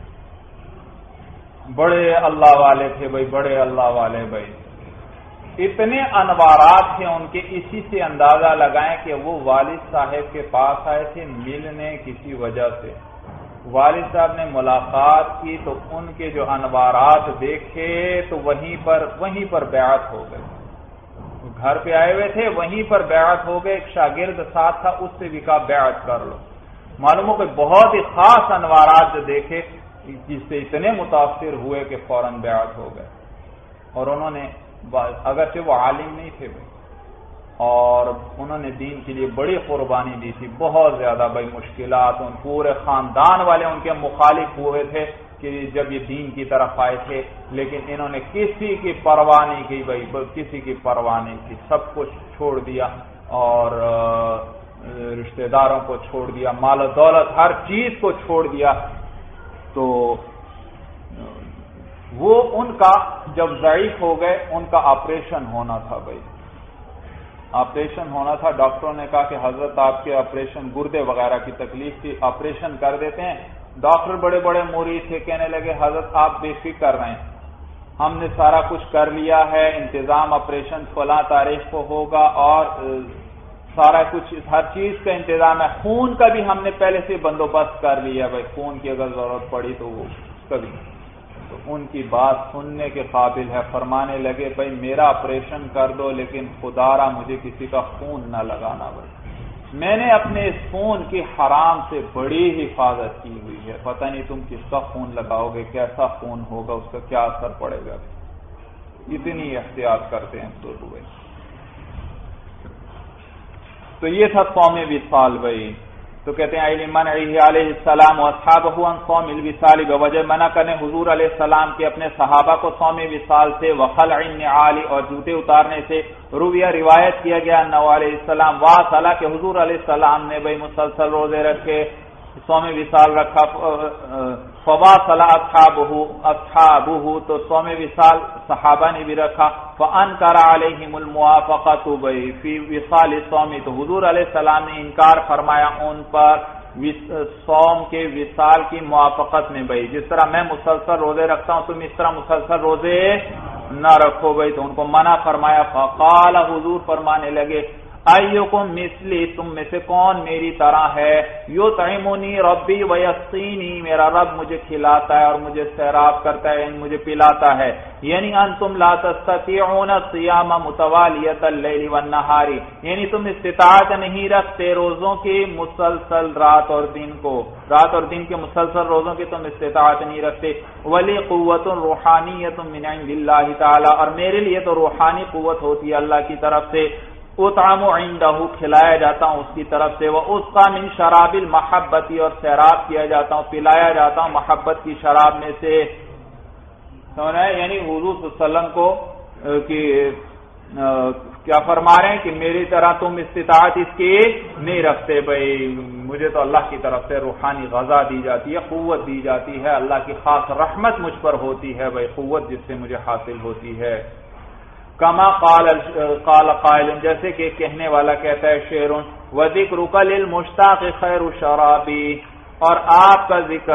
بڑے اللہ والے تھے بھائی، بڑے اللہ والے بھائی، اتنے انوارات تھے ان کے، اسی سے اندازہ لگائیں کہ وہ والد صاحب کے پاس آئے تھے ملنے کسی وجہ سے، والد صاحب نے ملاقات کی تو ان کے جو انوارات دیکھے تو وہیں پر بیعت ہو گئی، گھر پہ آئے ہوئے تھے وہیں پر بیعت ہو گئے، ایک شاگرد ساتھ تھا اس سے بھی کہا بیعت کر لو، معلوم ہو کہ بہت ہی خاص انوارات جو دیکھے جس سے اتنے متاثر ہوئے کہ فوراً بیعت ہو گئے، اور انہوں نے اگرچہ وہ عالم نہیں تھے بھائی، اور انہوں نے دین کے لیے بڑی قربانی دی تھی، بہت زیادہ بھائی، مشکلات، ان پورے خاندان والے ان کے مخالف ہوئے تھے، کہ جب یہ دین کی طرف آئے تھے، لیکن انہوں نے کسی کی پرواہ نہیں کی بھائی، کسی کی پرواہ نہیں کی، سب کچھ چھوڑ دیا اور رشتہ داروں کو چھوڑ دیا، مال و دولت ہر چیز کو چھوڑ دیا۔ تو وہ ان کا جب ضعیف ہو گئے، ان کا آپریشن ہونا تھا بھائی، آپریشن ہونا تھا۔ ڈاکٹروں نے کہا کہ حضرت آپ کے آپریشن، گردے وغیرہ کی تکلیف تھی، آپریشن کر دیتے ہیں۔ ڈاکٹر بڑے بڑے مرید تھے، کہنے لگے حضرت آپ بے فکر رہیں، ہم نے سارا کچھ کر لیا ہے، انتظام آپریشن فلاں تاریخ کو ہوگا اور سارا کچھ ہر چیز کا انتظام ہے، خون کا بھی ہم نے پہلے سے بندوبست کر لیا بھائی، خون کی اگر ضرورت پڑی تو وہ کبھی۔ تو ان کی بات سننے کے قابل ہے، فرمانے لگے بھائی میرا آپریشن کر دو لیکن خدا را مجھے کسی کا خون نہ لگانا بھائی، میں نے اپنے اس خون کی حرام سے بڑی حفاظت کی ہوئی ہے، پتہ نہیں تم کس کا خون لگاؤ گے، کیسا خون ہوگا، اس کا کیا اثر پڑے گا، اتنی احتیاط کرتے ہیں تو ہوئے۔ تو یہ تھا صوم وصال بھائی۔ تو کہتے ہیں علمان علیہ السلام واصحابہ عن صوم الوصال، بوجہ منع کرنے حضور علیہ السلام کے اپنے صحابہ کو صوم وصال سے، وخلع النعال اور جوتے اتارنے سے۔ رویہ روایت کیا گیا انہ علیہ السلام واصلہ کہ حضور علیہ السلام نے بھائی مسلسل روزے رکھے، صوم وصال رکھا، فواصل اصحابہ تو صوم وصال صحابہ نے بھی رکھا، فانکر علیہم الموافقۃ بھائی فی وصال الصوم، تو حضور علیہ السلام نے انکار فرمایا ان پر صوم کے وصال کی موافقت میں بھائی، جس طرح میں مسلسل روزے رکھتا ہوں تم اس طرح مسلسل روزے نہ رکھو بھائی، تو ان کو منع فرمایا۔ فقال حضور فرمانے لگے ایکم مثلی، تم میں سے کون میری طرح ہے، یطعمنی ربی ویسقینی، میرا رب مجھے کھلاتا ہے اور مجھے سیراب کرتا ہے، مجھے پلاتا ہے، یعنی انتم لا تستطيعون صیام متوالیۃ اللیل والنہار، یعنی تم استطاعت نہیں رکھتے روزوں کی مسلسل رات اور دن کو، رات اور دن کے مسلسل روزوں کی تم استطاعت نہیں رکھتے، ولی قوت روحانیۃ من عند اللہ تعالی، اور میرے لیے تو روحانی قوت ہوتی ہے اللہ کی طرف سے، اطعم عندہ کھلایا جاتا ہوں اس کی طرف سے، واسقى من شراب المحبت اور سیراب کیا جاتا ہوں، پلایا جاتا ہوں محبت کی شراب میں سے۔ سمجھا، یعنی حضور صلی اللہ علیہ وسلم کو کیا فرما رہے ہیں کہ میری طرح تم استطاعت اس کی نہیں رکھتے بھائی، مجھے تو اللہ کی طرف سے روحانی غذا دی جاتی ہے، قوت دی جاتی ہے، اللہ کی خاص رحمت مجھ پر ہوتی ہے بھائی، قوت جس سے مجھے حاصل ہوتی ہے۔ کما قال قائل، جیسے کہ کہنے والا کہتا ہے شعر، وذکرک للمشتاق خیر شرابی، اور آپ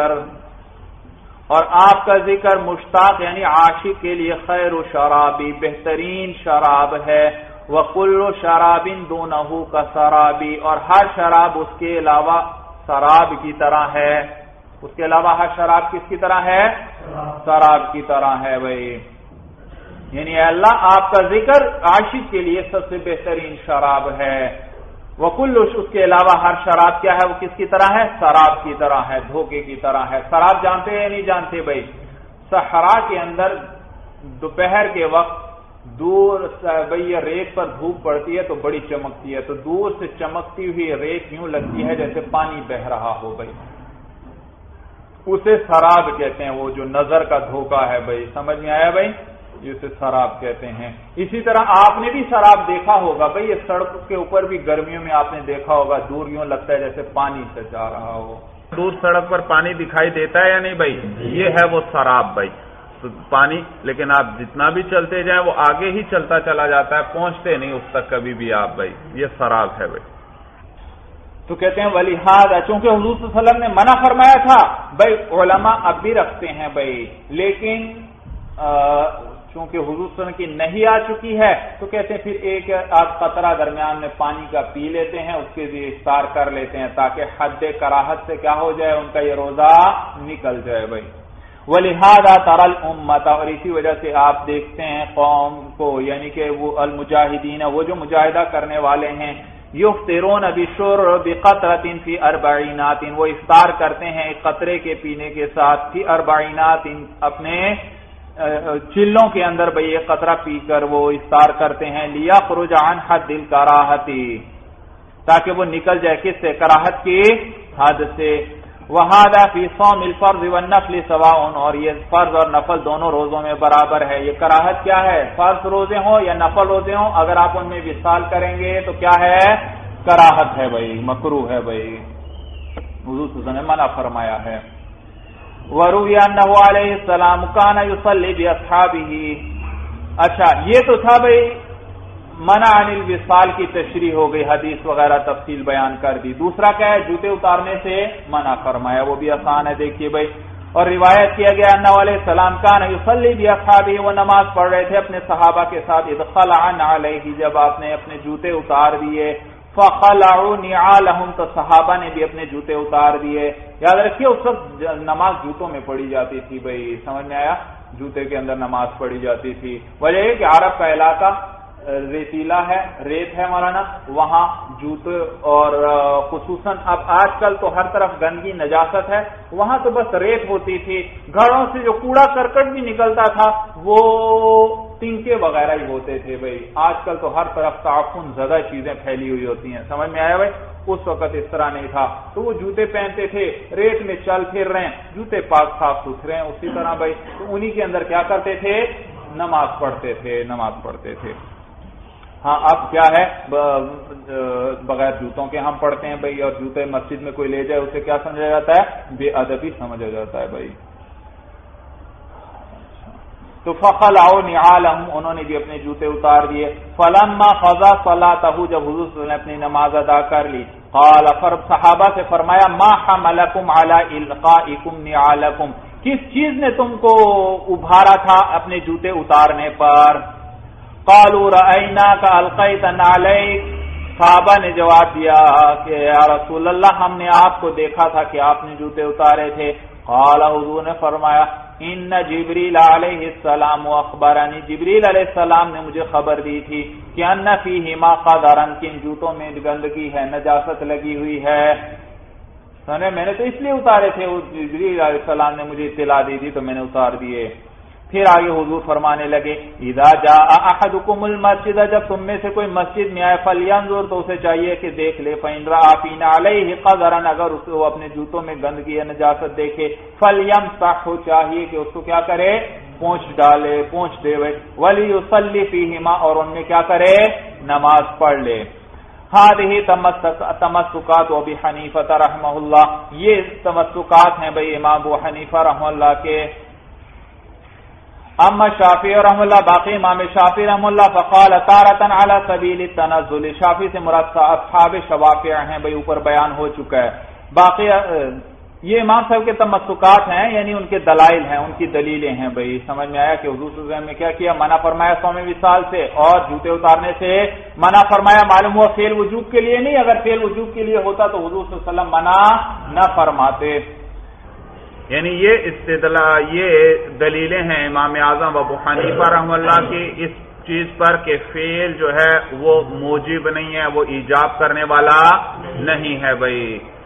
کا ذکر مشتاق یعنی عاشق کے لیے خیر شرابی بہترین شراب ہے، وکل شراب دونہ کسرابی، اور ہر شراب اس کے علاوہ شراب کی طرح ہے، اس کے علاوہ ہر شراب کس کی طرح ہے، شراب کی طرح ہے بھائی، یعنی اللہ آپ کا ذکر عاشق کے لیے سب سے بہترین شراب ہے، وکل اس کے علاوہ ہر شراب کیا ہے، وہ کس کی طرح ہے، شراب کی طرح ہے، دھوکے کی طرح ہے۔ شراب جانتے ہیں نہیں جانتے بھائی، صحرا کے اندر دوپہر کے وقت دور بھائی ریت پر دھوپ پڑتی ہے تو بڑی چمکتی ہے، تو دور سے چمکتی ہوئی ریت یوں لگتی ہے جیسے پانی بہ رہا ہو بھائی، اسے شراب کہتے ہیں، وہ جو نظر کا دھوکہ ہے بھائی، سمجھ میں آیا بھائی، جسے شراب کہتے ہیں۔ اسی طرح آپ نے بھی شراب دیکھا ہوگا بھئی، یہ سڑک کے اوپر بھی گرمیوں میں آپ نے دیکھا ہوگا، دور یوں لگتا ہے جیسے پانی سے جا رہا ہو، دور سڑک پر پانی دکھائی دیتا ہے یا نہیں بھائی، یہ ہے وہ شراب بھائی، تو پانی، لیکن آپ جتنا بھی چلتے جائیں وہ آگے ہی چلتا چلا جاتا ہے، پہنچتے نہیں اس تک کبھی بھی آپ بھائی، یہ شراب ہے بھائی۔ تو کہتے ہیں ولہذا، چونکہ حضور صلی اللہ علیہ وسلم نے منع فرمایا تھا بھائی، علماء اب بھی رکھتے ہیں بھائی، لیکن چونکہ حضور صلی اللہ علیہ وسلم کی نہیں آ چکی ہے تو کہتے ہیں پھر ایک آدھ قطرہ درمیان میں پانی کا پی لیتے ہیں، اس کے لیے افطار کر لیتے ہیں تاکہ حد کراہت سے کیا ہو جائے، ان کا یہ روزہ نکل جائے بھائی۔ وَلِهَذَا تَرَى الْأُمَّةَ، اور اسی وجہ سے آپ دیکھتے ہیں قوم کو، یعنی کہ وہ المجاہدین، وہ جو مجاہدہ کرنے والے ہیں، یفطرون بشرب قطرۃ فی اربعینات، وہ افطار کرتے ہیں ایک قطرے کے پینے کے ساتھ، فی اربعینات، اپنے چلوں کے اندر بھئی ایک قطرہ پی کر وہ افطار کرتے ہیں، لیخرج عن حد الکراہت، تاکہ وہ نکل جائے کس سے، کراہت کی حد سے۔ وہذا فی صوم الفرض والنفل سواء، اور یہ فرض اور نفل دونوں روزوں میں برابر ہے۔ یہ کراہت کیا ہے؟ فرض روزے ہوں یا نفل روزے ہوں، اگر آپ ان میں وصال کریں گے تو کیا ہے؟ کراہت ہے بھائی، مکروہ ہے بھائی، حضور صلی اللہ علیہ وسلم نے منع فرمایا ہے۔ وروی انہ علیہ السلام کان یصلی باصحابہ، اچھا یہ تو تھا بھائی منع عن الوصال کی تشریح ہو گئی، حدیث وغیرہ تفصیل بیان کر دی۔ دوسرا کیا ہے؟ جوتے اتارنے سے منع فرمایا، وہ بھی آسان ہے، دیکھیے بھائی۔ اور روایت کیا گیا انہ علیہ السلام کان یصلی باصحابہ، وہ نماز پڑھ رہے تھے اپنے صحابہ کے ساتھ، اذ خلع علیہ، جب آپ نے اپنے جوتے اتار دیے، فخلعوا نعالهم، تو صحابہ نے بھی اپنے جوتے اتار دیے۔ یاد رکھیے اس وقت نماز جوتوں میں پڑھی جاتی تھی بھائی، سمجھ میں آیا؟ جوتے کے اندر نماز پڑھی جاتی تھی۔ وجہ یہ کہ عرب کا علاقہ ریتیلا ہے، ریت ہے مولانا، وہاں جوتے اور خصوصاً اب آج کل تو ہر طرف گندگی نجاست ہے، وہاں تو بس ریت ہوتی تھی، گھروں سے جو کوڑا کرکٹ بھی نکلتا تھا وہ تنکے وغیرہ ہی ہوتے تھے بھائی۔ آج کل تو ہر طرف تعفن زدہ چیزیں پھیلی ہوئی ہوتی ہیں، سمجھ میں آیا بھائی؟ اس وقت اس طرح نہیں تھا، تو وہ جوتے پہنتے تھے، ریت میں چل پھر رہے ہیں، جوتے پاک صاف ستھرے ہیں، اسی طرح بھائی تو انہی کے اندر کیا کرتے تھے؟ نماز پڑھتے تھے۔ ہاں اب کیا ہے، بغیر جوتوں کے ہم پڑھتے ہیں بھائی، اور جوتے مسجد میں کوئی لے جائے اسے کیا سمجھا جاتا ہے؟ بے ادبی سمجھا جاتا ہے بھائی۔ تو فخلعوا نعالهم، انہوں نے بھی اپنے جوتے اتار دیے۔ فلما قضى صلاته، جب حضور صلی اللہ علیہ وسلم نے اپنی نماز ادا کر لی، قال، صحابہ سے فرمایا، ما حملکم علی القائکم نعالکم، کس چیز نے تم کو ابھارا تھا اپنے جوتے اتارنے پر؟ قالوا رأیناک القیت نعلیک، صحابہ نے جواب دیا کہ یا رسول اللہ ہم نے آپ کو دیکھا تھا کہ آپ نے جوتے اتارے تھے۔ قال، حضور نے فرمایا، ان جبریل علیہ السلام اخبرنی، جبریل علیہ السلام نے مجھے خبر دی تھی کہ ان فیہما قدرا، کن جوتوں میں گندگی ہے، نجاست لگی ہوئی ہے۔ سنے میں نے تو اس لیے اتارے تھے، جبریل علیہ السلام نے مجھے اطلاع دی تھی تو میں نے اتار دیے۔ پھر آگے حضور فرمانے لگے، اذا جاء احدکم المسجد، جب تم میں سے کوئی مسجد میں آئے، فلینظر، تو اسے چاہیے کہ دیکھ لے، فإن رأى فی نعلیہ قدرا، اگر اسے وہ اپنے جوتوں میں گندگی یا نجاست دیکھے، فلیمسحہ، چاہیے کہ اس کو کیا کرے؟ پونچھ دے، ولیصلی فیہما، اور ان میں کیا کرے؟ نماز پڑھ لے۔ هذه تمسکات ابی حنیفہ رحمہ اللہ، یہ تمسکات ہیں بھائی امام ابو حنیفہ رحمہ اللہ کے۔ اما شافعی رحمہ اللہ، باقی امام شافعی رحمہ اللہ، فقال تارۃ علی سبیل التنزل، شافعی سے مراد اصحاب شوافع ہیں بھائی، اوپر بیان ہو چکا ہے۔ باقی یہ امام صاحب کے تمسکات ہیں، یعنی ان کے دلائل ہیں، ان کی دلیلیں ہیں بھائی۔ سمجھ میں آیا کہ حضور صلی اللہ علیہ وسلم نے کیا کیا؟ منع فرمایا صوم وصال سے اور جوتے اتارنے سے منع فرمایا۔ معلوم ہوا فعل وجوب کے لیے نہیں، اگر فعل وجوب کے لیے ہوتا تو حضور صلی اللہ علیہ وسلم منع نہ فرماتے۔ یعنی یہ دلیلیں ہیں امام اعظم ابو حنیفہ رحمہ اللہ کی اس چیز پر کہ فعل جو ہے وہ موجب نہیں ہے، وہ ایجاب کرنے والا نہیں ہے بھائی۔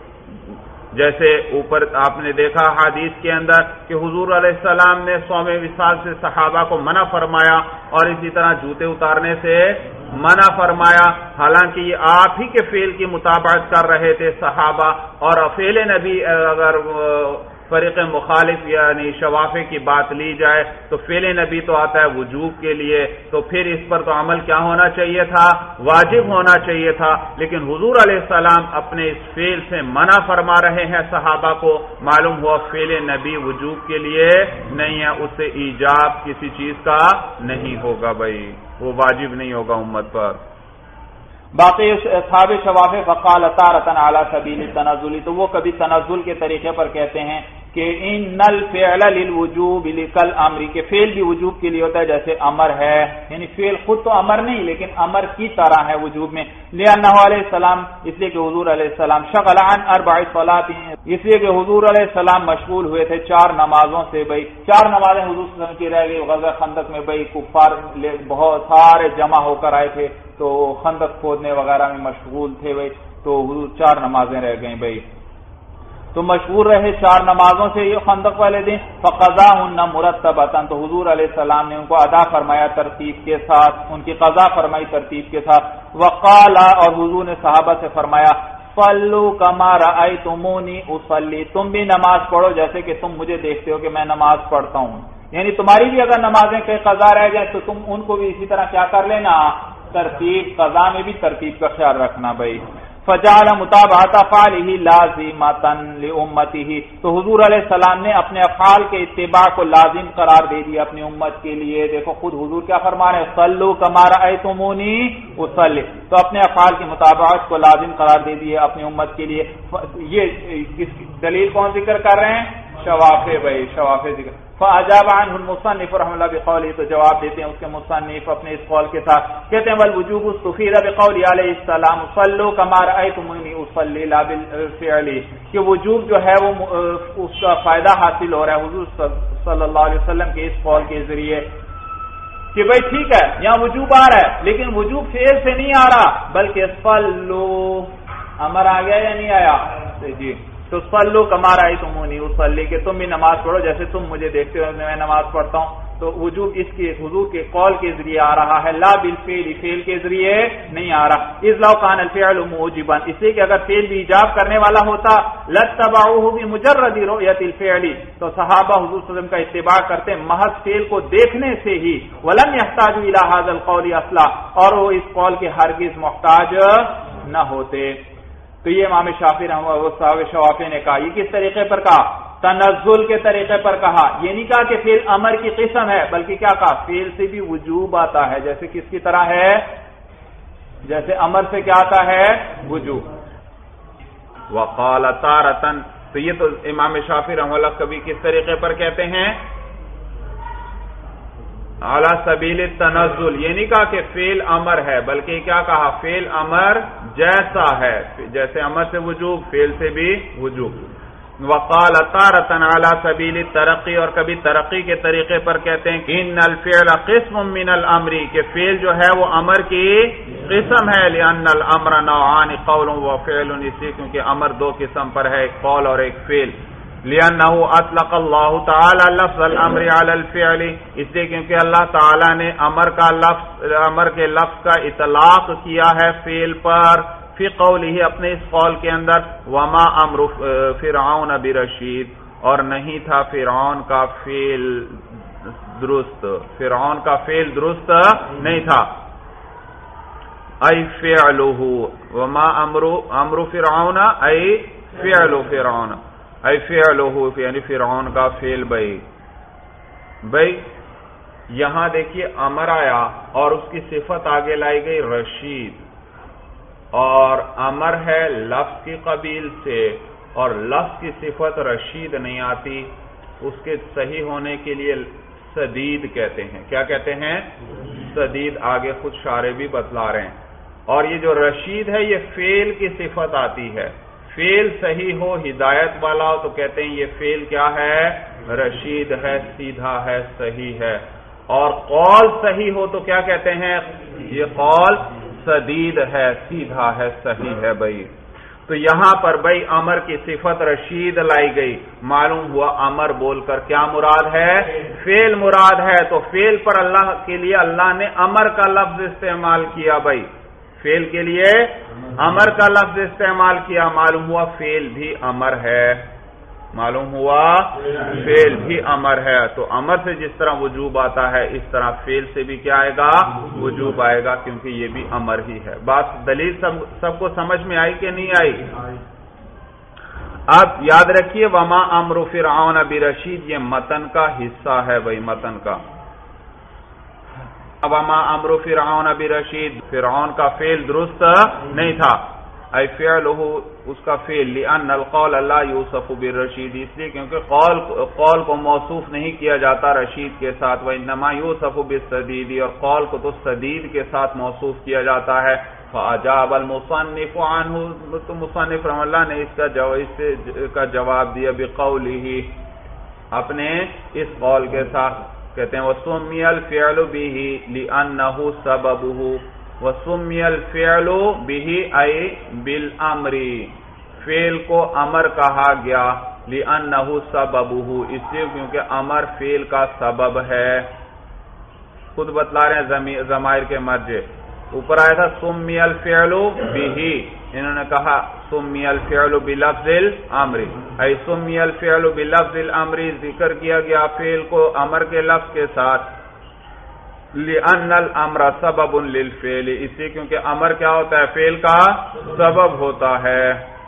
جیسے اوپر آپ نے دیکھا حدیث کے اندر کہ حضور علیہ السلام نے صوم وصال سے صحابہ کو منع فرمایا، اور اسی طرح جوتے اتارنے سے منع فرمایا، حالانکہ یہ آپ ہی کے فعل کی مطابقت کر رہے تھے صحابہ، اور فعل نبی اگر فریق مخالف یعنی شوافع کی بات لی جائے تو فعل نبی تو آتا ہے وجوب کے لیے، تو پھر اس پر تو عمل کیا ہونا چاہیے تھا؟ واجب ہونا چاہیے تھا۔ لیکن حضور علیہ السلام اپنے اس فعل سے منع فرما رہے ہیں صحابہ کو، معلوم ہوا فعل نبی وجوب کے لیے نہیں ہے، اس سے ایجاب کسی چیز کا نہیں ہوگا بھائی، وہ واجب نہیں ہوگا امت پر۔ باقی اصحاب شوافع فقال تارۃ علی سبیل التنزل، تو وہ کبھی تنزل کے طریقے پر کہتے ہیں کہ ان الفعل للوجوب للامر، کہ فعل بھی وجوب کے لیے ہوتا ہے جیسے امر ہے، یعنی فعل خود تو امر نہیں لیکن امر کی طرح ہے وجوب میں۔ لأنہ علیہ السلام، اس لیے کہ حضور علیہ السلام شغل عن 4 صلوات، اس لیے کہ حضور علیہ السلام مشغول ہوئے تھے 4 نمازوں سے بھائی۔ 4 نمازیں حضور صلی اللہ علیہ وسلم کی رہ گئی غزوہ خندق میں بھائی، کفار بہت سارے جمع ہو کر آئے تھے تو خندق کھودنے وغیرہ میں مشغول تھے بھائی، تو حضور 4 نمازیں رہ گئیں بھائی، تو مشغول رہے 4 نمازوں سے یہ خندق والے دن۔ فقضاہن مرتبۃ، تو حضور علیہ السلام نے ان کو ادا فرمایا ترتیب کے ساتھ، ان کی قضا فرمائی ترتیب کے ساتھ۔ وقال، اور حضور نے صحابہ سے فرمایا، صلو کما رأیتمونی اصلی، تم بھی نماز پڑھو جیسے کہ تم مجھے دیکھتے ہو کہ میں نماز پڑھتا ہوں. یعنی تمہاری بھی اگر نمازیں کہیں قضا رہ جائیں تو تم ان کو بھی اسی طرح کیا کر لینا، ترتیب، قضا میں بھی ترتیب کا خیال رکھنا بھائی. فجعل متابعۃ افعالہ لازمۃ لامتہ، تو حضور علیہ السلام نے اپنے افعال کے اتباع کو لازم قرار دے دیا اپنی امت کے لیے. دیکھو خود حضور کیا فرما رہے ہیں، صلو کما رأیتمونی اصلی، تو اپنے افعال کی مطابقت کو لازم قرار دے دیا اپنی امت کے لیے. یہ دلیل کون ذکر کر رہے ہیں؟ شوافع بھائی، شوافع ذکر. فاجاب عنہ المصنف رحمہ اللہ بقوله، تو جواب دیتے ہیں اس کے مصنف اپنے اس قول کے ساتھ، کہتے ہیں والوجوب استفید بقول علیہ السلام صلو کما رأیتمونی اصلی لا بالفعل، کہ وجوب جو ہے وہ اس کا فائدہ حاصل ہو رہا ہے حضور صلی اللہ علیہ وسلم کے اس قول کے ذریعے کہ بھئی ٹھیک ہے یہاں وجوب آ رہا ہے لیکن وجوب فعل سے نہیں آ رہا بلکہ صلو امر آ گیا یا نہیں آیا جی. تو صلو کما رأیتمونی اصلی، کہ تم بھی نماز پڑھو جیسے تم مجھے دیکھتے ہو میں نماز پڑھتا ہوں. تو وجوب اس کے حضور کے قول کے ذریعے آ رہا ہے، لا بالفعل، فعل کے ذریعے نہیں آ رہا. اذ لو کان الفعل موجبا، اس لیے کہ اگر فعل بھی ایجاب کرنے والا ہوتا لاتبعوه بمجرد رؤیت الفعل، تو صحابہ حضور صلی اللہ علیہ وسلم کا اتباع کرتے محض فعل کو دیکھنے سے ہی. ولم يحتاجوا الى هذا القول اصلا، اور وہ اس قول کے ہرگز محتاج نہ ہوتے. تو یہ امام شافعی رحمہ اللہ صاحب شوافع نے کہا. یہ کس طریقے پر کہا؟ تنزل کے طریقے پر کہا. یہ نہیں کہا کہ فعل امر کی قسم ہے بلکہ کیا کہا، فعل سے بھی وجوب آتا ہے. جیسے کس کی طرح ہے، جیسے امر سے کیا آتا ہے، وجوب. وقال تارة، تو یہ تو امام شافعی رحمہ اللہ کبھی کس طریقے پر کہتے ہیں، علی سبیل التنزل. یہ نہیں کہا کہ فعل امر ہے بلکہ کیا کہا، فعل امر جیسا ہے، جیسے امر سے وجوب فعل سے بھی وجوب. وقال تارة علی سبیل الترقی، اور کبھی ترقی کے طریقے پر کہتے ہیں کہ ان الفعل قسم من الامر، کہ فعل جو ہے وہ امر کی قسم ہے. لان الامر نوعان قول و فعل، اسی کیونکہ امر دو قسم پر ہے، ایک قول اور ایک فعل. لأنه اطلق اللہ تعالی لفظ الامر علی الفعل، اس لیے کیونکہ اللہ تعالی نے امر کے لفظ کا اطلاق کیا ہے فعل پر، فی قولہ اپنے اس قول کے اندر، وما امر فرعون برشید، اور نہیں تھا فرعون کا فعل درست، فرعون کا فعل درست نہیں تھا. ای فعلہ، وما امر فرعون ای فعل فرعون، ای فعلہ یعنی فرعون کا فعل. بھائی یہاں دیکھیے امر آیا اور اس کی صفت آگے لائی گئی رشید، اور امر ہے لفظ کی قبیل سے اور لفظ کی صفت رشید نہیں آتی. اس کے صحیح ہونے کے لیے سدید کہتے ہیں. کیا کہتے ہیں؟ سدید. آگے خود شارح بھی بتلا رہے ہیں. اور یہ جو رشید ہے یہ فعل کی صفت آتی ہے. فعل صحیح ہو، ہدایت والا ہو، تو کہتے ہیں یہ فعل کیا ہے، رشید ہے، سیدھا ہے، صحیح ہے. اور قول صحیح ہو تو کیا کہتے ہیں، یہ قول سدید ہے، سیدھا ہے، صحیح ہے. بھائی تو یہاں پر بھائی امر کی صفت رشید لائی گئی. معلوم ہوا امر بول کر کیا مراد ہے، فعل مراد ہے. تو فعل پر اللہ کے لیے اللہ نے امر کا لفظ استعمال کیا. بھائی فعل کے لیے امر کا لفظ استعمال کیا. معلوم ہوا فعل بھی امر ہے، معلوم ہوا فعل بھی امر ہے. تو امر سے جس طرح وجوب آتا ہے اس طرح فعل سے بھی کیا آئے گا، وجوب آئے گا، کیونکہ یہ بھی امر ہی ہے. بات دلیل سب کو سمجھ میں آئی کہ نہیں آئی؟ اب یاد رکھیے وما امر فرعون برشید، یہ متن کا حصہ ہے. بھائی متن کا وما امر فرعون برشید، فرعون کا فعل درست نہیں تھا. ای فعلہ، اس کا فعل، لأن القول لا یوصف بالرشید، اس لیے کیونکہ قول کو موصوف نہیں کیا جاتا رشید کے ساتھ. وانما یوصف بالسدید، اور قول کو تو سدید کے ساتھ موصوف کیا جاتا ہے. فاجاب المصنف عنہ، تو مصنف رحمہ اللہ نے اس کا جواب دیا بقولہ، اپنے اس قول کے ساتھ. کہتے ہیں وَسُمِّيَ الْفِعْلُ بِهِ لِأَنَّهُ سَبَبُهُ، وَسُمِّيَ الْفِعْلُ بِهِ أَيْ بِالْأَمْرِ، فعل کو امر کہا گیا، لِأَنَّهُ سَبَبُهُ، اس لیے کیونکہ امر فعل کا سبب ہے. خود بتلا رہے ہیں ضمائر کے مرجع. اوپر آیا تھا سمی الفعل به، انہوں نے کہا سمی الفعل بلفظ الامر، ای سمی الفعل بلفظ الامر، ذکر کیا گیا فعل کو امر کے لفظ کے ساتھ، لأن الامر سبب للفعل، اس لیے کیونکہ امر کیا ہوتا ہے؟ فعل کا سبب ہوتا ہے۔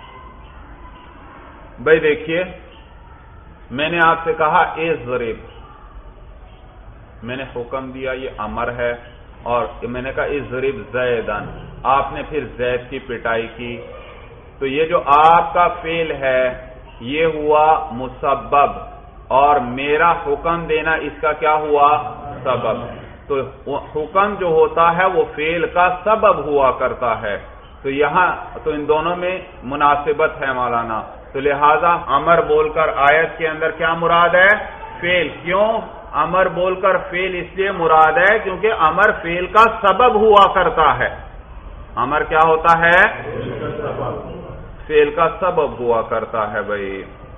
بھائی دیکھیے، میں نے آپ سے کہا اضرب، میں نے حکم دیا یہ امر ہے، اور میں نے کہا اضرب زیدن، آپ نے پھر زید کی پٹائی کی، تو یہ جو آپ کا فعل ہے یہ ہوا مسبب، اور میرا حکم دینا اس کا کیا ہوا؟ سبب۔ تو حکم جو ہوتا ہے وہ فعل کا سبب ہوا کرتا ہے، تو یہاں تو ان دونوں میں مناسبت ہے مولانا، تو لہذا امر بول کر آیت کے اندر کیا مراد ہے؟ فعل۔ کیوں امر بول کر فعل اس لیے مراد ہے کیونکہ امر فعل کا سبب ہوا کرتا ہے۔ امر کیا ہوتا ہے؟ فعل کا سبب ہوا کرتا ہے بھائی۔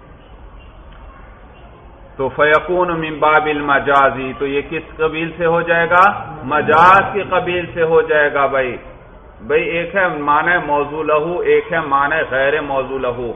تو فیکون من باب المجازی، تو یہ کس قبیل سے ہو جائے گا؟ مجاز کی قبیل سے ہو جائے گا بھائی۔ ایک ہے معنی موضوع لہو، ایک ہے معنی غیر موضوع لہو۔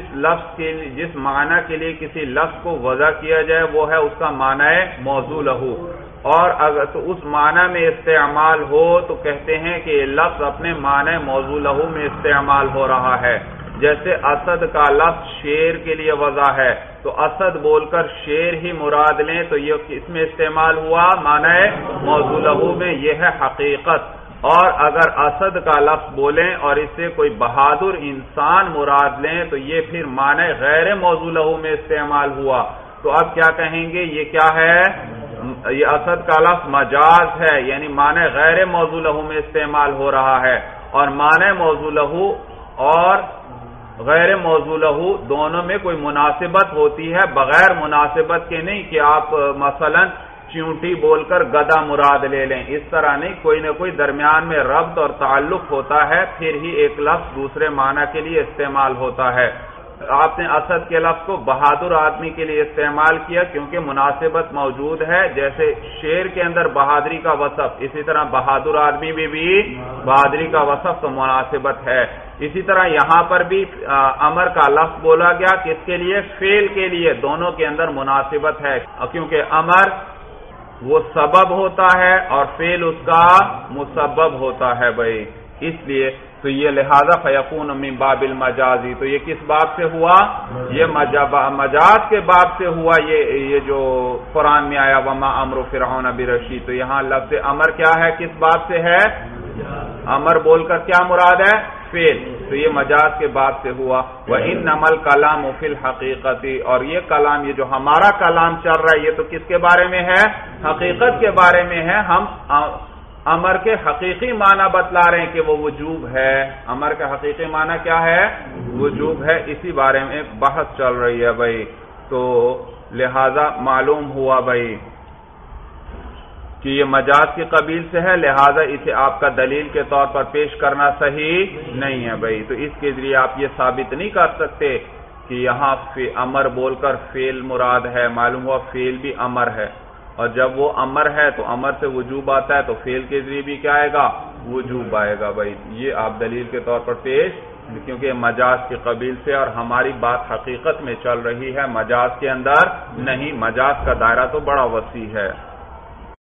جس معنی کے لیے کسی لفظ کو وضع کیا جائے وہ ہے اس کا معنی موضوع لہو، اور اگر تو اس معنی میں استعمال ہو تو کہتے ہیں کہ یہ لفظ اپنے معنی موضوع لہو میں استعمال ہو رہا ہے۔ جیسے اسد کا لفظ شیر کے لیے وضع ہے، تو اسد بول کر شیر ہی مراد لیں تو یہ اس میں استعمال ہوا معنی موضوع لہو میں، یہ ہے حقیقت۔ اور اگر اسد کا لفظ بولیں اور اس سے کوئی بہادر انسان مراد لیں تو یہ پھر معنی غیر موضوع لہو میں استعمال ہوا، تو اب کیا کہیں گے؟ یہ کیا ہے؟ یہ اسد کا لفظ مجاز ہے، یعنی معنی غیر موضوع لہو میں استعمال ہو رہا ہے، اور معنی موضوع لہو اور غیر موضوع لہو دونوں میں کوئی مناسبت ہوتی ہے، بغیر مناسبت کے نہیں کہ آپ مثلا چیونٹی بول کر گدا مراد لے لیں، اس طرح نہیں، کوئی نہ کوئی درمیان میں ربط اور تعلق ہوتا ہے، پھر ہی ایک لفظ دوسرے معنی کے لیے استعمال ہوتا ہے۔ آپ نے اسد کے لفظ کو بہادر آدمی کے لیے استعمال کیا کیونکہ مناسبت موجود ہے، جیسے شیر کے اندر بہادری کا وصف، اسی طرح بہادر آدمی میں بھی بہادری کا وصف، تو مناسبت ہے۔ اسی طرح یہاں پر بھی امر کا لفظ بولا گیا کس کے لیے؟ فعل کے لیے، دونوں کے اندر مناسبت ہے، کیونکہ امر وہ سبب ہوتا ہے اور فعل اس کا مسبب ہوتا ہے بھائی، اس لیے تو یہ لہذا فیکون من باب المجازی، تو یہ کس باب سے ہوا؟ یہ مجاز کے باب سے ہوا، یہ جو قرآن میں آیا وما امر فرعون برشید، تو یہاں لفظ امر کیا ہے؟ کس باب سے ہے؟ امر بول کر کیا مراد ہے؟ فعل، تو یہ مجاز کے باب سے ہوا۔ وَإِنَّمَا الْكَلَامُ فِي الْحَقِيقَةِ، اور یہ کلام، یہ جو ہمارا کلام چل رہا ہے یہ تو کس کے بارے میں ہے؟ حقیقت کے بارے میں ہے۔ ہم امر کے حقیقی معنی بتلا رہے ہیں کہ وہ وجوب ہے۔ امر کا حقیقی معنی کیا ہے؟ وجوب ہے، اسی بارے میں بحث چل رہی ہے بھائی۔ تو لہذا معلوم ہوا بھائی کہ یہ مجاز کی قبیل سے ہے، لہذا اسے آپ کا دلیل کے طور پر پیش کرنا صحیح نہیں ہے بھائی۔ تو اس کے ذریعے آپ یہ ثابت نہیں کر سکتے کہ یہاں امر بول کر فعل مراد ہے، معلوم ہوا فعل بھی امر ہے، اور جب وہ امر ہے تو امر سے وجوب آتا ہے، تو فعل کے ذریعے بھی کیا آئے گا؟ وجوب آئے گا بھائی۔ یہ آپ دلیل کے طور پر پیش، کیونکہ مجاز کی قبیل سے اور ہماری بات حقیقت میں چل رہی ہے، مجاز کے اندر نہیں، مجاز کا دائرہ تو بڑا وسیع ہے۔